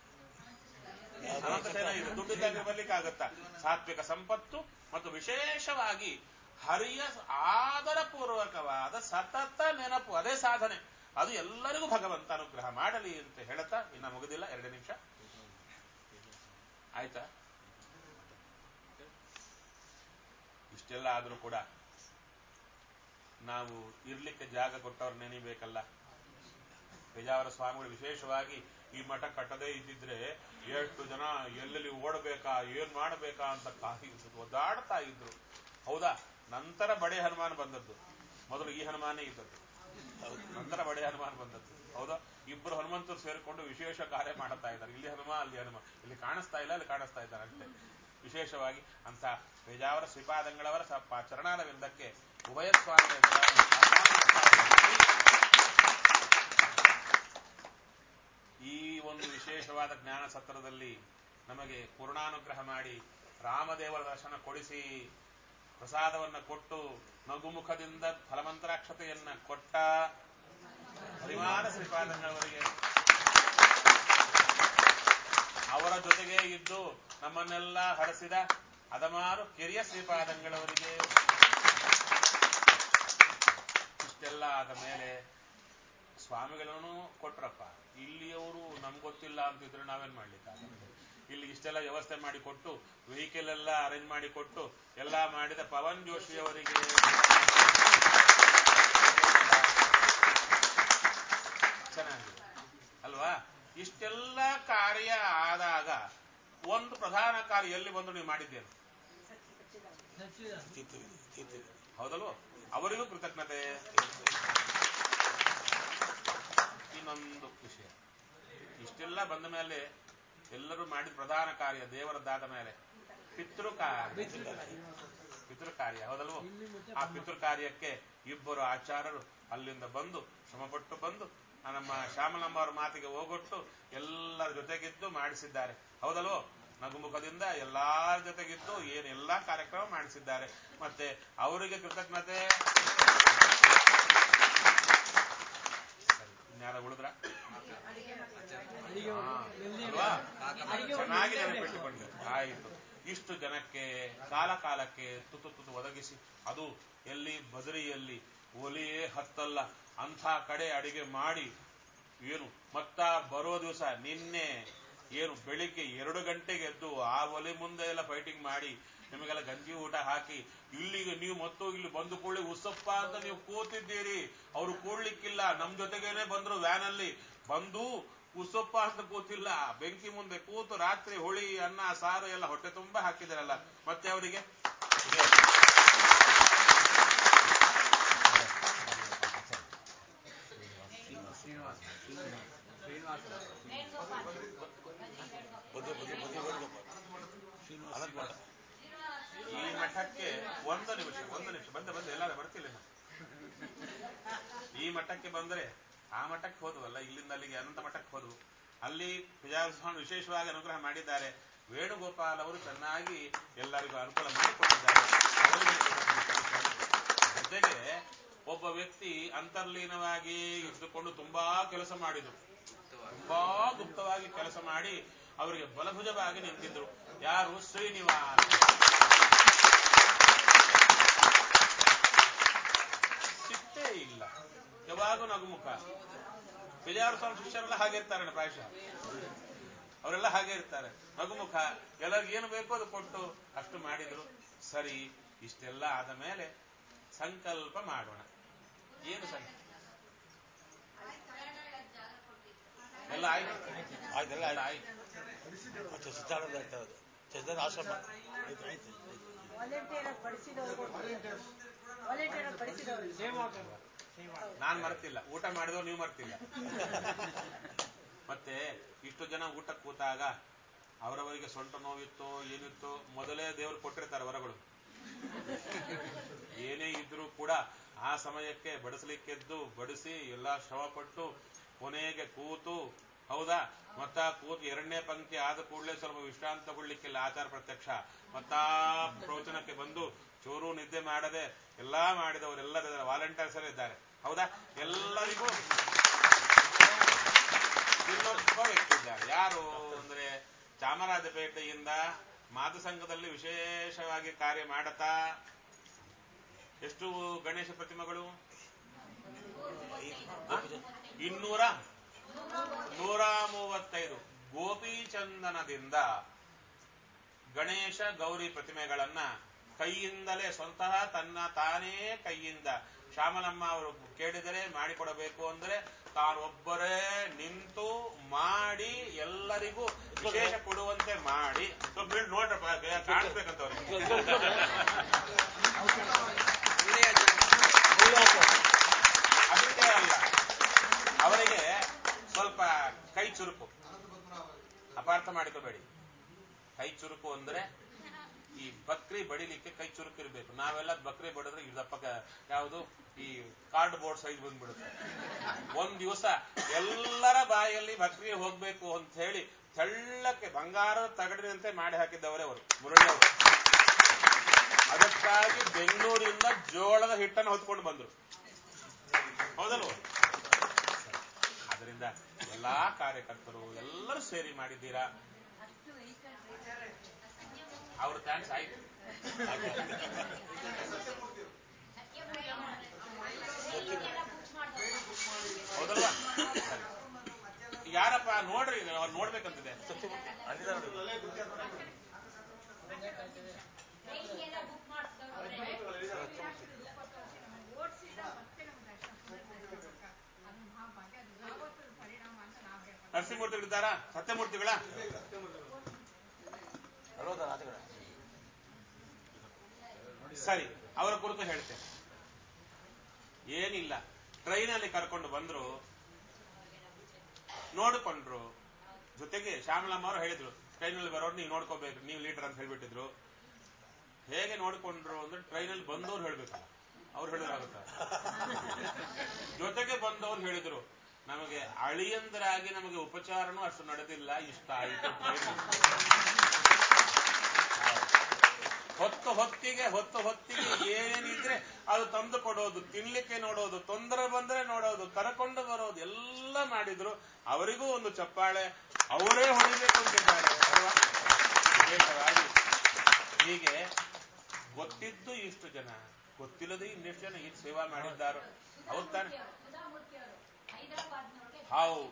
ಇದೆ. ದುಡ್ಡಿಲ್ಲಂದ್ರೆ ಬರ್ಲಿಕ್ಕಾಗತ್ತಾ? ಸಾತ್ವಿಕ ಸಂಪತ್ತು ಮತ್ತು ವಿಶೇಷವಾಗಿ ಹರಿಯ ಆದರಪೂರ್ವಕವಾದ ಸತತ ನೆನಪು, ಅದೇ ಸಾಧನೆ. ಅದು ಎಲ್ಲರಿಗೂ ಭಗವಂತ ಅನುಗ್ರಹ ಮಾಡಲಿ ಅಂತ ಹೇಳ್ತಾ, ಇನ್ನ ಮುಗಿದಿಲ್ಲ, 2 ನಿಮಿಷ ಆಯ್ತಾ? ಇಷ್ಟೆಲ್ಲ ಆದ್ರೂ ಕೂಡ ನಾವು ಇರ್ಲಿಕ್ಕೆ ಜಾಗ ಕೊಟ್ಟವ್ರು ನೆನಿಬೇಕಲ್ಲ. ಪೇಜಾವರ ಸ್ವಾಮಿಗಳು ವಿಶೇಷವಾಗಿ ಈ ಮಠ ಕಟ್ಟದೇ ಇದ್ದಿದ್ರೆ ಎಷ್ಟು ಜನ ಎಲ್ಲೆಲ್ಲಿ ಓಡಬೇಕಾ, ಏನ್ ಮಾಡಬೇಕಾ ಅಂತ ಒದ್ದಾಡ್ತಾ ಇದ್ರು. ಹೌದಾ? ನಂತರ ಬಡೆ ಹನುಮಾನ್ ಬಂದದ್ದು, ಮೊದಲು ಈ ಹನುಮಾನೇ ಇದ್ದದ್ದು, ನಂತರ ಬಡೆ ಹನುಮಾನ್ ಬಂದದ್ದು. ಹೌದಾ? ಇಬ್ಬರು ಹನುಮಂತರು ಸೇರಿಕೊಂಡು ವಿಶೇಷ ಕಾರ್ಯ ಮಾಡುತ್ತಾ ಇದ್ದಾರೆ. ಇಲ್ಲಿ ಹನುಮ, ಅಲ್ಲಿ ಹನುಮ, ಇಲ್ಲಿ ಕಾಣಿಸ್ತಾ ಇಲ್ಲ, ಅಲ್ಲಿ ಕಾಣಿಸ್ತಾ ಇದ್ದಾರೆ ಅಷ್ಟೇ. ವಿಶೇಷವಾಗಿ ಅಂತ ಪೇಜಾವರ ಶ್ರೀಪಾದಂಗಳವರ ಚರಣಾರವಿಂದಕ್ಕೆ ಉಭಯ ಸ್ವಾಮಿ ಈ ಒಂದು ವಿಶೇಷವಾದ ಜ್ಞಾನ ಸತ್ರದಲ್ಲಿ ನಮಗೆ ಪೂರ್ಣಾನುಗ್ರಹ ಮಾಡಿ ರಾಮದೇವರ ದರ್ಶನ ಕೊಡಿಸಿ ಪ್ರಸಾದವನ್ನು ಕೊಟ್ಟು ನಗುಮುಖದಿಂದ ಫಲಮಂತ್ರಾಕ್ಷತೆಯನ್ನ ಕೊಟ್ಟ ಪರಿವಾರ ಶ್ರೀಪಾದಂಗಳವರಿಗೆ, ಅವರ ಜೊತೆಗೆ ಇದ್ದು ನಮ್ಮನ್ನೆಲ್ಲ ಹರಸಿದ ಅದಮಾರು ಕಿರಿಯ ಶ್ರೀಪಾದಂಗಳವರಿಗೆ, ಇಷ್ಟೆಲ್ಲ ಆದ ಮೇಲೆ ಸ್ವಾಮಿಗಳನ್ನು ಕೊಟ್ರಪ್ಪ. ಇಲ್ಲಿಯವರು ನಮ್ಗೆ ಗೊತ್ತಿಲ್ಲ ಅಂತಿದ್ರೆ ನಾವೇನ್ ಮಾಡ್ಲಿಕ್ಕಾಗುತ್ತೆ? ಇಲ್ಲಿ ಇಷ್ಟೆಲ್ಲ ವ್ಯವಸ್ಥೆ ಮಾಡಿಕೊಟ್ಟು, ವೆಹಿಕಲ್ ಎಲ್ಲ ಅರೇಂಜ್ ಮಾಡಿಕೊಟ್ಟು ಎಲ್ಲ ಮಾಡಿದ ಪವನ್ ಜೋಶಿ ಅವರಿಗೆ ಚೆನ್ನಾಗಿದೆ ಅಲ್ವಾ? ಇಷ್ಟೆಲ್ಲ ಕಾರ್ಯ ಆದಾಗ ಒಂದು ಪ್ರಧಾನ ಕಾರ್ಯ ಎಲ್ಲಿ ಬಂದು ನೀವು ಮಾಡಿದ್ದೇನೆ, ಹೌದಲ್ವ? ಅವರಿಗೂ ಕೃತಜ್ಞತೆ. ಇನ್ನೊಂದು ವಿಷಯ, ಇಷ್ಟೆಲ್ಲ ಬಂದ ಮೇಲೆ ಎಲ್ಲರೂ ಮಾಡಿದ ಪ್ರಧಾನ ಕಾರ್ಯ ದೇವರದ್ದಾದ ಮೇಲೆ ಪಿತೃಕಾರ್ಯ, ಹೌದಲ್ವ? ಆ ಪಿತೃಕಾರ್ಯಕ್ಕೆ ಇಬ್ಬರು ಆಚಾರ್ಯರು ಅಲ್ಲಿಂದ ಬಂದು ಶ್ರಮಪಟ್ಟು ಬಂದು ನಮ್ಮ ಶ್ಯಾಮಲಮ್ಮ ಅವರ ಮಾತಿಗೆ ಹೋಗೊಟ್ಟು ಎಲ್ಲರ ಜೊತೆಗಿದ್ದು ಮಾಡಿಸಿದ್ದಾರೆ, ಹೌದಲ್ವೋ? ನಗುಮುಖದಿಂದ ಎಲ್ಲಾರ ಜೊತೆಗಿದ್ದು ಏನೆಲ್ಲಾ ಕಾರ್ಯಕ್ರಮ ಮಾಡಿಸಿದ್ದಾರೆ. ಮತ್ತೆ ಅವರಿಗೆ ಕೃತಜ್ಞತೆ. ಯಾರ ಉಳಿದ್ರ ಅಲ್ವಾ? ಚೆನ್ನಾಗಿ ನೆನಪಿಟ್ಟುಕೊಂಡ್ರೆ ಆಯಿತು. ಇಷ್ಟು ಜನಕ್ಕೆ ಕಾಲಕ್ಕೆ ತುತ್ತು ಒದಗಿಸಿ, ಅದು ಎಲ್ಲಿ ಬದರಿಯಲ್ಲಿ ಒಲಿಯೇ ಹತ್ತಲ್ಲ ಅಂಥ ಕಡೆ ಅಡಿಗೆ ಮಾಡಿ ಏನು ಮತ್ತ ಬರೋ ದಿವಸ ನಿನ್ನೆ ಏನು ಬೆಳಿಗ್ಗೆ 2 ಗಂಟೆಗೆ ಎದ್ದು ಆ ಒಲೆ ಮುಂದೆ ಎಲ್ಲ ಫೈಟಿಂಗ್ ಮಾಡಿ ನಿಮಗೆಲ್ಲ ಗಂಜಿ ಊಟ ಹಾಕಿ ಇಲ್ಲಿಗೆ ನೀವು ಮತ್ತು ಇಲ್ಲಿ ಬಂದು ಕೂಡಲೇ ಉಸಪ್ಪ ಅಂತ ನೀವು ಕೂತಿದ್ದೀರಿ. ಅವರು ಕೂಡ್ಲಿಕ್ಕಿಲ್ಲ, ನಮ್ ಜೊತೆಗೇನೆ ಬಂದ್ರು, ವ್ಯಾನಲ್ಲಿ ಬಂದು ಉಸಪ್ಪ ಅಂತ ಕೂತಿಲ್ಲ, ಬೆಂಕಿ ಮುಂದೆ ಕೂತು ರಾತ್ರಿ ಹುಳಿ ಅನ್ನ ಸಾರು ಎಲ್ಲ ಹೊಟ್ಟೆ ತುಂಬಾ ಹಾಕಿದಾರಲ್ಲ, ಮತ್ತೆ ಅವರಿಗೆ ಈ ಮಠಕ್ಕೆ ಒಂದು ನಿಮಿಷ ಬಂದೆ ಎಲ್ಲಾರು ಬರ್ತಿಲ್ಲ. ಈ ಮಠಕ್ಕೆ ಬಂದರೆ ಆ ಮಠಕ್ಕೆ ಹೋದ್ವಲ್ಲ, ಇಲ್ಲಿಂದ ಅಲ್ಲಿಗೆ ಅನಂತ ಮಠಕ್ಕೆ ಹೋದ್ವು. ಅಲ್ಲಿ ವಿಜಯಸ್ವಾಮಿ ವಿಶೇಷವಾಗಿ ಅನುಗ್ರಹ ಮಾಡಿದ್ದಾರೆ. ವೇಣುಗೋಪಾಲ್ ಅವರು ಚೆನ್ನಾಗಿ ಎಲ್ಲರಿಗೂ ಅನುಕೂಲ ಮಾಡಿಕೊಟ್ಟಿದ್ದಾರೆ. ಜೊತೆಗೆ ಒಬ್ಬ ವ್ಯಕ್ತಿ ಅಂತರ್ಲೀನವಾಗಿ ಇದ್ದುಕೊಂಡು ತುಂಬಾ ಕೆಲಸ ಮಾಡಿದ್ರು, ತುಂಬಾ ಗುಪ್ತವಾಗಿ ಕೆಲಸ ಮಾಡಿ ಅವರಿಗೆ ಬಲಭುಜವಾಗಿ ನಿಂತಿದ್ರು. ಯಾರು? ಶ್ರೀನಿವಾಸ. ಸಿಟ್ಟೇ ಇಲ್ಲ, ಯಾವಾಗೂ ನಗುಮುಖ. ವಿಜಯಸ್ವಾಮಿ ಶಿಷ್ಯರೆಲ್ಲ ಹಾಗೆ ಇರ್ತಾರೆ, ಪ್ರಾಯಶಃ ಅವರೆಲ್ಲ ಹಾಗೆ ಇರ್ತಾರೆ, ನಗುಮುಖ. ಎಲ್ಲರಿಗೂ ಏನು ಬೇಕೋ ಅದು ಕೊಟ್ಟು ಅಷ್ಟು ಮಾಡಿದ್ರು. ಸರಿ, ಇಷ್ಟೆಲ್ಲ ಆದ ಮೇಲೆ ಸಂಕಲ್ಪ ಮಾಡೋಣ. ಏನು ಸಂಕಲ್ಪ? ಎಲ್ಲ ಆಯ್ತು. ನಾನ್ ಮರ್ತಿಲ್ಲ, ಊಟ ಮಾಡಿದವ್ ನೀವು ಮರ್ತಿಲ್ಲ. ಮತ್ತೆ ಇಷ್ಟು ಜನ ಊಟಕ್ಕೆ ಕೂತಾಗ ಅವರವರಿಗೆ ಸೊಂಟ ನೋವಿತ್ತೋ ಏನಿತ್ತೋ ಮೊದಲೇ ದೇವರು ಕೊಟ್ಟಿರ್ತಾರೆ ವರಗಳು. ಏನೇ ಇದ್ರೂ ಕೂಡ ಆ ಸಮಯಕ್ಕೆ ಬಡಿಸ್ಲಿಕ್ಕೆದ್ದು ಬಡಿಸಿ ಎಲ್ಲಾ ಶ್ರಮ ಪಟ್ಟು ಕೊನೆಗೆ ಕೂತು, ಹೌದಾ, ಮತ್ತ ಕೂತು 2ನೇ ಪಂಕ್ತಿ ಆದ ಕೂಡಲೇ ಸ್ವಲ್ಪ ವಿಶ್ರಾಂತಿ ತಗೊಳ್ಲಿಕ್ಕಿಲ್ಲ, ಆಚಾರ ಪ್ರತ್ಯಕ್ಷ. ಮತ್ತ ಪ್ರವಚನಕ್ಕೆ ಬಂದು ಚೂರು ನಿದ್ದೆ ಮಾಡದೆ ಎಲ್ಲಾ ಮಾಡಿದವರೆಲ್ಲ ವಾಲಂಟಿಯರ್ಸ್ ಇದ್ದಾರೆ, ಹೌದಾ. ಎಲ್ಲರಿಗೂ ಇನ್ನೊಬ್ಬ ವ್ಯಕ್ತಿ ಇದ್ದಾರೆ. ಯಾರು ಅಂದ್ರೆ ಚಾಮರಾಜಪೇಟೆಯಿಂದ ಮಾತು ಸಂಘದಲ್ಲಿ ವಿಶೇಷವಾಗಿ ಕಾರ್ಯ ಮಾಡತಾ ಎಷ್ಟು ಗಣೇಶ ಪ್ರತಿಮೆಗಳು? 135 ಗೋಪೀಚಂದನದಿಂದ ಗಣೇಶ ಗೌರಿ ಪ್ರತಿಮೆಗಳನ್ನ ಕೈಯಿಂದಲೇ ಸ್ವತಃ ತಾನೇ ಕೈಯಿಂದ ಶ್ಯಾಮಲಮ್ಮ ಅವರು ಕೇಳಿದರೆ ಮಾಡಿಕೊಡಬೇಕು ಅಂದ್ರೆ ತಾನೊಬ್ಬರೇ ನಿಂತು ಮಾಡಿ ಎಲ್ಲರಿಗೂ ವಿಶೇಷ ಕೊಡುವಂತೆ ಮಾಡಿ ನೋಡ್ರಪ್ಪ, ಕಾಣಿಸ್ಬೇಕಂತವ್ರಿಗೆ. ಅದಕ್ಕೆ ಅಲ್ಲ, ಅವರಿಗೆ ಸ್ವಲ್ಪ ಕೈ ಚುರುಕು, ಅಪಾರ್ಥ ಮಾಡಿಕೋಬೇಡಿ. ಕೈ ಚುರುಕು ಅಂದ್ರೆ ಈ ಬಕ್ರಿ ಬಡಿಲಿಕ್ಕೆ ಕೈ ಚುರುಕು ಇರಬೇಕು. ನಾವೆಲ್ಲ ಬಕ್ರಿ ಬಡಿದ್ರೆ ಇದಪ್ಪ ಯಾವುದು ಈ ಕಾರ್ಡ್ ಬೋರ್ಡ್ ಸೈಜ್ ಬಂದ್ಬಿಡುತ್ತೆ. ಒಂದ್ ದಿವಸ ಎಲ್ಲರ ಬಾಯಲ್ಲಿ ಬಕ್ರಿ ಹೋಗ್ಬೇಕು ಅಂತ ಹೇಳಿ ತೆಳ್ಳಕ್ಕೆ ಬಂಗಾರದ ತಗಡಿನಂತೆ ಮಾಡಿ ಹಾಕಿದ್ದವರೇ ಅವರು, ಮುರಳಿ ಅವರು. ಅದಕ್ಕಾಗಿ ಬೆಂಗಳೂರಿಂದ ಜೋಳದ ಹಿಟ್ಟನ್ನು ಹೊತ್ಕೊಂಡು ಬಂದ್ರು, ಹೌದಲ್ವ? ಅದರಿಂದ ಎಲ್ಲಾ ಕಾರ್ಯಕರ್ತರು ಎಲ್ಲರೂ ಸೇರಿ ಮಾಡಿದ್ದೀರಾ. ಅವ್ರ ಥ್ಯಾಂಕ್ಸ್ ಆಯ್ತು. ಹೌದಲ್ವಾ? ಯಾರಪ್ಪ ನೋಡ್ರಿ, ಅವ್ರು ನೋಡ್ಬೇಕಂತಿದೆ. ನರಸಿಂಹಮೂರ್ತಿಗಳಿದ್ದಾರಾ? ಸತ್ಯಮೂರ್ತಿಗಳ? ಸರಿ, ಅವರ ಕುರಿತು ಹೇಳ್ತೇನೆ. ಏನಿಲ್ಲ, ಟ್ರೈನಲ್ಲಿ ಕರ್ಕೊಂಡು ಬಂದ್ರು, ನೋಡಿಕೊಂಡ್ರು. ಜೊತೆಗೆ ಶ್ಯಾಮಲಮ್ಮ ಅವರು ಹೇಳಿದ್ರು, ಟ್ರೈನಲ್ಲಿ ಬರೋರು ನೀವು ನೋಡ್ಕೋಬೇಕು, ನೀವು ಲೀಡರ್ ಅಂತ ಹೇಳ್ಬಿಟ್ಟಿದ್ರು. ಹೇಗೆ ನೋಡ್ಕೊಂಡ್ರು ಅಂದ್ರೆ ಟ್ರೈನಲ್ಲಿ ಬಂದವ್ರು ಹೇಳ್ಬೇಕಲ್ಲ, ಅವ್ರು ಹೇಳಿದ್ರಾಗುತ್ತ. ಜೊತೆಗೆ ಬಂದವ್ರು ಹೇಳಿದ್ರು, ನಮಗೆ ಅಳಿಯಂದರಾಗಿ ನಮಗೆ ಉಪಚಾರನೂ ಅಷ್ಟು ನಡೆದಿಲ್ಲ, ಇಷ್ಟ ಆಯಿತು. ಹೊತ್ತು ಹೊತ್ತಿಗೆ ಏನಿದ್ರೆ ಅದು ತಂದು ಕೊಡೋದು, ತಿನ್ಲಿಕ್ಕೆ ನೋಡೋದು, ತೊಂದರೆ ಬಂದ್ರೆ ನೋಡೋದು, ಕರ್ಕೊಂಡು ಬರೋದು ಎಲ್ಲ ಮಾಡಿದ್ರು. ಅವರಿಗೂ ಒಂದು ಚಪ್ಪಾಳೆ ಅವರೇ ಹೊಡಿಬೇಕು ಅಂತಿದ್ದಾರೆ ಅಲ್ವಾ? ವಿಶೇಷವಾಗಿ ಹೀಗೆ ಗೊತ್ತಿದ್ದು ಇಷ್ಟು ಜನ, ಗೊತ್ತಿಲ್ಲದೆ ಇನ್ನೆಷ್ಟು ಜನ ಈಗ ಸೇವಾ ಮಾಡಿದ್ದಾರೋ. ಹೌದು ತಾನೆ? ಹೌದು.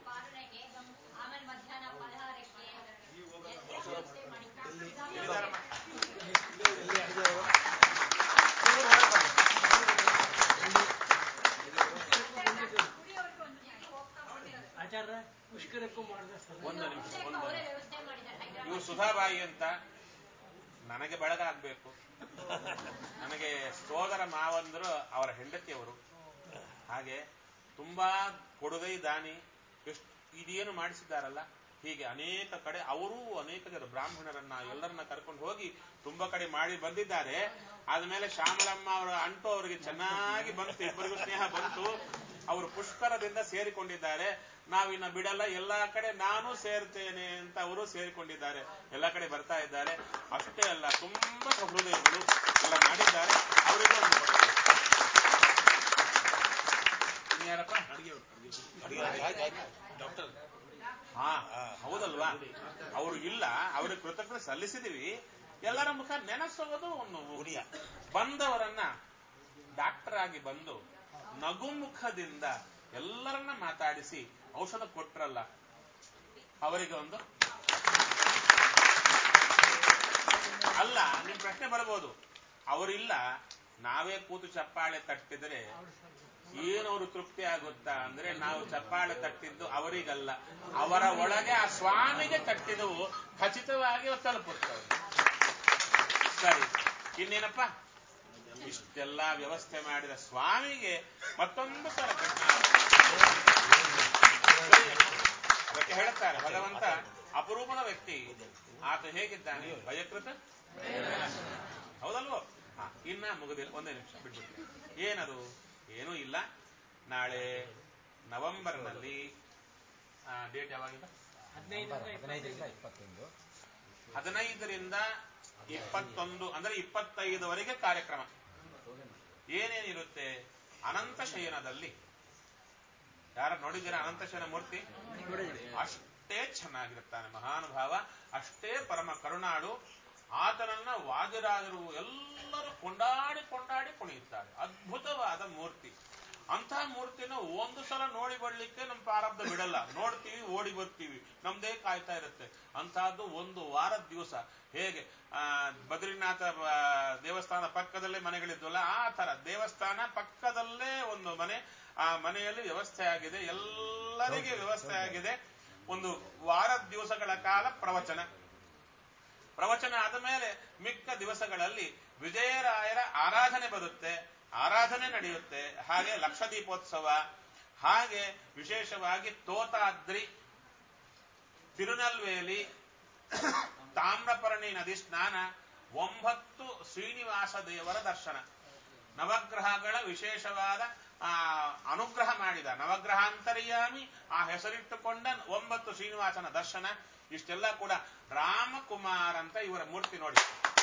ಒಂದು ನಿಮಿಷ. ಇವು ಸುಧಾಬಾಯಿ ಅಂತ ನನಗೆ ಬಳಗ ಆಗ್ಬೇಕು. ನನಗೆ ಸೋದರ ಮಾವಂದರು ಅವರ ಹೆಂಡತಿಯವರು. ಹಾಗೆ ತುಂಬಾ ಕೊಡುಗೈ ದಾನಿ, ಇದೇನು ಮಾಡಿಸಿದ್ದಾರಲ್ಲ, ಹೀಗೆ ಅನೇಕ ಕಡೆ ಅವರು ಅನೇಕ ಜನ ಬ್ರಾಹ್ಮಣರನ್ನ ಎಲ್ಲರನ್ನ ಕರ್ಕೊಂಡು ಹೋಗಿ ತುಂಬಾ ಕಡೆ ಮಾಡಿ ಬಂದಿದ್ದಾರೆ. ಆದ್ಮೇಲೆ ಶ್ಯಾಮಲಮ್ಮ ಅವರ ಅಂಟು ಅವರಿಗೆ ಚೆನ್ನಾಗಿ ಬಂತು, ಇಬ್ಬರಿಗೂ ಸ್ನೇಹ ಬಂತು. ಅವರು ಪುಷ್ಕರದಿಂದ ಸೇರಿಕೊಂಡಿದ್ದಾರೆ. ನಾವಿನ್ನ ಬಿಡಲ್ಲ, ಎಲ್ಲಾ ಕಡೆ ನಾನು ಸೇರ್ತೇನೆ ಅಂತ ಅವರು ಸೇರಿಕೊಂಡಿದ್ದಾರೆ. ಎಲ್ಲ ಕಡೆ ಬರ್ತಾ ಇದ್ದಾರೆ. ಅಷ್ಟೇ ಅಲ್ಲ, ತುಂಬಾ ಸಹೃದಯಗಳು ಎಲ್ಲ ಮಾಡಿದ್ದಾರೆ. ಅವರಿಗೂ ಯಾರಪ್ಪ ಡಾಕ್ಟರ್? ಹಾ, ಹೌದಲ್ವಾ? ಅವರು ಇಲ್ಲ, ಅವ್ರಿಗೆ ಕೃತಜ್ಞತೆ ಸಲ್ಲಿಸಿದೀವಿ. ಎಲ್ಲರ ಮುಖ ನೆನೆಸೋದು ಒಂದು ಉರಿಯ. ಬಂದವರನ್ನ ಡಾಕ್ಟರ್ ಆಗಿ ಬಂದು ನಗುಮುಖದಿಂದ ಎಲ್ಲರನ್ನ ಮಾತಾಡಿಸಿ ಔಷಧ ಕೊಟ್ರಲ್ಲ, ಅವರಿಗೆ ಒಂದು ಅಲ್ಲ. ನಿಮ್ ಪ್ರಶ್ನೆ ಬರ್ಬೋದು, ಅವರಿಲ್ಲ ನಾವೇ ಕೂತು ಚಪ್ಪಾಳೆ ತಟ್ಟಿದ್ರೆ ಏನವರು ತೃಪ್ತಿ ಆಗುತ್ತಾ ಅಂದ್ರೆ, ನಾವು ಚಪ್ಪಾಳೆ ತಟ್ಟಿದ್ದು ಅವರಿಗಲ್ಲ, ಅವರ ಒಳಗೆ ಆ ಸ್ವಾಮಿಗೆ ತಟ್ಟಿದವು ಖಚಿತವಾಗಿ ತಲುಪುತ್ತವೆ. ಸರಿ, ಇನ್ನೇನಪ್ಪ? ಇಷ್ಟೆಲ್ಲ ವ್ಯವಸ್ಥೆ ಮಾಡಿದ ಸ್ವಾಮಿಗೆ ಮತ್ತೊಂದು ಸಲ ಅದಕ್ಕೆ ಹೇಳ್ತಾರೆ ಭಗವಂತ ಅಪರೂಪದ ವ್ಯಕ್ತಿ. ಆತ ಹೇಗಿದ್ದಾನೆ? ಭಯಕೃತ. ಹೌದಲ್ವೋ? ಇನ್ನ ಮುಗಿದಿಲ್ಲ, ಒಂದೇ ನಿಮಿಷ ಬಿಟ್ಬಿಟ್ಟು. ಏನದು? ಏನೂ ಇಲ್ಲ. ನಾಳೆ ನವೆಂಬರ್ನಲ್ಲಿ ಡೇಟ್ ಯಾವಾಗಿಲ್ಲ? 15ರಿಂದ 21 ಅಂದ್ರೆ 25ವರೆಗೆ ಕಾರ್ಯಕ್ರಮ. ಏನೇನಿರುತ್ತೆ? ಅನಂತ ಶಯನದಲ್ಲಿ, ಯಾರು ನೋಡಿದ್ದೀರಾ ಅನಂತ ಶಯನ ಮೂರ್ತಿ? ಅಷ್ಟೇ ಚೆನ್ನಾಗಿರುತ್ತಾನೆ ಮಹಾನುಭಾವ, ಅಷ್ಟೇ ಪರಮ ಕರುಣಾಳು. ಆತನನ್ನ ವಾದಿರಾಜರು ಎಲ್ಲರೂ ಕೊಂಡಾಡಿ ಕುಣಿಯುತ್ತಾರೆ. ಅದ್ಭುತವಾದ ಮೂರ್ತಿ. ಅಂಥ ಮೂರ್ತಿನ ಒಂದು ಸಲ ನೋಡಿ ಬರ್ಲಿಕ್ಕೆ ನಮ್ಮ ಪ್ರಾರಬ್ಧ ಬಿಡಲ್ಲ. ನೋಡ್ತೀವಿ, ಓಡಿ ಬರ್ತೀವಿ, ನಮ್ದೇ ಕಾಯ್ತಾ ಇರುತ್ತೆ. ಅಂತಹದ್ದು ಒಂದು ವಾರದ ದಿವಸ. ಹೇಗೆ ಬದ್ರಿನಾಥ ದೇವಸ್ಥಾನ ಪಕ್ಕದಲ್ಲೇ ಮನೆಗಳಿದ್ವಲ್ಲ, ಆ ತರ ದೇವಸ್ಥಾನ ಪಕ್ಕದಲ್ಲೇ ಒಂದು ಮನೆ. ಆ ಮನೆಯಲ್ಲಿ ವ್ಯವಸ್ಥೆ ಆಗಿದೆ, ಎಲ್ಲರಿಗೆ ವ್ಯವಸ್ಥೆ ಆಗಿದೆ. ಒಂದು ವಾರದ ದಿವಸಗಳ ಕಾಲ ಪ್ರವಚನ ಆದ ಮೇಲೆ ಮಿಕ್ಕ ದಿವಸಗಳಲ್ಲಿ ವಿಜಯರಾಯರ ಆರಾಧನೆ ಬರುತ್ತೆ, ಆರಾಧನೆ ನಡೆಯುತ್ತೆ. ಹಾಗೆ ಲಕ್ಷದೀಪೋತ್ಸವ, ಹಾಗೆ ವಿಶೇಷವಾಗಿ ತೋತಾದ್ರಿ, ತಿರುನಲ್ವೇಲಿ, ತಾಮ್ರಪರ್ಣಿ ನದಿ ಸ್ನಾನ, 9 ಶ್ರೀನಿವಾಸ ದೇವರ ದರ್ಶನ, ನವಗ್ರಹಗಳ ವಿಶೇಷವಾದ ಅನುಗ್ರಹ ಮಾಡಿದ ನವಗ್ರಹಾಂತರ್ಯಾಮಿ ಆ ಹೆಸರಿಟ್ಟುಕೊಂಡ 9 ಶ್ರೀನಿವಾಸನ ದರ್ಶನ. ಇಷ್ಟೆಲ್ಲ ಕೂಡ ರಾಮಕುಮಾರ್ ಅಂತ ಇವರ ಮೂರ್ತಿ ನೋಡಿ.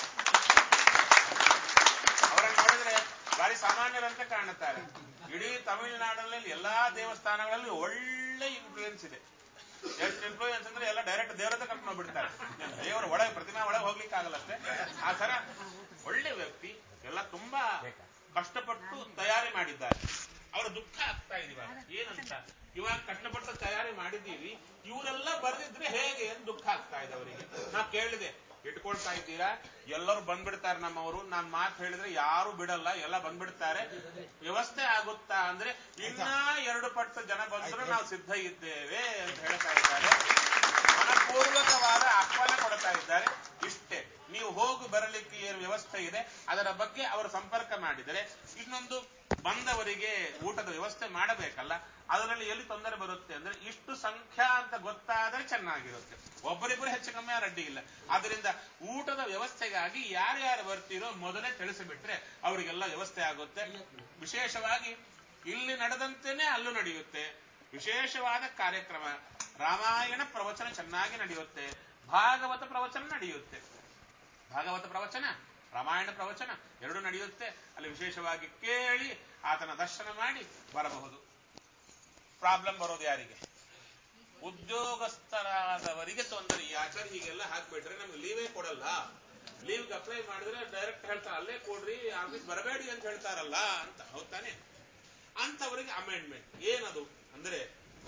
ಅವರನ್ನು ನೋಡಿದ್ರೆ ಬಾರಿ ಸಾಮಾನ್ಯರಂತೆ ಕಾಣುತ್ತಾರೆ. ಇಡೀ ತಮಿಳುನಾಡಿನಲ್ಲಿ ಎಲ್ಲಾ ದೇವಸ್ಥಾನಗಳಲ್ಲಿ ಒಳ್ಳೆ ಇನ್ಫ್ಲೂಯೆನ್ಸ್ ಇದೆ. ಎಷ್ಟು ಇನ್ಫ್ಲೂಯೆನ್ಸ್ ಅಂದ್ರೆ ಎಲ್ಲ ಡೈರೆಕ್ಟ್ ದೇವರತ್ತ ಕರ್ಕೊಂಡು ಹೋಗ್ಬಿಡ್ತಾರೆ. ದೇವರ ಒಳಗೆ, ಪ್ರತಿಮಾ ಒಳಗೆ ಹೋಗ್ಲಿಕ್ಕೆ ಆಗಲ್ಲಷ್ಟೇ. ಆ ತರ ಒಳ್ಳೆ ವ್ಯಕ್ತಿ. ಎಲ್ಲ ತುಂಬಾ ಕಷ್ಟಪಟ್ಟು ತಯಾರಿ ಮಾಡಿದ್ದಾರೆ. ಅವರ ದುಃಖ ಆಗ್ತಾ ಇದೀವ ಏನಂತ, ಇವಾಗ ಕಷ್ಟಪಟ್ಟು ತಯಾರಿ ಮಾಡಿದ್ದೀವಿ, ಇವರೆಲ್ಲ ಬರೆದಿದ್ರೆ ಹೇಗೆ ಅಂತ ದುಃಖ ಆಗ್ತಾ ಇದೆ ಅವರಿಗೆ. ನಾ ಕೇಳಿದೆ, ಇಟ್ಕೊಳ್ತಾ ಇದ್ದೀರಾ? ಎಲ್ಲರೂ ಬಂದ್ಬಿಡ್ತಾರೆ ನಮ್ಮವರು. ನಾನ್ ಮಾತು ಹೇಳಿದ್ರೆ ಯಾರು ಬಿಡಲ್ಲ, ಎಲ್ಲ ಬಂದ್ಬಿಡ್ತಾರೆ. ವ್ಯವಸ್ಥೆ ಆಗುತ್ತಾ ಅಂದ್ರೆ ಇನ್ನ 2 ಪಟ್ಟು ಜನ ಬಂದ್ರು ನಾವು ಸಿದ್ಧ ಇದ್ದೇವೆ ಅಂತ ಹೇಳ್ತಾ ಇದ್ದಾರೆ. ಮನಪೂರ್ವಕವಾದ ಆಹ್ವಾನ ಕೊಡ್ತಾ ಇದ್ದಾರೆ. ಇಷ್ಟೇ, ನೀವು ಹೋಗಿ ಬರಲಿಕ್ಕೆ ಏನು ವ್ಯವಸ್ಥೆ ಇದೆ ಅದರ ಬಗ್ಗೆ ಅವರು ಸಂಪರ್ಕ ಮಾಡಿದರೆ, ಇನ್ನೊಂದು ಬಂದವರಿಗೆ ಊಟದ ವ್ಯವಸ್ಥೆ ಮಾಡಬೇಕಲ್ಲ, ಅದರಲ್ಲಿ ಎಲ್ಲಿ ತೊಂದರೆ ಬರುತ್ತೆ ಅಂದ್ರೆ ಇಷ್ಟು ಸಂಖ್ಯಾ ಅಂತ ಗೊತ್ತಾದರೆ ಚೆನ್ನಾಗಿರುತ್ತೆ. ಒಬ್ಬರಿಬ್ಬರು ಹೆಚ್ಚು ಕಮ್ಮಿ ಅಡ್ಡಿ ಇಲ್ಲ. ಆದ್ದರಿಂದ ಊಟದ ವ್ಯವಸ್ಥೆಗಾಗಿ ಯಾರ್ಯಾರು ಬರ್ತೀರೋ ಮೊದಲೇ ತಿಳಿಸಿಬಿಟ್ರೆ ಅವರಿಗೆಲ್ಲ ವ್ಯವಸ್ಥೆ ಆಗುತ್ತೆ. ವಿಶೇಷವಾಗಿ ಇಲ್ಲಿ ನಡೆದಂತೆಯೇ ಅಲ್ಲೂ ನಡೆಯುತ್ತೆ. ವಿಶೇಷವಾದ ಕಾರ್ಯಕ್ರಮ, ರಾಮಾಯಣ ಪ್ರವಚನ ಚೆನ್ನಾಗಿ ನಡೆಯುತ್ತೆ, ಭಾಗವತ ಪ್ರವಚನ ನಡೆಯುತ್ತೆ. ಭಾಗವತ ಪ್ರವಚನ, ರಾಮಾಯಣ ಪ್ರವಚನ ಎರಡು ನಡೆಯುತ್ತೆ. ಅಲ್ಲಿ ವಿಶೇಷವಾಗಿ ಕೇಳಿ ಆತನ ದರ್ಶನ ಮಾಡಿ ಬರಬಹುದು. ಪ್ರಾಬ್ಲಮ್ ಬರೋದು ಯಾರಿಗೆ? ಉದ್ಯೋಗಸ್ಥರಾದವರಿಗೆ ತೊಂದರೆ. ಈ ಆಚಾರ್ಯ ಹೀಗೆಲ್ಲ ಹಾಕ್ಬಿಟ್ರೆ ನಮ್ಗೆ ಲೀವೇ ಕೊಡಲ್ಲ, ಲೀವ್ಗೆ ಅಪ್ಲೈ ಮಾಡಿದ್ರೆ ಡೈರೆಕ್ಟ್ ಹೇಳ್ತಾರೆ ಅಲ್ಲೇ ಕೊಡ್ರಿ, ಆಫೀಸ್ ಬರಬೇಡಿ ಅಂತ ಹೇಳ್ತಾರಲ್ಲ ಅಂತ. ಹೌದಾನೆ? ಅಂತವರಿಗೆ ಅಮೆಂಡ್ಮೆಂಟ್ ಏನದು ಅಂದ್ರೆ,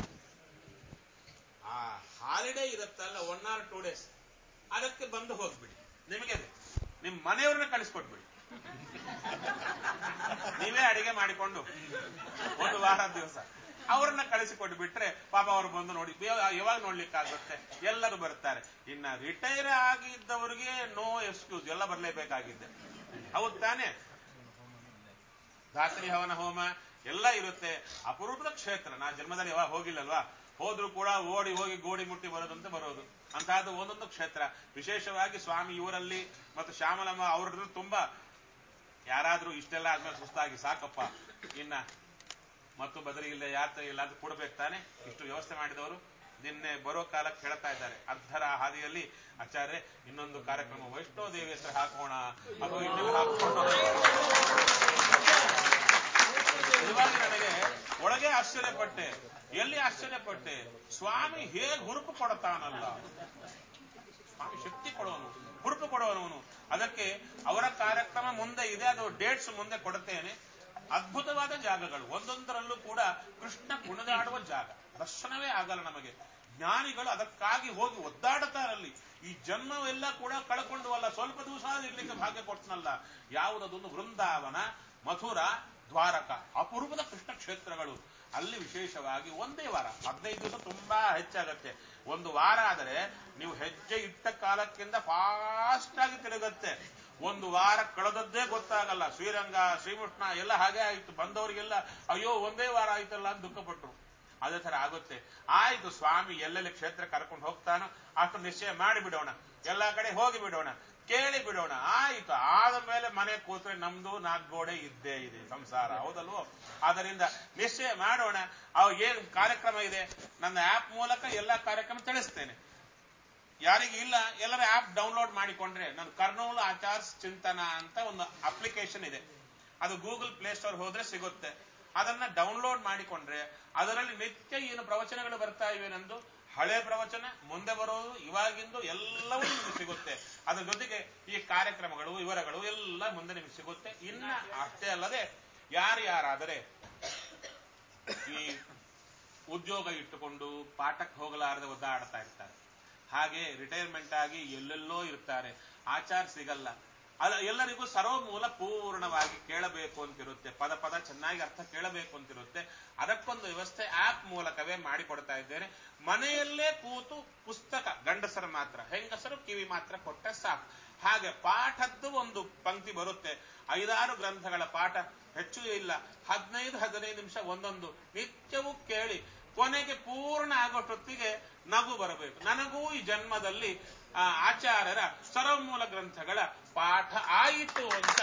ಆ ಹಾಲಿಡೇ ಇರುತ್ತಲ್ಲ 1 or 2 days, ಅದಕ್ಕೆ ಬಂದು ಹೋಗ್ಬಿಡಿ. ನಿಮಗೆ ನಿಮ್ ಮನೆಯವ್ರನ್ನ ಕಳಿಸ್ಕೊಟ್ಬಿಡಿ. ನೀವೇ ಅಡಿಗೆ ಮಾಡಿಕೊಂಡು 1 ವಾರ ದಿವಸ ಅವ್ರನ್ನ ಕಳಿಸಿಕೊಟ್ಬಿಟ್ರೆ ಪಾಪ ಅವ್ರು ಬಂದು ನೋಡಿ. ಯಾವಾಗ ನೋಡ್ಲಿಕ್ಕಾಗುತ್ತೆ? ಎಲ್ಲರೂ ಬರ್ತಾರೆ. ಇನ್ನ ರಿಟೈರ್ ಆಗಿದ್ದವರಿಗೆ ನೋ ಎಕ್ಸ್ಕ್ಯೂಸ್, ಎಲ್ಲ ಬರ್ಲೇಬೇಕಾಗಿದ್ದೆ. ಹೌದು ತಾನೆ? ಧಾತ್ರಿ ಹವನ ಹೋಮ ಎಲ್ಲ ಇರುತ್ತೆ. ಅಪರೂಪದ ಕ್ಷೇತ್ರ. ನಾ ಜನ್ಮದಲ್ಲಿ ಯಾವಾಗ ಹೋಗಿಲ್ಲಲ್ವಾ, ಹೋದ್ರು ಕೂಡ ಓಡಿ ಹೋಗಿ ಗೋಡಿ ಮುಟ್ಟಿ ಬರೋದಂತೆ ಬರೋದು. ಅಂತಹದ್ದು ಒಂದೊಂದು ಕ್ಷೇತ್ರ. ವಿಶೇಷವಾಗಿ ಸ್ವಾಮಿ ಇವರಲ್ಲಿ ಮತ್ತು ಶ್ಯಾಮಲಮ್ಮ ಅವ್ರದ್ದು ತುಂಬಾ, ಯಾರಾದ್ರೂ ಇಷ್ಟೆಲ್ಲ ಆದ್ಮೇಲೆ ಸುಸ್ತಾಗಿ ಸಾಕಪ್ಪ ಇನ್ನ ಮತ್ತು ಬದರಿ ಇಲ್ಲ, ಯಾತ್ರೆ ಇಲ್ಲ ಅಂತ ಕೊಡ್ಬೇಕು ತಾನೆ, ಇಷ್ಟು ವ್ಯವಸ್ಥೆ ಮಾಡಿದವರು ನಿನ್ನೆ ಬರೋ ಕಾಲಕ್ಕೆ ಹೇಳ್ತಾ ಇದ್ದಾರೆ. ಅರ್ಧರ ಹಾದಿಯಲ್ಲಿ ಆಚಾರ್ಯ ಇನ್ನೊಂದು ಕಾರ್ಯಕ್ರಮ ವೈಷ್ಣೋ ದೇವಿ ಹೆಸರು ಹಾಕೋಣ, ಅದು ಇನ್ನೆಲ್ಲ ಹಾಕೋಣ. ಇವಾಗ ನನಗೆ ಒಳಗೆ ಆಶ್ಚರ್ಯಪಟ್ಟೆ. ಎಲ್ಲಿ ಆಶ್ಚರ್ಯಪಟ್ಟೆ? ಸ್ವಾಮಿ ಹೇಗೆ ಹುರುಪು ಕೊಡ್ತಾನಲ್ಲ. ಸ್ವಾಮಿ ಶಕ್ತಿ ಕೊಡುವನು, ಹುರುಪು ಕೊಡುವವನು. ಅದಕ್ಕೆ ಅವರ ಕಾರ್ಯಕ್ರಮ ಮುಂದೆ ಇದೆ, ಅದು ಡೇಟ್ಸ್ ಮುಂದೆ ಕೊಡುತ್ತೇನೆ. ಅದ್ಭುತವಾದ ಜಾಗಗಳು, ಒಂದೊಂದರಲ್ಲೂ ಕೂಡ ಕೃಷ್ಣ ಕುಣಿದಾಡುವ ಜಾಗ. ದರ್ಶನವೇ ಆಗಲ್ಲ ನಮಗೆ. ಜ್ಞಾನಿಗಳು ಅದಕ್ಕಾಗಿ ಹೋಗಿ ಒದ್ದಾಡುತ್ತಾರಲ್ಲಿ. ಈ ಜನ್ಮವೆಲ್ಲ ಕೂಡ ಕಳ್ಕೊಂಡು ಅಲ್ಲ, ಸ್ವಲ್ಪ ದಿವಸ ಇರ್ಲಿಕ್ಕೆ ಭಾಗ್ಯ ಕೊಟ್ಟನಲ್ಲ. ಯಾವುದೊಂದು ವೃಂದಾವನ, ಮಥುರ, ದ್ವಾರಕ, ಅಪರೂಪದ ಕೃಷ್ಣ ಕ್ಷೇತ್ರಗಳು. ಅಲ್ಲಿ ವಿಶೇಷವಾಗಿ ಒಂದೇ ವಾರ, 15 ದಿವಸ ತುಂಬಾ ಹೆಚ್ಚಾಗತ್ತೆ. 1 ವಾರ ಆದರೆ ನೀವು ಹೆಜ್ಜೆ ಇಟ್ಟ ಕಾಲಕ್ಕಿಂತ ಫಾಸ್ಟ್ ಆಗಿ ತಿರುಗತ್ತೆ. 1 ವಾರ ಕಳೆದದ್ದೇ ಗೊತ್ತಾಗಲ್ಲ. ಶ್ರೀರಂಗ, ಶ್ರೀಮುಷ್ಣ ಎಲ್ಲ ಹಾಗೆ ಆಯ್ತು. ಬಂದವರಿಗೆಲ್ಲ ಅಯ್ಯೋ ಒಂದೇ ವಾರ ಆಯ್ತಲ್ಲ ಅಂತ ದುಃಖಪಟ್ರು. ಅದೇ ತರ ಆಗುತ್ತೆ. ಆಯ್ತು, ಸ್ವಾಮಿ ಎಲ್ಲೆಲ್ಲಿ ಕ್ಷೇತ್ರ ಕರ್ಕೊಂಡು ಹೋಗ್ತಾನೋ ಅಷ್ಟು ನಿಶ್ಚಯ ಮಾಡಿ ಬಿಡೋಣ, ಎಲ್ಲಾ ಕಡೆ ಹೋಗಿ ಬಿಡೋಣ, ಕೇಳಿ ಬಿಡೋಣ. ಆಯ್ತು, ಆದ ಮೇಲೆ ಮನೆ ಕೂತ್ರೆ ನಮ್ದು 4 ಗೋಡೆ ಇದ್ದೇ ಇದೆ ಸಂಸಾರ. ಹೌದಲ್ವೋ? ಆದ್ದರಿಂದ ನಿಶ್ಚಯ ಮಾಡೋಣ. ಏನ್ ಕಾರ್ಯಕ್ರಮ ಇದೆ ನನ್ನ ಆಪ್ ಮೂಲಕ ಎಲ್ಲಾ ಕಾರ್ಯಕ್ರಮ ತಿಳಿಸ್ತೇನೆ. ಯಾರಿಗೆ ಇಲ್ಲ, ಎಲ್ಲರ ಆಪ್ ಡೌನ್ಲೋಡ್ ಮಾಡಿಕೊಂಡ್ರೆ, ನನ್ನ ಕರ್ನೂಲ್ ಆಚಾರ್ಸ್ ಚಿಂತನ ಅಂತ ಒಂದು ಅಪ್ಲಿಕೇಶನ್ ಇದೆ. ಅದು ಗೂಗಲ್ ಪ್ಲೇ ಸ್ಟೋರ್ ಹೋದ್ರೆ ಸಿಗುತ್ತೆ. ಅದನ್ನ ಡೌನ್ಲೋಡ್ ಮಾಡಿಕೊಂಡ್ರೆ ಅದರಲ್ಲಿ ನಿತ್ಯ ಏನು ಪ್ರವಚನಗಳು ಬರ್ತಾ ಇವೆ, ನಂದು ಹಳೆ ಪ್ರವಚನ, ಮುಂದೆ ಬರೋದು, ಇವಾಗಿಂದು ಎಲ್ಲವೂ ನಿಮಗೆ ಸಿಗುತ್ತೆ. ಅದರ ಜೊತೆಗೆ ಈ ಕಾರ್ಯಕ್ರಮಗಳು, ವಿವರಗಳು ಎಲ್ಲ ಮುಂದೆ ನಿಮಗೆ ಸಿಗುತ್ತೆ. ಇನ್ನ ಅಷ್ಟೇ ಅಲ್ಲದೆ ಯಾರ್ಯಾರಾದರೆ ಈ ಉದ್ಯೋಗ ಇಟ್ಟುಕೊಂಡು ಪಾಠಕ್ಕೆ ಹೋಗಲಾರದೆ ಒದ್ದಾಡ್ತಾ ಇರ್ತಾರೆ, ಹಾಗೆ ರಿಟೈರ್ಮೆಂಟ್ ಆಗಿ ಎಲ್ಲೆಲ್ಲೋ ಇರ್ತಾರೆ, ಆಚಾರ ಸಿಗಲ್ಲ, ಅಲ್ಲ ಎಲ್ಲರಿಗೂ ಸರ್ವಮೂಲ ಪೂರ್ಣವಾಗಿ ಕೇಳಬೇಕು ಅಂತಿರುತ್ತೆ, ಪದ ಪದ ಚೆನ್ನಾಗಿ ಅರ್ಥ ಕೇಳಬೇಕು ಅಂತಿರುತ್ತೆ. ಅದಕ್ಕೊಂದು ವ್ಯವಸ್ಥೆ ಆಪ್ ಮೂಲಕವೇ ಮಾಡಿಕೊಡ್ತಾ ಇದ್ದೇನೆ. ಮನೆಯಲ್ಲೇ ಕೂತು ಪುಸ್ತಕ, ಗಂಡಸರು ಮಾತ್ರ, ಹೆಂಗಸರು ಕಿವಿ ಮಾತ್ರ ಕೊಟ್ಟರೆ ಸಾಕು. ಹಾಗೆ ಪಾಠದ್ದು ಒಂದು ಪಂಕ್ತಿ ಬರುತ್ತೆ. 5-6 ಗ್ರಂಥಗಳ ಪಾಠ, ಹೆಚ್ಚು ಇಲ್ಲ, 15-15 ನಿಮಿಷ ಒಂದೊಂದು, ನಿತ್ಯವೂ ಕೇಳಿ ಕೊನೆಗೆ ಪೂರ್ಣ ಆಗೋಷ್ಟೊತ್ತಿಗೆ ನಗು ಬರಬೇಕು. ನನಗೂ ಈ ಜನ್ಮದಲ್ಲಿ ಆಚಾರ್ಯರ ಸರ್ವಮೂಲ ಗ್ರಂಥಗಳ ಪಾಠ ಆಯಿತು ಅಂತ.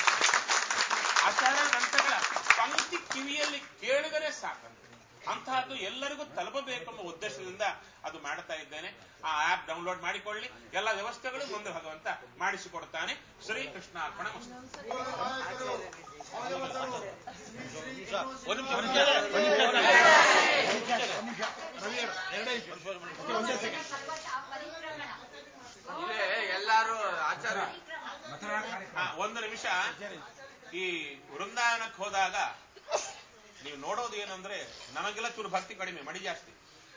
ಆಚಾರ್ಯ ಗ್ರಂಥಗಳ ಪಂಕ್ತಿ ಕಿವಿಯಲ್ಲಿ ಕೇಳಿದರೆ ಸಾಕಂತೆ. ಅಂತಹದ್ದು ಎಲ್ಲರಿಗೂ ತಲುಪಬೇಕೆಂಬ ಉದ್ದೇಶದಿಂದ ಅದು ಮಾಡ್ತಾ ಇದ್ದೇನೆ. ಆ ಆಪ್ ಡೌನ್ಲೋಡ್ ಮಾಡಿಕೊಳ್ಳಿ. ಎಲ್ಲ ವ್ಯವಸ್ಥೆಗಳು ಮುಂದೆ ಭಗವಂತ ಮಾಡಿಸಿಕೊಡ್ತಾನೆ. ಶ್ರೀಕೃಷ್ಣ ಅರ್ಪಣ ಮಸ್ತು. ಎಲ್ಲಾರು ಆಚಾರ್ಯ 1 ನಿಮಿಷ. ಈ ವೃಂದಾವನಕ್ಕೆ ಹೋದಾಗ ನೀವು ನೋಡೋದು ಏನಂದ್ರೆ, ನಮಗೆಲ್ಲ ಚೂರು ಭಕ್ತಿ ಕಡಿಮೆ, ಮಡಿ ಜಾಸ್ತಿ.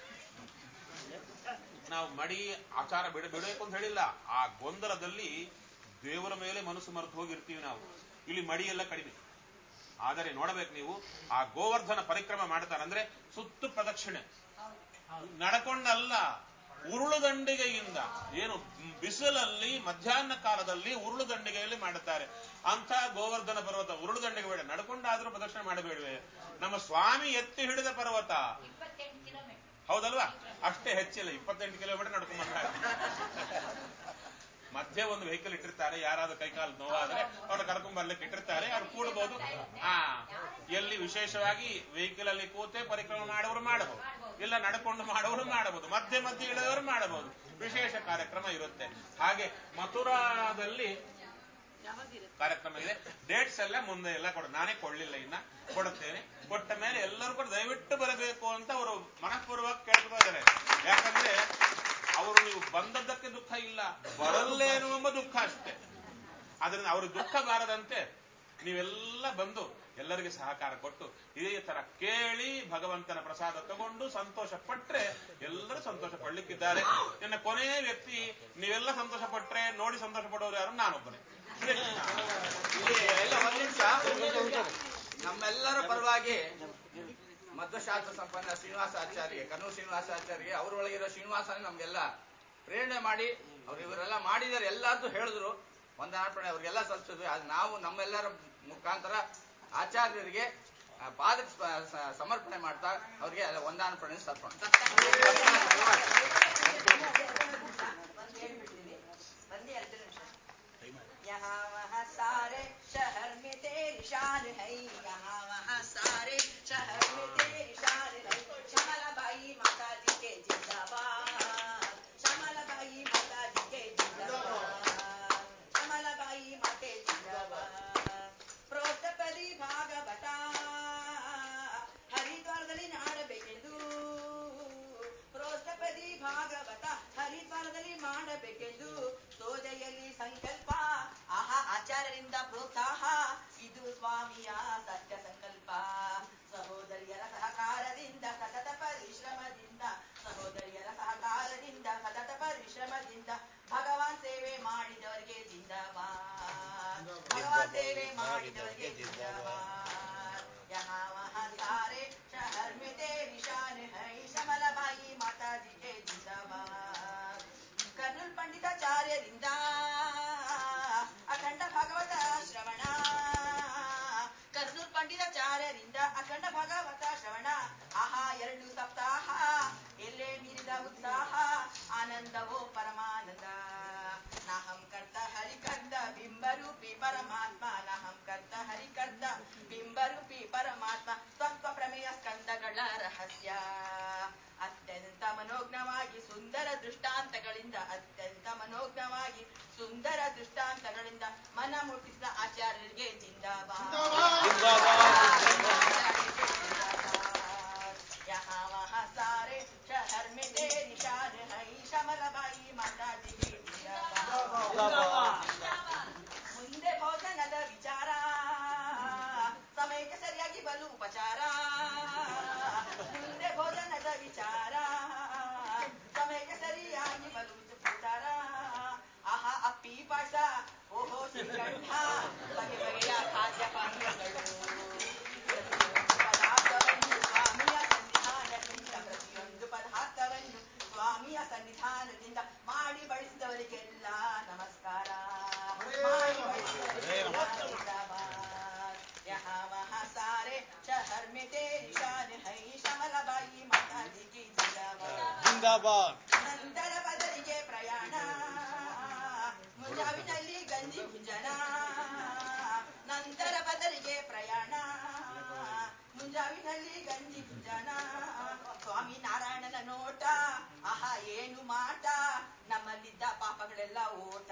ನಾವು ಮಡಿ ಆಚಾರ ಬಿಡಬೇಕು ಅಂತ ಹೇಳಿಲ್ಲ, ಆ ಗೊಂದಲದಲ್ಲಿ ದೇವರ ಮೇಲೆ ಮನಸ್ಸು ಮರೆತು ಹೋಗಿರ್ತೀವಿ ನಾವು. ಇಲ್ಲಿ ಮಡಿ ಎಲ್ಲ ಕಡಿಮೆ. ಆದರೆ ನೋಡಬೇಕು ನೀವು, ಆ ಗೋವರ್ಧನ ಪರಿಕ್ರಮ ಮಾಡ್ತಾರಂದ್ರೆ ಸುತ್ತು ಪ್ರದಕ್ಷಿಣೆ ನಡ್ಕೊಂಡಲ್ಲ, ಉರುಳು ದಂಡಿಗೆಯಿಂದ, ಏನು ಬಿಸಿಲಲ್ಲಿ ಮಧ್ಯಾಹ್ನ ಕಾಲದಲ್ಲಿ ಉರುಳು ದಂಡಿಗೆಯಲ್ಲಿ ಮಾಡುತ್ತಾರೆ. ಅಂತ ಗೋವರ್ಧನ ಪರ್ವತ ಉರುಳು ದಂಡಿಗೆ ಬೇಡ, ನಡ್ಕೊಂಡಾದ್ರೂ ಪ್ರದಕ್ಷಿಣೆ ಮಾಡಬೇಡವೆ. ನಮ್ಮ ಸ್ವಾಮಿ ಎತ್ತಿ ಹಿಡಿದ ಪರ್ವತ, ಹೌದಲ್ವಾ? ಅಷ್ಟೇ ಹೆಚ್ಚಿಲ್ಲ, 28 ಕಿಲೋಮೀಟರ್ ನಡ್ಕೊಂಡ್ಬಂದ. ಮಧ್ಯೆ ಒಂದು ವೆಹಿಕಲ್ ಇಟ್ಟಿರ್ತಾರೆ, ಯಾರಾದ್ರೂ ಕೈಕಾಲು ನೋವಾದ್ರೆ ಅವ್ರು ಕರ್ಕೊಂಡ್ ಬರ್ಲಿಕ್ಕೆ ಇಟ್ಟಿರ್ತಾರೆ, ಅವ್ರು ಕೂಡಬಹುದು. ಎಲ್ಲಿ ವಿಶೇಷವಾಗಿ ವೆಹಿಕಲ್ ಅಲ್ಲಿ ಕೂತೆ ಪರಿಕ್ರಮ ಮಾಡೋರು ಮಾಡಬಹುದು, ಇಲ್ಲ ನಡ್ಕೊಂಡು ಮಾಡೋರು ಮಾಡಬಹುದು, ಮಧ್ಯೆ ಮಧ್ಯೆ ಇಳಿದವರು ಮಾಡಬಹುದು. ವಿಶೇಷ ಕಾರ್ಯಕ್ರಮ ಇರುತ್ತೆ. ಹಾಗೆ ಮಥುರಾದಲ್ಲಿ ಕಾರ್ಯಕ್ರಮ ಇದೆ. ಡೇಟ್ಸ್ ಎಲ್ಲ ಮುಂದೆ ಎಲ್ಲ ನಾನೇ ಕೊಳ್ಳಿಲ್ಲ, ಇನ್ನ ಕೊಡುತ್ತೇನೆ. ಕೊಟ್ಟ ಮೇಲೆ ಎಲ್ಲರೂ ಕೂಡ ದಯವಿಟ್ಟು ಬರಬೇಕು ಅಂತ ಅವರು ಮನಃಪೂರ್ವಕ ಕೇಳ್ತಾ ಇದ್ದಾರೆ. ಯಾಕಂದ್ರೆ ಅವರು ನೀವು ಬಂದದ್ದಕ್ಕೆ ದುಃಖ ಇಲ್ಲ, ಬರಲ್ಲೇನು ಎಂಬ ದುಃಖ ಅಷ್ಟೇ. ಅದರಿಂದ ಅವ್ರಿಗೆ ದುಃಖ ಬಾರದಂತೆ ನೀವೆಲ್ಲ ಬಂದು ಎಲ್ಲರಿಗೆ ಸಹಕಾರ ಕೊಟ್ಟು ಇದೇ ತರ ಕೇಳಿ ಭಗವಂತನ ಪ್ರಸಾದ ತಗೊಂಡು ಸಂತೋಷ ಪಟ್ರೆ ಎಲ್ಲರೂ ಸಂತೋಷ ಪಡ್ಲಿಕ್ಕಿದ್ದಾರೆ. ಇನ್ನು ಕೊನೆಯ ವ್ಯಕ್ತಿ ನೀವೆಲ್ಲ ಸಂತೋಷ ಪಟ್ರೆ ನೋಡಿ ಸಂತೋಷ ಪಡೋರು ಯಾರು? ನಾನೊಬ್ಬನೇ. ನಮ್ಮೆಲ್ಲರ ಪರವಾಗಿ ಮಧ್ವಶಾಸ್ತ್ರ ಸಂಪನ್ನ ಶ್ರೀನಿವಾಸಾಚಾರ್ಯ, ಕನ್ನೂರು ಶ್ರೀನಿವಾಸಾಚಾರ್ಯ, ಅವರೊಳಗಿರೋ ಶ್ರೀನಿವಾಸನೇ ನಮ್ಗೆಲ್ಲ ಪ್ರೇರಣೆ ಮಾಡಿ ಅವ್ರು ಇವರೆಲ್ಲ ಮಾಡಿದ್ದಾರೆ, ಎಲ್ಲಾರ್ದು ಹೇಳಿದ್ರು. ವಂದನಾರ್ಪಣೆ ಅವ್ರಿಗೆಲ್ಲ ಸಲ್ಲಿಸಿದ್ವಿ. ಅದು ನಾವು ನಮ್ಮೆಲ್ಲರ ಮುಖಾಂತರ ಆಚಾರ್ಯರಿಗೆ ಪಾದಕ್ಕೆ ಸಮರ್ಪಣೆ ಮಾಡ್ತಾ ಅವ್ರಿಗೆ ವಂದನಾರ್ಪಣೆ ಸಮರ್ಪಣೆ. यहाँ वहाँ सारे शहर में तेरी शान है, यहाँ वहाँ सारे शहर में तेरी शान है. श्यामलाबाई माता जी के जिंदाबाद, श्यामलाबाई माता जी के जिंदाबाद, श्यामलाबाई माते जिंदाबाद. ಪ್ರೋಕ್ತಪದಿ ಭಾಗವತ ಹರಿದ್ವಾರದಲ್ಲಿ ಮಾಡಬೇಕೆಂದು, ಪ್ರೋಕ್ತಪದಿ ಭಾಗವತ ಹರಿದ್ವಾರದಲ್ಲಿ ಮಾಡಬೇಕೆಂದು ಸೋದೆಯಲ್ಲಿ ಸಂಕಲ್ಪ. ಆಹಾ, ಆಚಾರ್ಯರಿಂದ ಪ್ರೋತ್ಸಾಹ, ಇದು ಸ್ವಾಮಿಯ ಸತ್ಯ ಸಂಕಲ್ಪ. ಸಹೋದರಿಯರ ಸಹಕಾರದಿಂದ ಸತತ ಪರಿಶ್ರಮದಿಂದ, ಸಹೋದರಿಯರ ಸಹಕಾರದಿಂದ ಸತತ ಪರಿಶ್ರಮದಿಂದ ಭಗವಾನ್ ಸೇವೆ ಮಾಡಿದವರಿಗೆ ಜಿಂದಾಬಾದ್, ಭಗವಾನ್ ಸೇವೆ ಮಾಡಿದವರಿಗೆ ಜಿಂದಾಬಾದ್. यहाँ वहाँ सारे शहर में तेरी शान है, श्यामಲಾಬಾಯಿ ಮಾತಾಜಿಗೆ ಜಿಂದಾಬಾದ್. ಕರ್ನೂಲ್ ಪಂಡಿತಾಚಾರ್ಯರಿಂದ ಅಖಂಡ ಭಾಗವತ ಶ್ರವಣ, ಕರ್ನೂಲ್ ಪಂಡಿತಾಚಾರ್ಯರಿಂದ ಅಖಂಡ ಭಾಗವತ ಶ್ರವಣ. ಆಹಾ, 2 ಸಪ್ತಾಹ ಎಲ್ಲೇ ಮೀರಿದ ಉತ್ಸಾಹ, ಆನಂದವೋ ಪರಮಾನಂದ. ನಾಹಂ ಕರ್ತ ಹರಿಕರ್ತ ಬಿಂಬರೂಪಿ ಪರಮಾತ್ಮ, ನಾಹಂ ಕರ್ತ ಹರಿಕರ್ತ ಬಿಂಬರೂಪಿ ಪರಮಾತ್ಮ. ತತ್ವ ಪ್ರಮೇಯ ಸ್ಕಂದಗಳ ರಹಸ್ಯ ಅತ್ಯಂತ ಮನೋಜ್ಞವಾಗಿ ಸುಂದರ ದೃಷ್ಟಾಂತಗಳಿಂದ, ಅತ್ಯಂತ ಮನೋಜ್ಞವಾಗಿ ಸುಂದರ ದೃಷ್ಟಾಂತಗಳಿಂದ ಮನ ಮುಟ್ಟಿಸಿದ ಆಚಾರ್ಯರಿಗೆ ಜಿಂದಾಬಾದ್. यहाँ वहाँ सारे शहर में तेरी शान है, श्यामಲಾಬಾಯಿ ಮಾತಾಜಿಗೆ ಜಿಂದಾಬಾದ್. ಮುಂದೆ ಭೋಜನದ ವಿಚಾರ, ಸಮಯಕ್ಕೆ ಸರಿಯಾಗಿ ಬಲು ಉಪಚಾರ. ಮುಂದೆ ಭೋಜನದ ವಿಚಾರ, ಸಮಯಕ್ಕೆ ಸರಿಯಾಗಿ ಬಲು ಉಪಚಾರ. ಆಹಾ, ಅಪ್ಪಿ ಪಾಯಸ, ಓಹೋ ಶ್ರೀಕಂಠ, ಬಗೆ ಬಗೆಯ ಖಾದ್ಯ ಪಾನೀಯಗಳು. ಪದಾರ್ಥವನ್ನು ಸ್ವಾಮಿಯ ಸನ್ನಿಧಾನದಿಂದ, ಪ್ರತಿಯೊಂದು ಪದಾರ್ಥವನ್ನು ಸ್ವಾಮಿಯ ಸನ್ನಿಧಾನದಿಂದ ಮಾಡಿ ಬಡಿಸಿದವರಿಗೆಲ್ಲ ನಮಸ್ಕಾರ, ಮಾಡಿ ಬಡಿಸಿದವರಿಗೆಲ್ಲ ಜಿಂದಾಬಾದ್. यहाँ वहाँ सारे शहर में तेरी शान है, श्याಮಲಾಬಾಯಿ ಮಾತಾಜಿಗೆ ಜಿಂದಾಬಾದ್. ನಂತರ ಬದಲಿಗೆ ಪ್ರಯಾಣ, ಮುಂಜಾವಿನಲ್ಲಿ ಗಂಜಿ ಭುಂಜನ. ನಂತರ ಬದಲಿಗೆ ಪ್ರಯಾಣ, ಮುಂಜಾವಿನಲ್ಲಿ ಗಂಜಿ ಭುಂಜನ. ಸ್ವಾಮಿ ನಾರಾಯಣನ ನೋಟ, ಆಹಾ ಏನು ಮಾಟ, ನಮ್ಮಲ್ಲಿದ್ದ ಪಾಪಗಳೆಲ್ಲ ಓಟ.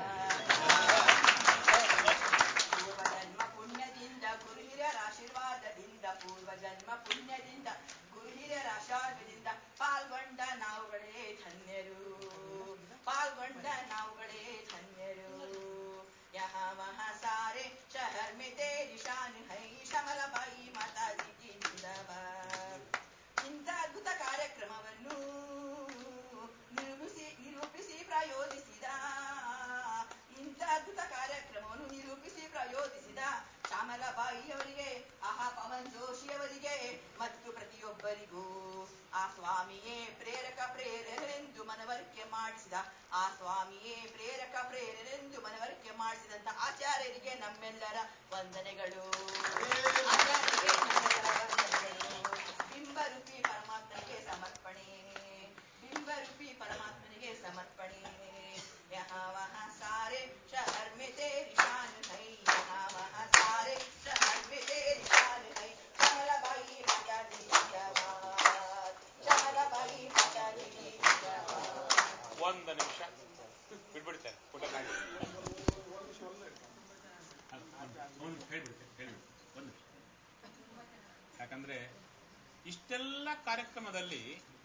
ಪೂರ್ವ ಜನ್ಮ ಪುಣ್ಯದಿಂದ ಗುರು ಹಿರಿಯರ ಆಶೀರ್ವಾದದಿಂದ, ಪೂರ್ವ ಜನ್ಮ ಪುಣ್ಯದಿಂದ ಗುರು ಹಿರಿಯರ ಆಶೀರ್ವಾದದಿಂದ ಪಾಲ್ಗೊಂಡ ನಾವುಗಳೇ ಧನ್ಯರು, ಪಾಲ್ಗೊಂಡ ನಾವುಗಳೇ ಧನ್ಯರು. यहाँ वहाँ सारे शहर में तेरी शान है, श्ಯಾಮಲಾಬಾಯಿ ಮಾತಾಜಿಗೆ ಜಿಂದಾಬಾದ್. ಇಂಥ ಅದ್ಭುತ ಕಾರ್ಯಕ್ರಮವನ್ನು ನಿರೂಪಿಸಿ ಪ್ರಯೋಜಿಸಿದ, ಇಂಥ ಅದ್ಭುತ ಕಾರ್ಯಕ್ರಮವನ್ನು ನಿರೂಪಿಸಿ ಪ್ರಯೋಜಿಸಿದ ಶ್ಯಾಮಲಾಬಾಯಿಯವರಿಗೆ, ಆಹಾ ಪವನ್ ಜೋಶಿಯವರಿಗೆ ಮತ್ತು ಪ್ರತಿಯೊಬ್ಬರಿಗೂ ಆ ಸ್ವಾಮಿಯೇ ಪ್ರೇರಕ ಪ್ರೇರಣೆಂದು ಮನವರಿಕೆ ಮಾಡಿಸಿದ, ಆ ಸ್ವಾಮಿಯೇ ಪ್ರೇರಕ ಪ್ರೇರಣೆಂದು ಮನವರಿಕೆ ಮಾಡಿಸಿದಂತ ಆಚಾರ್ಯರಿಗೆ ನಮ್ಮೆಲ್ಲರ ವಂದನೆಗಳು, ಆಚಾರ್ಯರಿಗೆ ನಮ್ಮೆಲ್ಲರ ವಂದನೆಗಳು. ಬಿಂಬರೂಪಿ ಪರಮಾತ್ಮನಿಗೆ ಸಮರ್ಪಣೆ, ಬಿಂಬರೂಪಿ ಪರಮಾತ್ಮನಿಗೆ ಸಮರ್ಪಣೆ. यहाँ वहाँ सारे शहर में तेरी शान है, यहाँ वहाँ सारे शहर में तेरी शान है, श्यामಲಾಬಾಯಿ ಮಾತಾಜಿ ಜಿಂದಾಬಾದ್, श्यामಲಾಬಾಯಿ ಮಾತಾಜಿ ಜಿಂದಾಬಾದ್. 1 ನಿಮಿಷ ಬಿಟ್ಬಿಡ್ತೇನೆ. ಅಂದ್ರೆ ಇಷ್ಟೆಲ್ಲ ಕಾರ್ಯಕ್ರಮದಲ್ಲಿ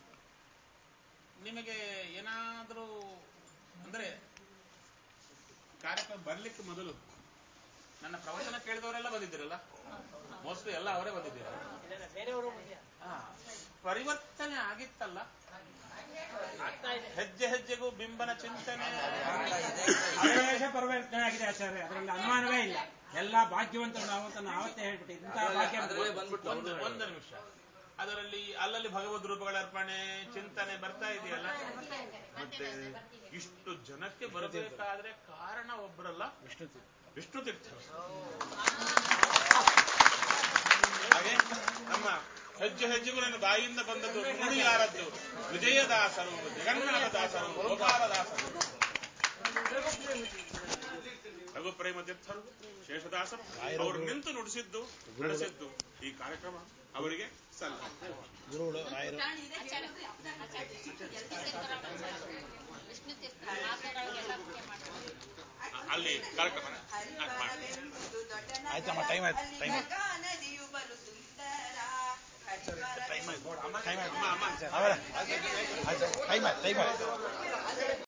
ನಿಮಗೆ ಏನಾದರೂ ಅಂದ್ರೆ ಕಾರ್ಯಕ್ರಮ ಬರ್ಲಿಕ್ಕೆ ಮೊದಲು ನನ್ನ ಪ್ರವಚನ ಕೇಳಿದವರೆಲ್ಲ ಬಂದಿದ್ದೀರಲ್ಲ, ಮೋಸ್ಟ್ಲಿ ಎಲ್ಲ ಅವರೇ ಬಂದಿದ್ದೀರ. ಪರಿವರ್ತನೆ ಆಗಿತ್ತಲ್ಲ, ಹೆಜ್ಜೆ ಹೆಜ್ಜೆಗೂ ಬಿಂಬನ ಚಿಂತನೆ ಪರಿವರ್ತನೆ ಆಗಿದೆ ಆಚಾರ್ಯ, ಅದರಲ್ಲಿ ಅನುಮಾನವೇ ಇಲ್ಲ. ಎಲ್ಲ ಭಾಗ್ಯವಂತರು ನಾವು ಅಂತ ಆವತ್ತೇ ಹೇಳ್ಬಿಟ್ಟು ಒಂದು ನಿಮಿಷ, ಅದರಲ್ಲಿ ಅಲ್ಲಲ್ಲಿ ಭಗವದ್ ರೂಪಗಳ ಅರ್ಪಣೆ ಚಿಂತನೆ ಬರ್ತಾ ಇದೆಯಲ್ಲ. ಮತ್ತೆ ಇಷ್ಟು ಜನಕ್ಕೆ ಬರಬೇಕಾದ್ರೆ ಕಾರಣ ಒಬ್ಬರಲ್ಲ, ವಿಷ್ಣು ತೀರ್ಥರು. ಹಾಗೆ ನಮ್ಮ ಹೆಜ್ಜೆ ಹೆಜ್ಜೆಗೂ ನನ್ನ ಬಾಯಿಯಿಂದ ಬಂದದ್ದು ನುಡಿ ಯಾರದ್ದು? ವಿಜಯದಾಸರು, ಜಗನ್ನಾಥದಾಸರು, ಗೋಪಾಲದಾಸರು, ರಘುಪ್ರೇಮ ತೀರ್ಥರು, ಶೇಷದಾಸರು ಅವರು ನಿಂತು ನುಡಿಸಿದ್ದು ನಡೆಸಿದ್ದು ಈ ಕಾರ್ಯಕ್ರಮ ಅವರಿಗೆ ಸಲ್ಲ. ಅಲ್ಲಿ ಕಾರ್ಯಕ್ರಮ ಆಯ್ತಮ್ಮ, ಟೈಮ್ ಆಯ್ತು. ಟೈಮ್ ಆಯ್ತು.